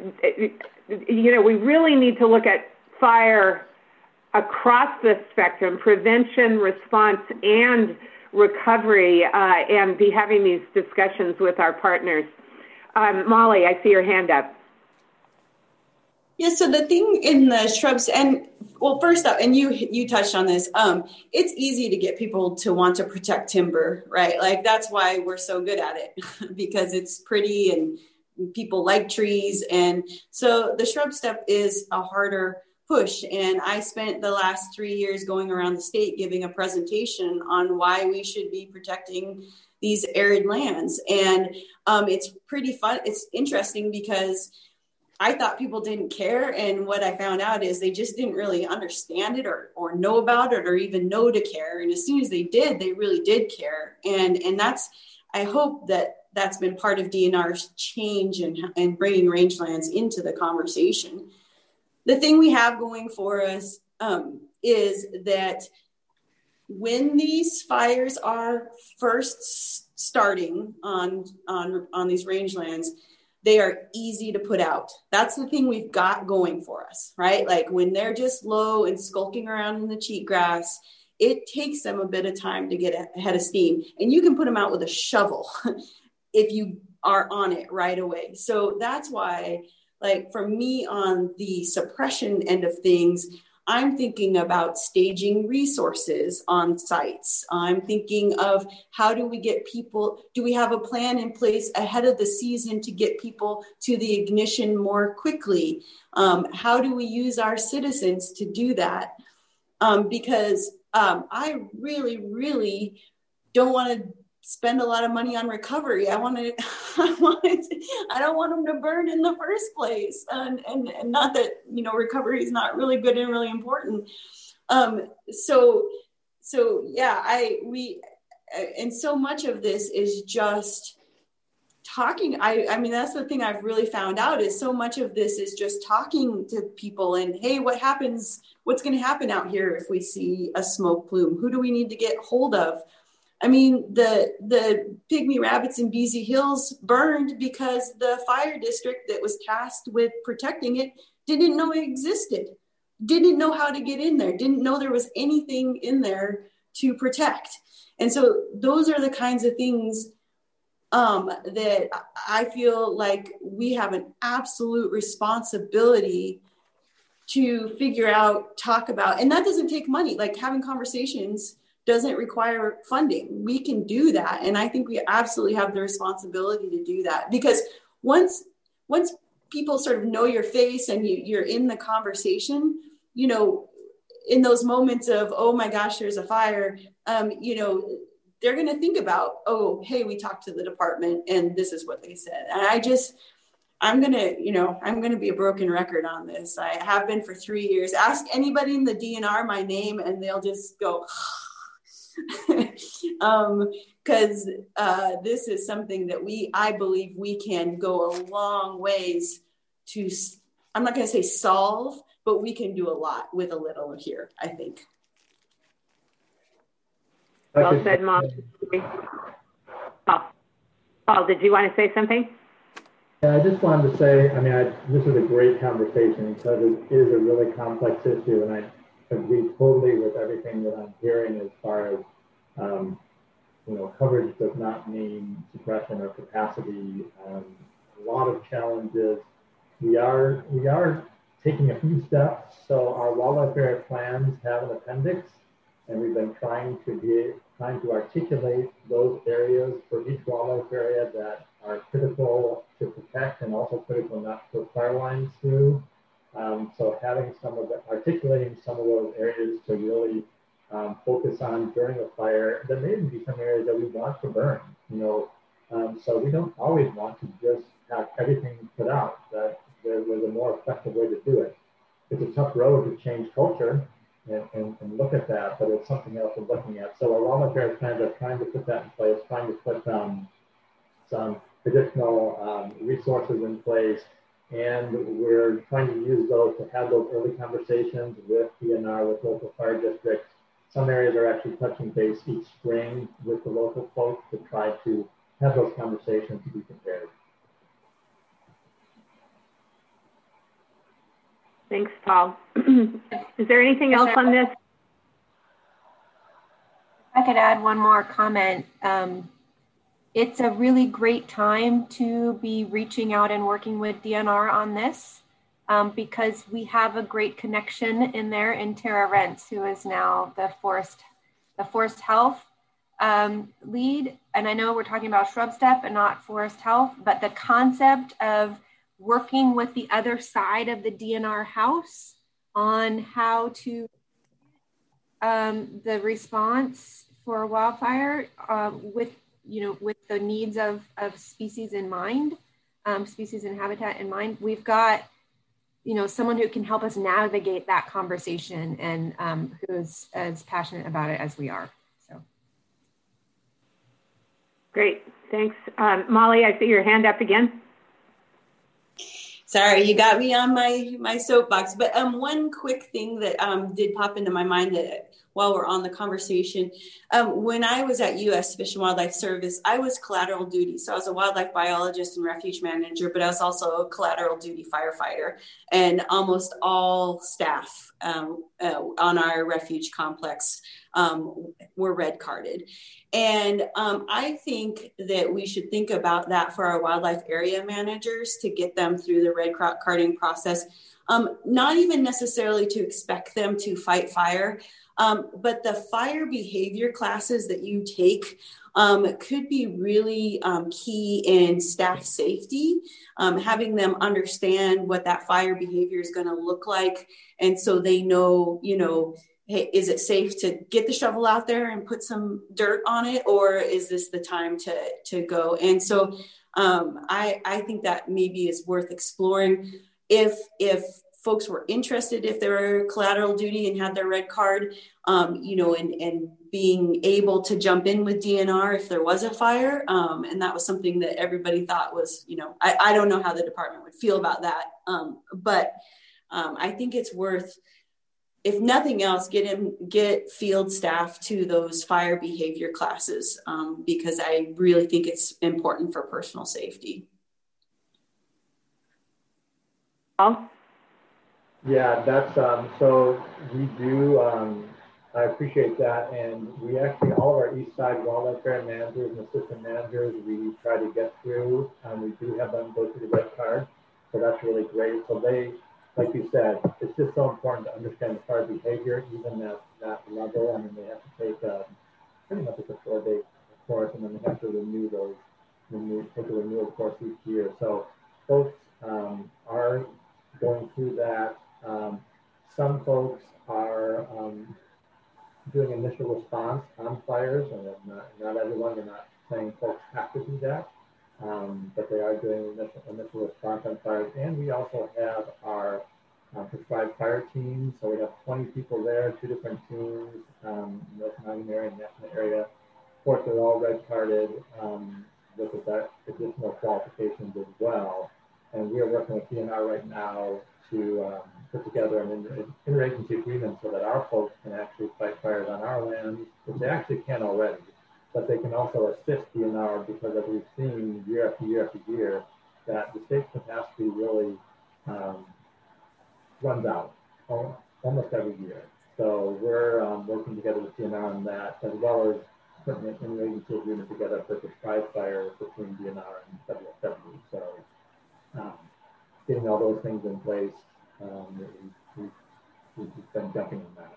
you know, we really need to look at fire across the spectrum, prevention, response, and recovery, uh, and be having these discussions with our partners. Um, Molly, I see your hand up. Yeah, so the thing in the shrubs, and well, first up, and you you touched on this, um, it's easy to get people to want to protect timber, right? Like that's why we're so good at it, because it's pretty and people like trees. And so the shrub step is a harder push. And I spent the last three years going around the state giving a presentation on why we should be protecting these arid lands. And um, it's pretty fun. It's interesting because I thought people didn't care. And what I found out is they just didn't really understand it or, or know about it or even know to care. And as soon as they did, they really did care. And, and that's, I hope that that's been part of D N R's change and, and bringing rangelands into the conversation. The thing we have going for us um, is that when these fires are first starting on, on, on these rangelands, they are easy to put out. That's the thing we've got going for us, right? Like when they're just low and skulking around in the cheatgrass, it takes them a bit of time to get ahead of steam. And you can put them out with a shovel if you are on it right away. So that's why, like for me on the suppression end of things, I'm thinking about staging resources on sites. I'm thinking of how do we get people, do we have a plan in place ahead of the season to get people to the ignition more quickly? Um, how do we use our citizens to do that? Um, because um, I really, really don't want to spend a lot of money on recovery. I want to, I want to, I don't want them to burn in the first place. And, and, and not that, you know, recovery is not really good and really important. Um, so, so yeah, I, we, and so much of this is just talking. I, I mean, that's the thing I've really found out is so much of this is just talking to people and, hey, what happens, what's going to happen out here if we see a smoke plume? Who do we need to get hold of? I mean, the the pygmy rabbits in Beezy Hills burned because the fire district that was tasked with protecting it didn't know it existed, didn't know how to get in there, didn't know there was anything in there to protect. And so those are the kinds of things um, that I feel like we have an absolute responsibility to figure out, talk about, and that doesn't take money. Like having conversations doesn't require funding. We can do that. And I think we absolutely have the responsibility to do that, because once, once people sort of know your face and you, you're in the conversation, you know, in those moments of, oh my gosh, there's a fire, um, you know, they're going to think about, oh, hey, we talked to the department and this is what they said. And I just, I'm going to, you know, I'm going to be a broken record on this. I have been for three years. Ask anybody in the D N R my name and they'll just go, um, because uh, this is something that we, I believe we can go a long ways to, I'm not going to say solve, but we can do a lot with a little here, I think. Well said, Mom. Paul, Paul, did you want to say something? Yeah, I just wanted to say, I mean, I, this is a great conversation because it is a really complex issue, and I agree totally with everything that I'm hearing as far as, um, you know, coverage does not mean suppression or capacity. Um, a lot of challenges. We are, we are taking a few steps. So our wildlife area plans have an appendix, and we've been trying to be trying to articulate those areas for each wildlife area that are critical to protect and also critical not to put fire lines through. Um, so having some of the, articulating some of those areas to really um, focus on during a fire, there may be some areas that we want to burn, you know. Um, so we don't always want to just have everything put out. That there was a more effective way to do it. It's a tough road to change culture and, and, and look at that, but it's something else we're looking at. So our wildlife area plans are trying to put that in place, trying to put um, some additional um, resources in place, and we're trying to use those to have those early conversations with D N R, with local fire districts. Some areas are actually touching base each spring with the local folks to try to have those conversations to be prepared. Thanks, Paul. Is there anything else on this? I could add one more comment. Um, it's a really great time to be reaching out and working with D N R on this um, because we have a great connection in there in Tara Rentz, who is now the forest, the forest health um, lead. And I know we're talking about shrub step and not forest health, but the concept of working with the other side of the D N R house on how to um, the response for wildfire uh, with, you know, with the needs of, of species in mind, um, species and habitat in mind. We've got, you know, someone who can help us navigate that conversation and um, who's as passionate about it as we are. So. Great, thanks. Um, Molly, I see your hand up again. Sorry, you got me on my, my soapbox. But um, one quick thing that um, did pop into my mind that while we're on the conversation, um, when I was at U S Fish and Wildlife Service, I was collateral duty. So I was a wildlife biologist and refuge manager, but I was also a collateral duty firefighter. And almost all staff um, uh, on our refuge complex um, were red carded. And um, I think that we should think about that for our wildlife area managers to get them through the red carding process, um, not even necessarily to expect them to fight fire, um, but the fire behavior classes that you take um, could be really um, key in staff safety, um, having them understand what that fire behavior is going to look like. And so they know, you know, hey, is it safe to get the shovel out there and put some dirt on it, or is this the time to, to go? And so um, I, I think that maybe is worth exploring. If, if folks were interested, if they were collateral duty and had their red card, um, you know, and, and being able to jump in with D N R if there was a fire. Um, and that was something that everybody thought was, you know, I, I don't know how the department would feel about that. Um, but um, I think it's worth, if nothing else, get him, get field staff to those fire behavior classes um, because I really think it's important for personal safety. Oh. Yeah, that's, um, so we do, um, I appreciate that. And we actually, all of our East Side Wildlife Fair managers and assistant managers, we try to get through, and we do have them go through the red card. So that's really great. So they, like you said, it's just so important to understand the card behavior, even at that level. I mean, they have to take a, pretty much a four-day course, and then they have to renew those, renew, take a renewal course each year. So folks um, are going through that. Um, some folks are um, doing initial response on fires, and not, not everyone, they're not saying folks have to do that. Um, but they are doing initial, initial response on fires. And we also have our uh, prescribed fire teams. So we have twenty people there, two different teams, um, North Mountain area and National area. Of course, they're all red carded um, with additional qualifications as well. And we are working with D N R right now to um, put together an interagency agreement so that our folks can actually fight fires on our lands, which they actually can already. But they can also assist D N R because, as we've seen year after year after year, that the state's capacity really um, runs out almost every year. So we're um, working together with D N R on that, as well as putting an interagency agreement together for prescribed fire between D N R and W S W. So um, getting all those things in place, um, we, we, we've been jumping on that.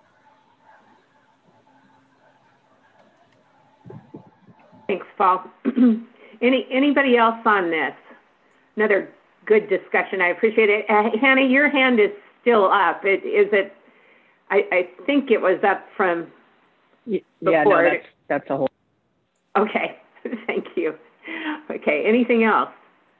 Thanks, Paul. Any anybody else on this? Another good discussion. I appreciate it. Uh, Hannah, your hand is still up. It, is it? I, I think it was up from before. Yeah, no, that's, that's a whole. Okay, thank you. Okay, anything else?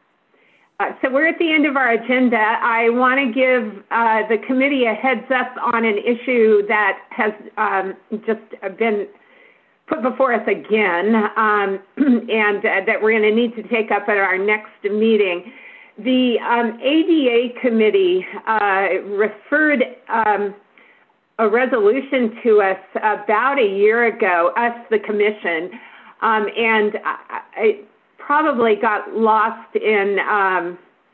Uh, so we're at the end of our agenda. I want to give uh, the committee a heads up on an issue that has um, just been put before us again, um, and uh, that we're going to need to take up at our next meeting. The um, A D A committee uh, referred um, a resolution to us about a year ago, us, the commission, um, and I, probably got lost in um,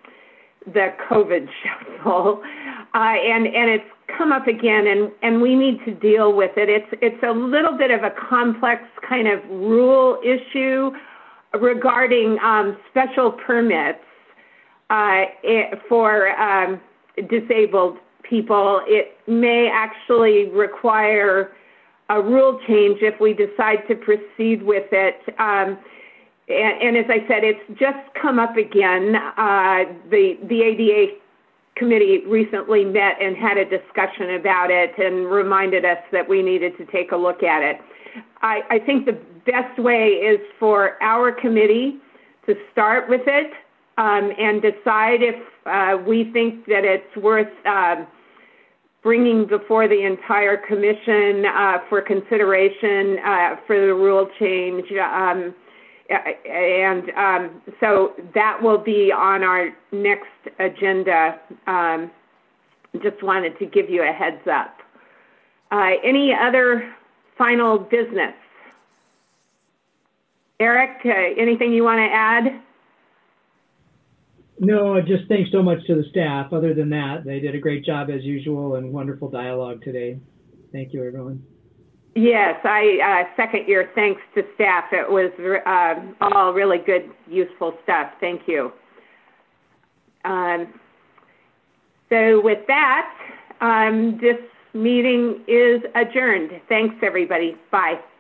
the COVID shuffle, uh, and and it's come up again, and and we need to deal with it. It's it's a little bit of a complex kind of rule issue regarding um, special permits uh, it, for um, disabled people. It may actually require a rule change if we decide to proceed with it. Um, And, and as I said, it's just come up again. Uh, the, the A D A committee recently met and had a discussion about it and reminded us that we needed to take a look at it. I, I think the best way is for our committee to start with it um, and decide if uh, we think that it's worth uh, bringing before the entire commission uh, for consideration uh, for the rule change. Um, And um, so that will be on our next agenda. Um, just wanted to give you a heads up. Uh, any other final business? Eric, uh, anything you want to add? No, just thanks so much to the staff. Other than that, they did a great job as usual and wonderful dialogue today. Thank you, everyone. Yes, I uh, second your thanks to staff. It was uh, all really good, useful stuff. Thank you. Um, so with that, um, this meeting is adjourned. Thanks, everybody. Bye.